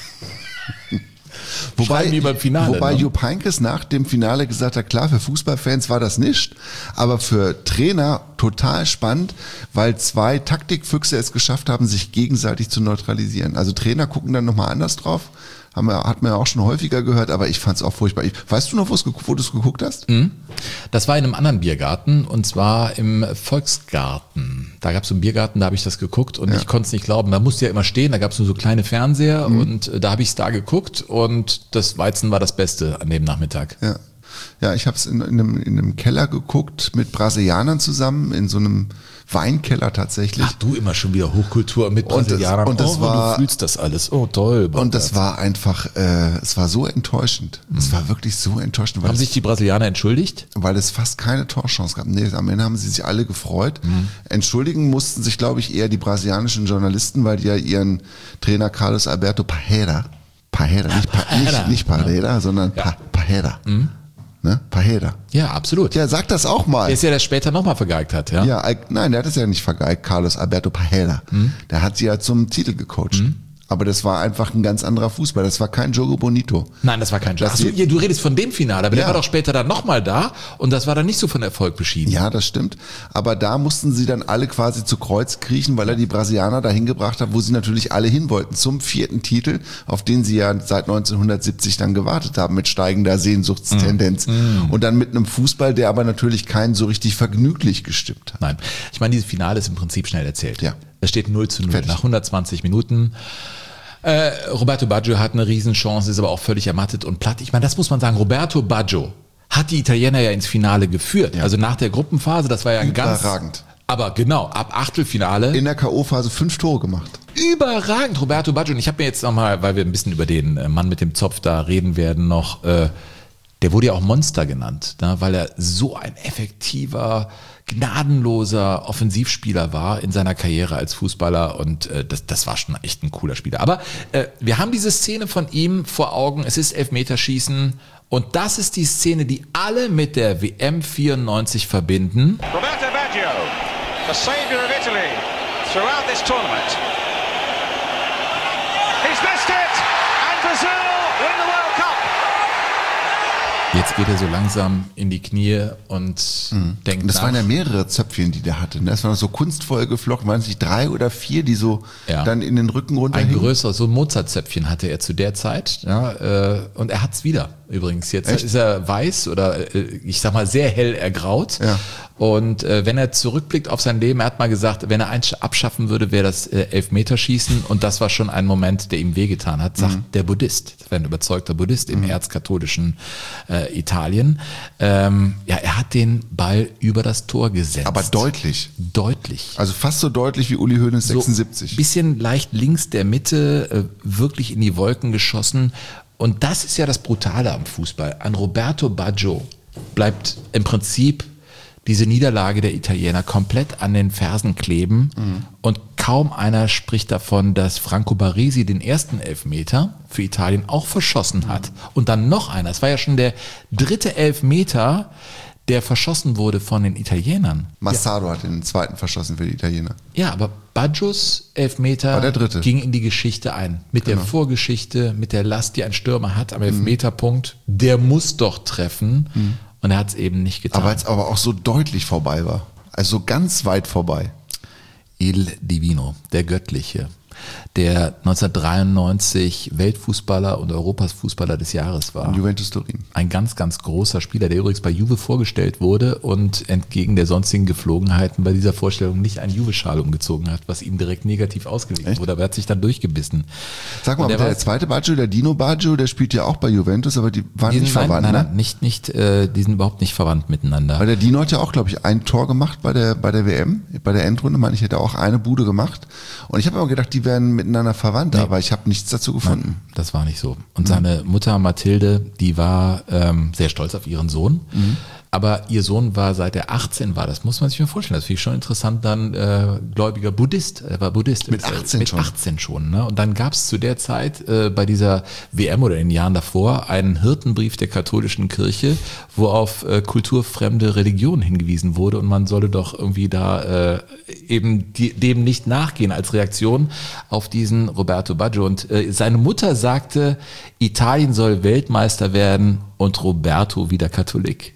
Wobei Jupp Heynckes nach dem Finale gesagt hat, klar, für Fußballfans war das nicht, aber für Trainer total spannend, weil 2 Taktikfüchse es geschafft haben, sich gegenseitig zu neutralisieren. Also Trainer gucken dann nochmal anders drauf, hat man ja auch schon häufiger gehört, aber ich fand es auch furchtbar. Weißt du noch, wo du es geguckt hast? Das war in einem anderen Biergarten, und zwar im Volksgarten. Da gab es so einen Biergarten, da habe ich das geguckt und ich konnte es nicht glauben. Da musste ja immer stehen, da gab es nur so kleine Fernseher und da habe ich es da geguckt und das Weizen war das Beste an dem Nachmittag. Ja, ich habe es in einem Keller geguckt mit Brasilianern zusammen, in so einem Weinkeller tatsächlich. Ach, du immer schon wieder Hochkultur mit Brasilianern. Und das war, du fühlst das alles. Oh, toll. Und das war einfach, es war so enttäuschend. Es war wirklich so enttäuschend. Haben sich die Brasilianer entschuldigt? Weil es fast keine Torchance gab. Nee, am Ende haben sie sich alle gefreut. Entschuldigen mussten sich, glaube ich, eher die brasilianischen Journalisten, weil die ja ihren Trainer Carlos Alberto Parreira, nicht Parreira, sondern Parreira. Ne? Parreira. Ja, absolut. Ja, sag das auch mal. Der ist ja, der später nochmal vergeigt hat, ja? Nein, der hat es ja nicht vergeigt, Carlos Alberto Parreira. Der hat sie ja zum Titel gecoacht. Aber das war einfach ein ganz anderer Fußball. Das war kein Jogo Bonito. Nein, das war kein Jogo. Achso, du redest von dem Finale, aber der war doch später dann nochmal da und das war dann nicht so von Erfolg beschieden. Ja, das stimmt. Aber da mussten sie dann alle quasi zu Kreuz kriechen, weil er die Brasilianer dahin gebracht hat, wo sie natürlich alle hin wollten, zum 4. Titel, auf den sie ja seit 1970 dann gewartet haben, mit steigender Sehnsuchtstendenz. Und dann mit einem Fußball, der aber natürlich keinen so richtig vergnüglich gestimmt hat. Nein, ich meine, dieses Finale ist im Prinzip schnell erzählt. Ja. Es steht 0:0 nach 120 Minuten. Roberto Baggio hat eine Riesenchance, ist aber auch völlig ermattet und platt. Ich meine, das muss man sagen, Roberto Baggio hat die Italiener ja ins Finale geführt. Ja. Also nach der Gruppenphase, das war ja ein überragend. Aber genau, ab Achtelfinale. In der K.O.-Phase 5 Tore gemacht. Überragend, Roberto Baggio. Und ich habe mir jetzt nochmal, weil wir ein bisschen über den Mann mit dem Zopf da reden werden noch, der wurde ja auch Monster genannt, ne, weil er so ein effektiver, gnadenloser Offensivspieler war in seiner Karriere als Fußballer und das war schon echt ein cooler Spieler. Aber wir haben diese Szene von ihm vor Augen, es ist Elfmeterschießen und das ist die Szene, die alle mit der WM 94 verbinden. Roberto Baggio, the savior of Italy throughout this tournament. He's missed it and Brazil win the World Cup. Jetzt geht er so langsam in die Knie und denkt Das waren ja mehrere Zöpfchen, die der hatte. Das waren so kunstvoll geflochten, waren es nicht 3 oder 4, die so dann in den Rücken runterhingen? Ein größeres, so ein Mozart-Zöpfchen hatte er zu der Zeit. Ja, und er hat's wieder. übrigens. Jetzt ist er weiß oder ich sag mal sehr hell ergraut. Ja. Und wenn er zurückblickt auf sein Leben, er hat mal gesagt, wenn er eins abschaffen würde, wäre das Elfmeterschießen. Und das war schon ein Moment, der ihm wehgetan hat, sagt der Buddhist. Das war ein überzeugter Buddhist im erzkatholischen Italien. Er hat den Ball über das Tor gesetzt. Aber deutlich. Deutlich. Also fast so deutlich wie Uli Hoeneß 76. So bisschen leicht links der Mitte, wirklich in die Wolken geschossen. Und das ist ja das Brutale am Fußball. An Roberto Baggio bleibt im Prinzip diese Niederlage der Italiener komplett an den Fersen kleben und kaum einer spricht davon, dass Franco Baresi den ersten Elfmeter für Italien auch verschossen hat. Und dann noch einer. Es war ja schon der dritte Elfmeter, der verschossen wurde von den Italienern. Massaro hat den zweiten verschossen für die Italiener. Ja, aber Baggios Elfmeter ging in die Geschichte ein. Mit der Vorgeschichte, mit der Last, die ein Stürmer hat am Elfmeterpunkt. Der muss doch treffen. Und er hat es eben nicht getan. Aber es aber auch so deutlich vorbei war. Also ganz weit vorbei. Il Divino, der Göttliche, der 1993 Weltfußballer und Europas Fußballer des Jahres war. Juventus Turin. Ein ganz, ganz großer Spieler, der übrigens bei Juve vorgestellt wurde und entgegen der sonstigen Geflogenheiten bei dieser Vorstellung nicht einen Juve-Schal umgezogen hat, was ihm direkt negativ ausgelegt wurde, aber er hat sich dann durchgebissen. Sag mal, der zweite Baggio, der Dino Baggio, der spielt ja auch bei Juventus, aber die waren nicht verwandt, Nein, die sind überhaupt nicht verwandt miteinander. Weil der Dino hat ja auch, glaube ich, ein Tor gemacht bei der WM, bei der Endrunde, meine ich, hätte auch eine Bude gemacht. Und ich habe immer gedacht, die wären miteinander verwandt, aber ich habe nichts dazu gefunden. Nein, das war nicht so. Und seine Mutter Mathilde, die war sehr stolz auf ihren Sohn. Aber ihr Sohn war, seit er 18 war, das muss man sich mal vorstellen, das finde ich schon interessant, dann gläubiger Buddhist, er war Buddhist. Mit 18 schon. Mit 18 schon. Ne? Und dann gab es zu der Zeit bei dieser WM oder in den Jahren davor einen Hirtenbrief der katholischen Kirche, wo auf kulturfremde Religionen hingewiesen wurde und man solle doch irgendwie da eben dem nicht nachgehen als Reaktion auf diesen Roberto Baggio. Und seine Mutter sagte, Italien soll Weltmeister werden und Roberto wieder Katholik.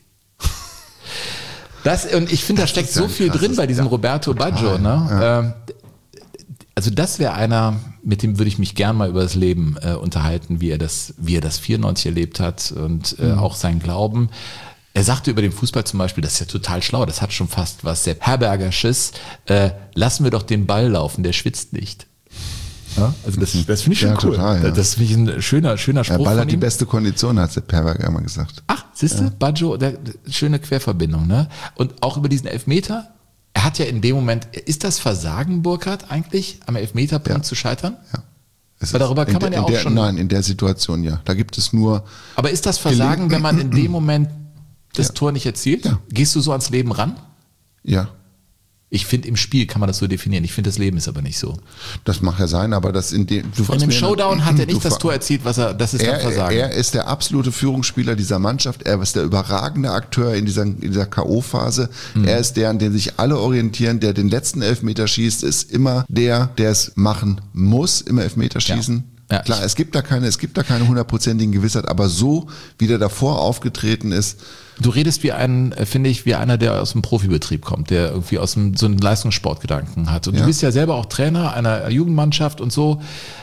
Und ich finde, da steckt so viel drin bei diesem Roberto Baggio. Ne? Ja. Also das wäre einer, mit dem würde ich mich gern mal über das Leben unterhalten, wie er das 94 erlebt hat und auch sein Glauben. Er sagte über den Fußball zum Beispiel, das ist ja total schlau, das hat schon fast was sehr Herbergersches, lassen wir doch den Ball laufen, der schwitzt nicht. Ja, also das finde ich schon cool. Total, ja. Das finde ich ein schöner Spruch. Der Ball hat die beste Kondition, hat Sepp Herberger immer gesagt. Ach, siehst du, Baggio, schöne Querverbindung. Ne? Und auch über diesen Elfmeter, er hat ja in dem Moment, ist das Versagen, Burkhard, eigentlich am Elfmeterpunkt zu scheitern? Ja. Weil darüber kann man ja auch schon... Nein, in der Situation ja. Da gibt es nur... Aber ist das Versagen, wenn man in dem Moment das Tor nicht erzielt? Ja. Gehst du so ans Leben ran? Ja. Ich finde, im Spiel kann man das so definieren. Ich finde, das Leben ist aber nicht so. Das mag ja sein, aber das in dem Showdown hat er nicht das Tor erzielt, das ist dann Versagen. Er ist der absolute Führungsspieler dieser Mannschaft. Er ist der überragende Akteur in dieser K.O.-Phase. Er ist der, an den sich alle orientieren, der den letzten Elfmeter schießt, ist immer der es machen muss, immer Elfmeter schießen. Ja, klar, es gibt da keine 100%igen Gewissheit, aber so, wie der davor aufgetreten ist. Du redest wie einer, der aus dem Profibetrieb kommt, der irgendwie so einen Leistungssportgedanken hat. Und du bist ja selber auch Trainer einer Jugendmannschaft und so.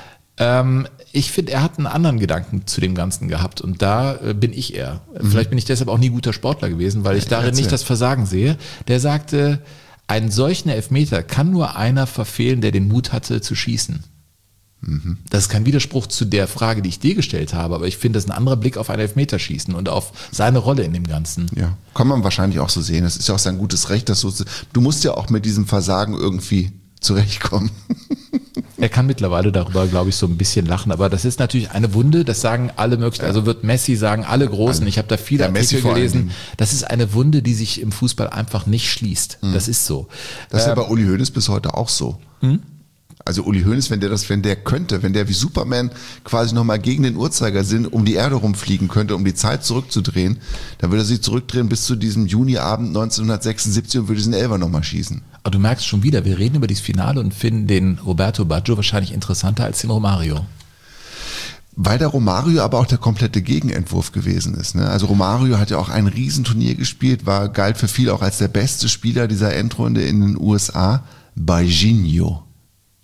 Ich finde, er hat einen anderen Gedanken zu dem Ganzen gehabt und da bin ich eher. Vielleicht bin ich deshalb auch nie guter Sportler gewesen, weil ich darin nicht das Versagen sehe. Der sagte, einen solchen Elfmeter kann nur einer verfehlen, der den Mut hatte zu schießen. Das ist kein Widerspruch zu der Frage, die ich dir gestellt habe, aber ich finde, das ist ein anderer Blick auf ein Elfmeterschießen und auf seine Rolle in dem Ganzen. Ja, kann man wahrscheinlich auch so sehen. Das ist ja auch sein gutes Recht, dass du musst ja auch mit diesem Versagen irgendwie zurechtkommen. Er kann mittlerweile darüber, glaube ich, so ein bisschen lachen, aber das ist natürlich eine Wunde, das sagen alle möglichen, also wird Messi sagen, alle Großen, ich habe da viele Artikel gelesen, das ist eine Wunde, die sich im Fußball einfach nicht schließt. Das ist so. Das ist ja bei Uli Hoeneß bis heute auch so. Also Uli Hoeneß, wenn der wie Superman quasi nochmal gegen den Uhrzeigersinn um die Erde rumfliegen könnte, um die Zeit zurückzudrehen, dann würde er sich zurückdrehen bis zu diesem Juniabend 1976 und würde diesen Elfer nochmal schießen. Aber du merkst schon wieder, wir reden über dieses Finale und finden den Roberto Baggio wahrscheinlich interessanter als den Romario. Weil der Romario aber auch der komplette Gegenentwurf gewesen ist. Ne? Also Romario hat ja auch ein Riesenturnier gespielt, galt für viele auch als der beste Spieler dieser Endrunde in den USA. Baggio.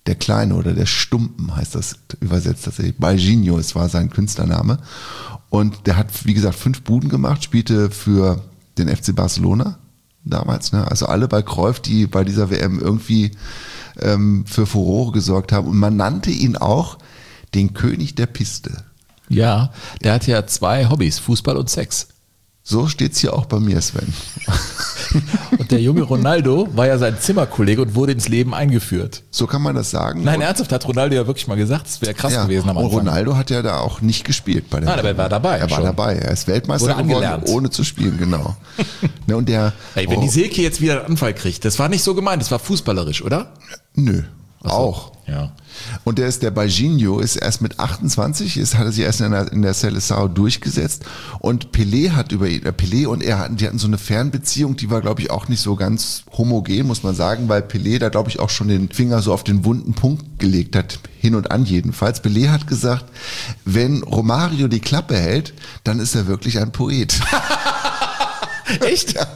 der Kleine oder der Stumpen heißt das übersetzt tatsächlich. Baixinho, es war sein Künstlername. Und der hat, wie gesagt, 5 Buden gemacht, spielte für den FC Barcelona damals. Ne? Also alle bei Cruyff, die bei dieser WM irgendwie für Furore gesorgt haben. Und man nannte ihn auch den König der Piste. Ja, der hat ja 2 Hobbys, Fußball und Sex. So steht's hier auch bei mir, Sven. Und der junge Ronaldo war ja sein Zimmerkollege und wurde ins Leben eingeführt. So kann man das sagen. Nein, ernsthaft, hat Ronaldo ja wirklich mal gesagt, das wäre krass gewesen am Anfang. Und Ronaldo hat ja da auch nicht gespielt. Bei der aber er war dabei. Er war dabei. Er ist Weltmeister geworden, ohne zu spielen, genau. Ne, und wenn die Silke jetzt wieder einen Anfall kriegt, das war nicht so gemeint, das war fußballerisch, oder? Nö. So. Auch. Ja. Und der Baixinho ist erst mit 28, hat er sich erst in der Seleção durchgesetzt und Pelé und er hatten so eine Fernbeziehung, die war, glaube ich, auch nicht so ganz homogen, muss man sagen, weil Pelé da, glaube ich, auch schon den Finger so auf den wunden Punkt gelegt hat, hin und an jedenfalls. Pelé hat gesagt, wenn Romario die Klappe hält, dann ist er wirklich ein Poet. Echt? Ja.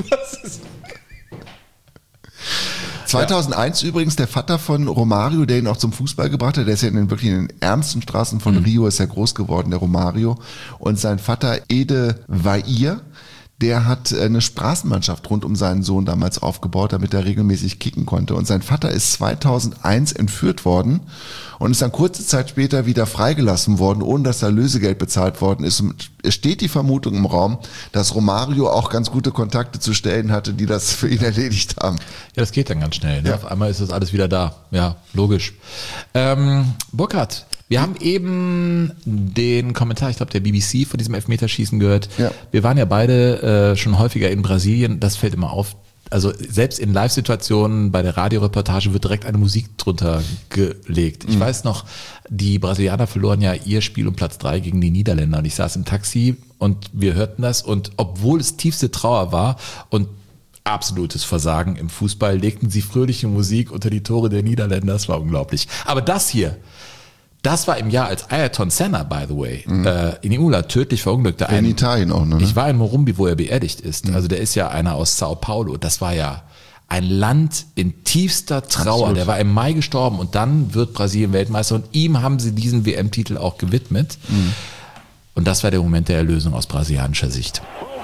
2001 übrigens der Vater von Romario, der ihn auch zum Fußball gebracht hat, der ist ja wirklich in den ärmsten Straßen von Rio, ist ja groß geworden, der Romario. Und sein Vater Ede Vair, der hat eine Straßenmannschaft rund um seinen Sohn damals aufgebaut, damit er regelmäßig kicken konnte. Und sein Vater ist 2001 entführt worden und ist dann kurze Zeit später wieder freigelassen worden, ohne dass da Lösegeld bezahlt worden ist. Und es steht die Vermutung im Raum, dass Romario auch ganz gute Kontakte zu Stellen hatte, die das für ihn erledigt haben. Ja, das geht dann ganz schnell. Ne? Ja. Auf einmal ist das alles wieder da. Ja, logisch. Burkhard, wir haben eben den Kommentar, ich glaube, der BBC von diesem Elfmeterschießen gehört. Ja. Wir waren ja beide schon häufiger in Brasilien. Das fällt immer auf. Also selbst in Live-Situationen bei der Radioreportage wird direkt eine Musik drunter gelegt. Ich weiß noch, die Brasilianer verloren ja ihr Spiel um Platz 3 gegen die Niederländer. Und ich saß im Taxi und wir hörten das. Und obwohl es tiefste Trauer war und absolutes Versagen im Fußball, legten sie fröhliche Musik unter die Tore der Niederländer. Das war unglaublich. Aber das hier, das war im Jahr, als Ayrton Senna, by the way, in Imola tödlich verunglückte. In Italien auch, ne? Ich war in Morumbi, wo er beerdigt ist. Also der ist ja einer aus Sao Paulo. Das war ja ein Land in tiefster Trauer. Absolut. Der war im Mai gestorben und dann wird Brasilien Weltmeister und ihm haben sie diesen WM-Titel auch gewidmet. Und das war der Moment der Erlösung aus brasilianischer Sicht.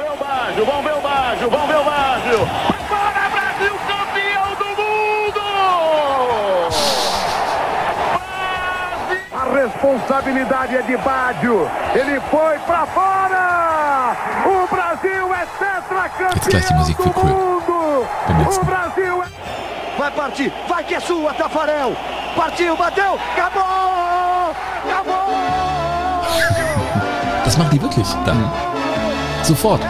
Responsabilidade é de Baggio. Ele foi pra fora. O Brasil é tetracampeão do mundo. O Brasil vai partir, vai que é sua, Tafarel. Partiu, bateu, acabou! Acabou! Das machen die wirklich dann. Sofort.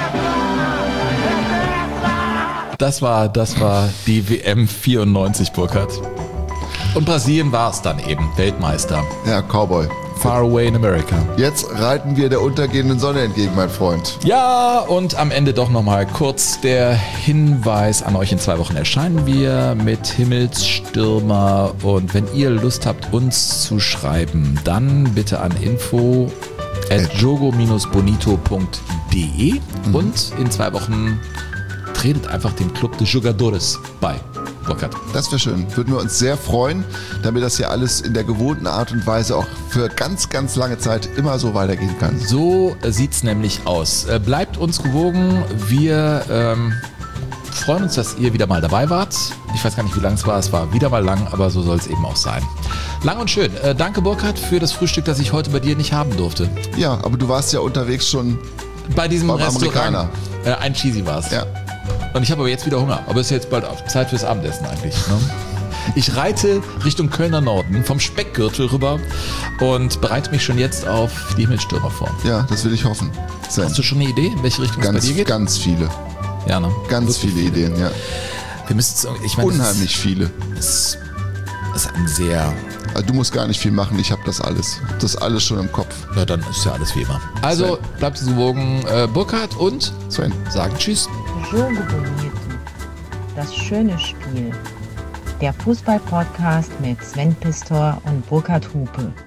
Das war die WM 94, Burkhard. Und Brasilien war es dann eben, Weltmeister. Ja, Cowboy. Far away in America. Jetzt reiten wir der untergehenden Sonne entgegen, mein Freund. Ja, und am Ende doch nochmal kurz der Hinweis an euch. In 2 Wochen erscheinen wir mit Himmelsstürmer. Und wenn ihr Lust habt, uns zu schreiben, dann bitte an info@jogo-bonito.de. Und in 2 Wochen tretet einfach dem Club de Jogadores bei. Burkhard. Das wäre schön. Würden wir uns sehr freuen, damit das hier alles in der gewohnten Art und Weise auch für ganz, ganz lange Zeit immer so weitergehen kann. So sieht's nämlich aus. Bleibt uns gewogen. Wir freuen uns, dass ihr wieder mal dabei wart. Ich weiß gar nicht, wie lang es war. Es war wieder mal lang, aber so soll es eben auch sein. Lang und schön. Danke, Burkhard, für das Frühstück, das ich heute bei dir nicht haben durfte. Ja, aber du warst ja unterwegs schon bei diesem Restaurant. Amerikaner. Ein Cheesy war es. Ja. Und ich habe aber jetzt wieder Hunger. Aber es ist jetzt bald Zeit fürs Abendessen eigentlich. Ne? Ich reite Richtung Kölner Norden vom Speckgürtel rüber und bereite mich schon jetzt auf die Himmelsstürmer vor. Ja, das will ich hoffen. Hast du schon eine Idee, in welche Richtung es bei dir geht? Ganz viele. Ja, ne? Ganz viele Ideen, ja. Wir müssen unheimlich viele. Das ist ein sehr... Du musst gar nicht viel machen, ich habe das alles. Das alles schon im Kopf. Ja, dann ist ja alles wie immer. Also Sven. Bleibt so gewogen, Burkhard und Sven sagen Tschüss. Jogo Bonito. Das schöne Spiel. Der Fußball-Podcast mit Sven Pistor und Burkhard Hupe.